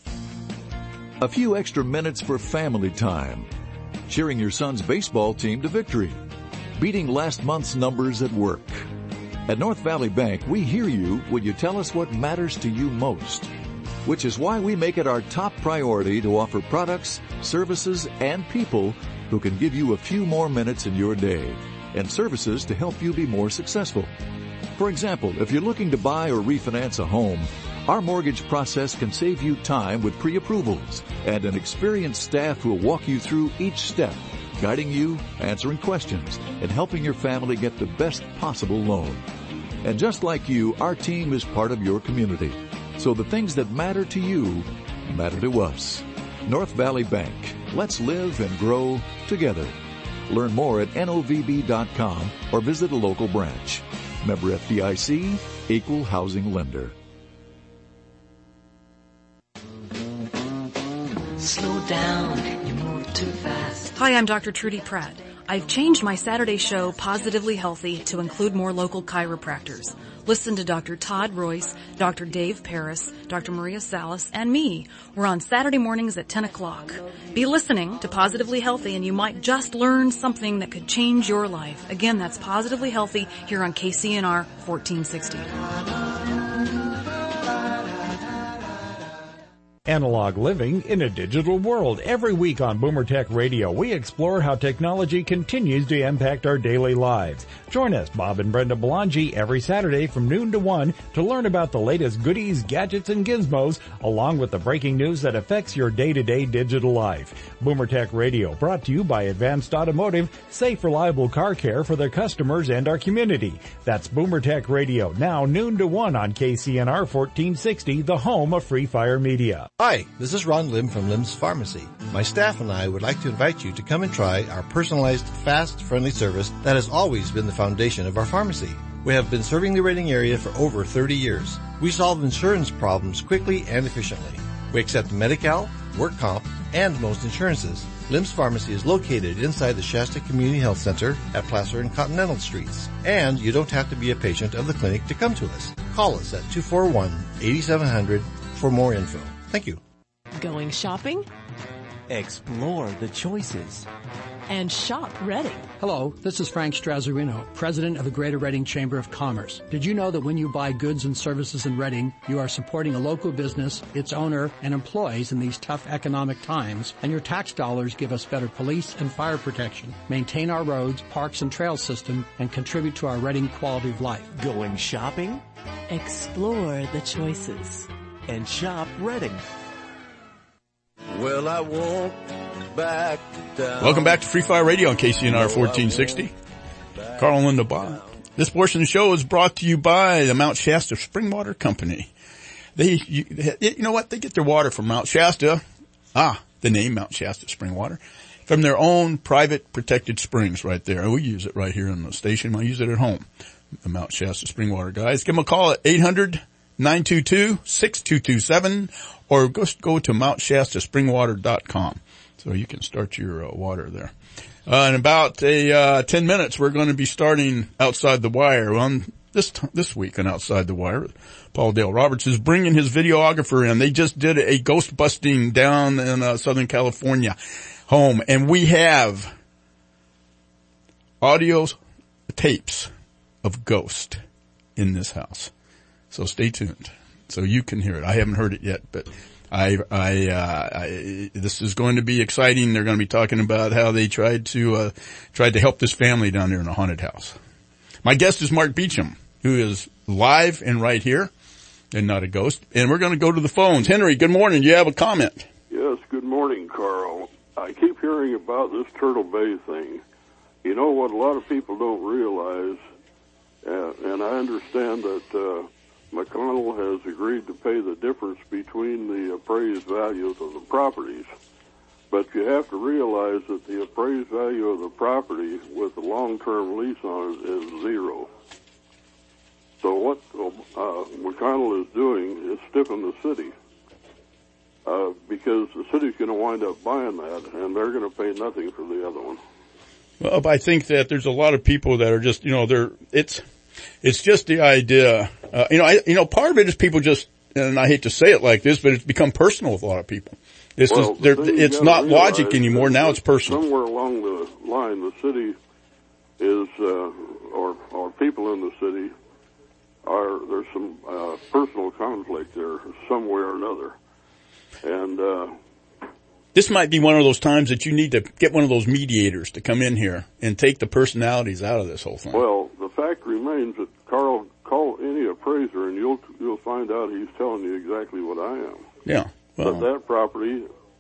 A few extra minutes for family time. Cheering your son's baseball team to victory. Beating last month's numbers at work. At North Valley Bank, we hear you when you tell us what matters to you most. Which is why we make it our top priority to offer products, services, and people who can give you a few more minutes in your day. And services to help you be more successful. For example, if you're looking to buy or refinance a home, our mortgage process can save you time with pre-approvals and an experienced staff who will walk you through each step, guiding you, answering questions, and helping your family get the best possible loan. And just like you, our team is part of your community. So the things that matter to you matter to us. North Valley Bank. Let's live and grow together. Learn more at N O V B dot com or visit a local branch. Member F D I C, Equal Housing Lender. Slow down, you move too fast. Hi, I'm Doctor Trudy Pratt. I've changed my Saturday show, Positively Healthy, to include more local chiropractors. Listen to Doctor Todd Royce, Doctor Dave Paris, Doctor Maria Salas, and me. We're on Saturday mornings at ten o'clock. Be listening to Positively Healthy and you might just learn something that could change your life. Again, that's Positively Healthy here on K C N R fourteen sixty. Analog living in a digital world. Every week on Boomer Tech Radio, we explore how technology continues to impact our daily lives. Join us, Bob and Brenda Belangi, every Saturday from noon to one to learn about the latest goodies, gadgets, and gizmos, along with the breaking news that affects your day-to-day digital life. Boomer Tech Radio, brought to you by Advanced Automotive, safe, reliable car care for their customers and our community. That's Boomer Tech Radio, now noon to one on K C N R fourteen sixty, the home of Free Fire Media. Hi, this is Ron Lim from Lim's Pharmacy. My staff and I would like to invite you to come and try our personalized, fast, friendly service that has always been the foundation of our pharmacy. We have been serving the Reading area for over thirty years. We solve insurance problems quickly and efficiently. We accept Medi-Cal, work comp, and most insurances. Lim's Pharmacy is located inside the Shasta Community Health Center at Placer and Continental Streets. And you don't have to be a patient of the clinic to come to us. Call us at two four one, eight seven zero zero for more info. Thank you. Going shopping? Explore the choices. And shop Reading. Hello, this is Frank Strazzarino, president of the Greater Reading Chamber of Commerce. Did you know that when you buy goods and services in Reading, you are supporting a local business, its owner, and employees in these tough economic times, and your tax dollars give us better police and fire protection, maintain our roads, parks, and trail system, and contribute to our Reading quality of life. Going shopping? Explore the choices. And shop Reading. Well, I won't back down. Welcome back to Free Fire Radio on K C N R fourteen sixty. Carl and Linda Bob. This portion of the show is brought to you by the Mount Shasta Spring Water Company. They, you, you know what? They get their water from Mount Shasta. Ah, the name Mount Shasta Spring Water. From their own private protected springs right there. And we use it right here on the station. I use it at home. The Mount Shasta Spring Water guys. Give them a call at eight hundred, nine two two, six two two seven or go, go to mount shasta spring water dot com. So you can start your uh, water there. Uh, in about a, uh, ten minutes, we're going to be starting Outside the Wire on this, t- this week on Outside the Wire. Paul Dale Roberts is bringing his videographer in. They just did a ghost busting down in, uh, Southern California home. And we have audio tapes of ghost in this house. So stay tuned. So you can hear it. I haven't heard it yet, but I, I, uh, I, this is going to be exciting. They're going to be talking about how they tried to, uh, tried to help this family down there in a haunted house. My guest is Mark Beecham, who is live and right here and not a ghost. And we're going to go to the phones. Henry, good morning. You have a comment? Yes, good morning, Carl. I keep hearing about this Turtle Bay thing. You know what a lot of people don't realize, uh, and I understand that, uh, McConnell has agreed to pay the difference between the appraised values of the properties. But you have to realize that the appraised value of the property with the long-term lease on it is zero. So what uh, McConnell is doing is stiffing the city uh, because the city's going to wind up buying that, and they're going to pay nothing for the other one. Well, I think that there's a lot of people that are just, you know, they're, it's, it's just the idea, uh, you know, I, you know, part of it is people just, and I hate to say it like this, but it's become personal with a lot of people. This well, is, there, it's not logic anymore. Now it's personal. Somewhere along the line, the city is, uh, or, or people in the city are, there's some, uh, personal conflict there somewhere or another. And, uh, this might be one of those times that you need to get one of those mediators to come in here and take the personalities out of this whole thing. Well, the fact remains that Carl, call any appraiser and you'll you'll find out he's telling you exactly what I am. Yeah. Well, but that property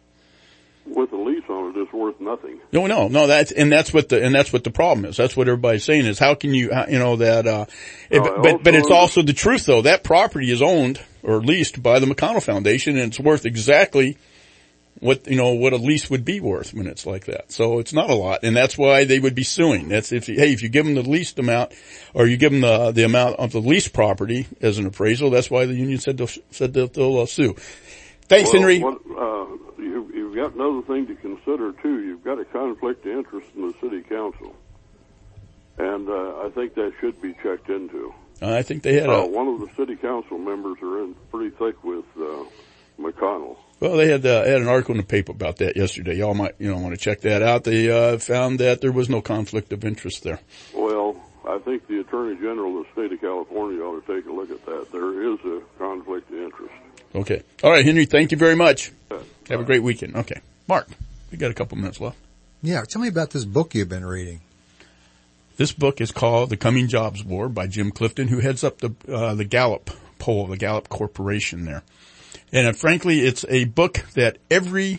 with a lease on it is worth nothing. No, no, no. That's and that's what the and that's what the problem is. That's what everybody's saying is how can you you know that uh, it, no, but but it's also the truth though. That property is owned or leased by the McConnell Foundation and it's worth exactly what, you know, what a lease would be worth when it's like that. So it's not a lot. And that's why they would be suing. That's if, hey, if you give them the leased amount or you give them the, the amount of the leased property as an appraisal, that's why the union said they'll, said they'll, they'll uh, sue. Thanks, well, Henry. What, uh, you, you've got another thing to consider too. You've got a conflict of interest in the city council. And, uh, I think that should be checked into. Uh, I think they had uh, a, one of the city council members are in pretty thick with, uh, McConnell. Well, they had, uh, had an article in the paper about that yesterday. Y'all might, you know, want to check that out. They, uh, found that there was no conflict of interest there. Well, I think the Attorney General of the state of California ought to take a look at that. There is a conflict of interest. Okay. All right, Henry, thank you very much. Yeah. Have a great weekend. Okay. Mark, we got a couple minutes left. Yeah, tell me about this book you've been reading. This book is called The Coming Jobs War by Jim Clifton, who heads up the, uh, the Gallup poll, the Gallup Corporation there. And uh, frankly, it's a book that every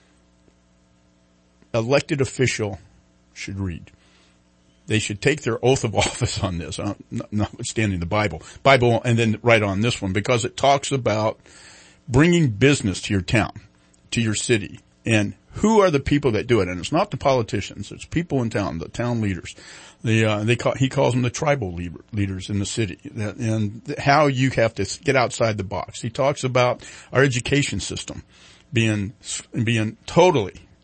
elected official should read. They should take their oath of office on this, uh, notwithstanding the Bible, Bible, and then write on this one because it talks about bringing business to your town, to your city, and who are the people that do it. And it's not the politicians; it's people in town, the town leaders. The uh, they call, he calls them the tribal leader, leaders in the city, that, and how you have to get outside the box. He talks about our education system being being totally.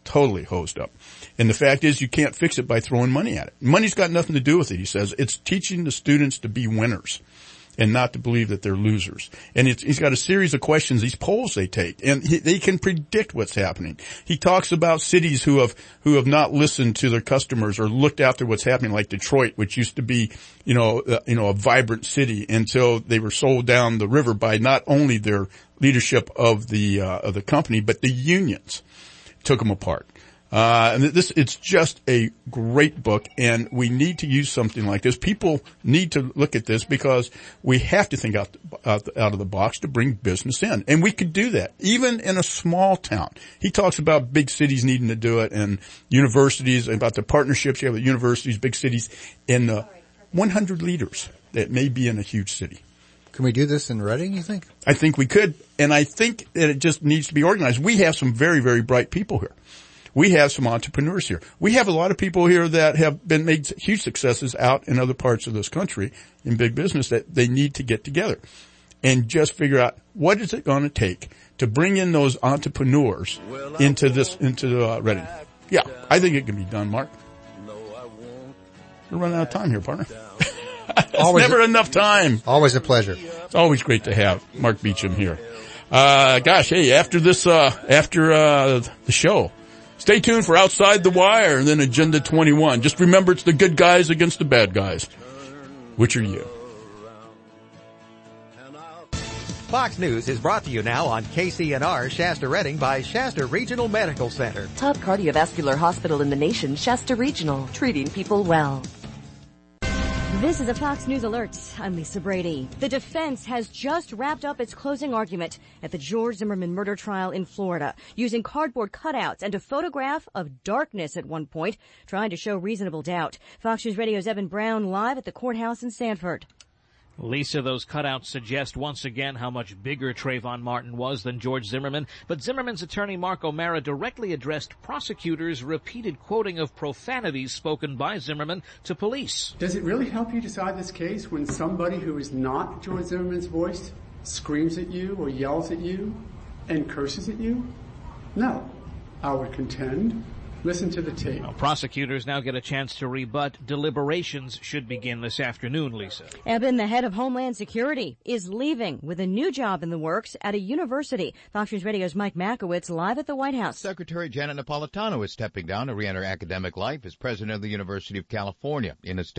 totally hosed up. And the fact is you can't fix it by throwing money at it. Money's got nothing to do with it, he says. It's teaching the students to be winners and not to believe that they're losers. And it's, he's got a series of questions, these polls they take, and he, they can predict what's happening. He talks about cities who have, who have not listened to their customers or looked after what's happening, like Detroit, which used to be, you know, uh, you know, a vibrant city until they were sold down the river by not only their leadership of the, uh, of the company, but the unions took them apart. Uh, and this, it's just a great book, and we need to use something like this. People need to look at this because we have to think out, out, out of the box to bring business in. And we could do that, even in a small town. He talks about big cities needing to do it and universities, about the partnerships you have with universities, big cities, and uh, one hundred leaders that may be in a huge city. Can we do this in Reading, you think? I think we could, and I think that it just needs to be organized. We have some very, very bright people here. We have some entrepreneurs here. We have a lot of people here that have been made huge successes out in other parts of this country in big business that they need to get together and just figure out what is it going to take to bring in those entrepreneurs into this, into uh, Reading. Yeah, I think it can be done, Mark. We're running out of time here, partner. It's always never a, enough time. Always a pleasure. It's always great to have Mark Beecham here. Uh, gosh, hey, after this, uh, after, uh, the show, stay tuned for Outside the Wire and then Agenda twenty-one. Just remember it's the good guys against the bad guys. Which are you? Fox News is brought to you now on K C N R Shasta Reading by Shasta Regional Medical Center. Top cardiovascular hospital in the nation, Shasta Regional, treating people well. This is a Fox News alert. I'm Lisa Brady. The defense has just wrapped up its closing argument at the George Zimmerman murder trial in Florida, using cardboard cutouts and a photograph of darkness at one point, trying to show reasonable doubt. Fox News Radio's Evan Brown live at the courthouse in Sanford. Lisa, those cutouts suggest once again how much bigger Trayvon Martin was than George Zimmerman, but Zimmerman's attorney Mark O'Mara directly addressed prosecutors' repeated quoting of profanities spoken by Zimmerman to police. Does it really help you decide this case when somebody who is not George Zimmerman's voice screams at you or yells at you and curses at you? No. I would contend. Listen to the tape. Now, prosecutors now get a chance to rebut. Deliberations should begin this afternoon, Lisa. Eben, the head of Homeland Security, is leaving with a new job in the works at a university. Fox News Radio's Mike Makowitz live at the White House. Secretary Janet Napolitano is stepping down to re-enter academic life as president of the University of California. In a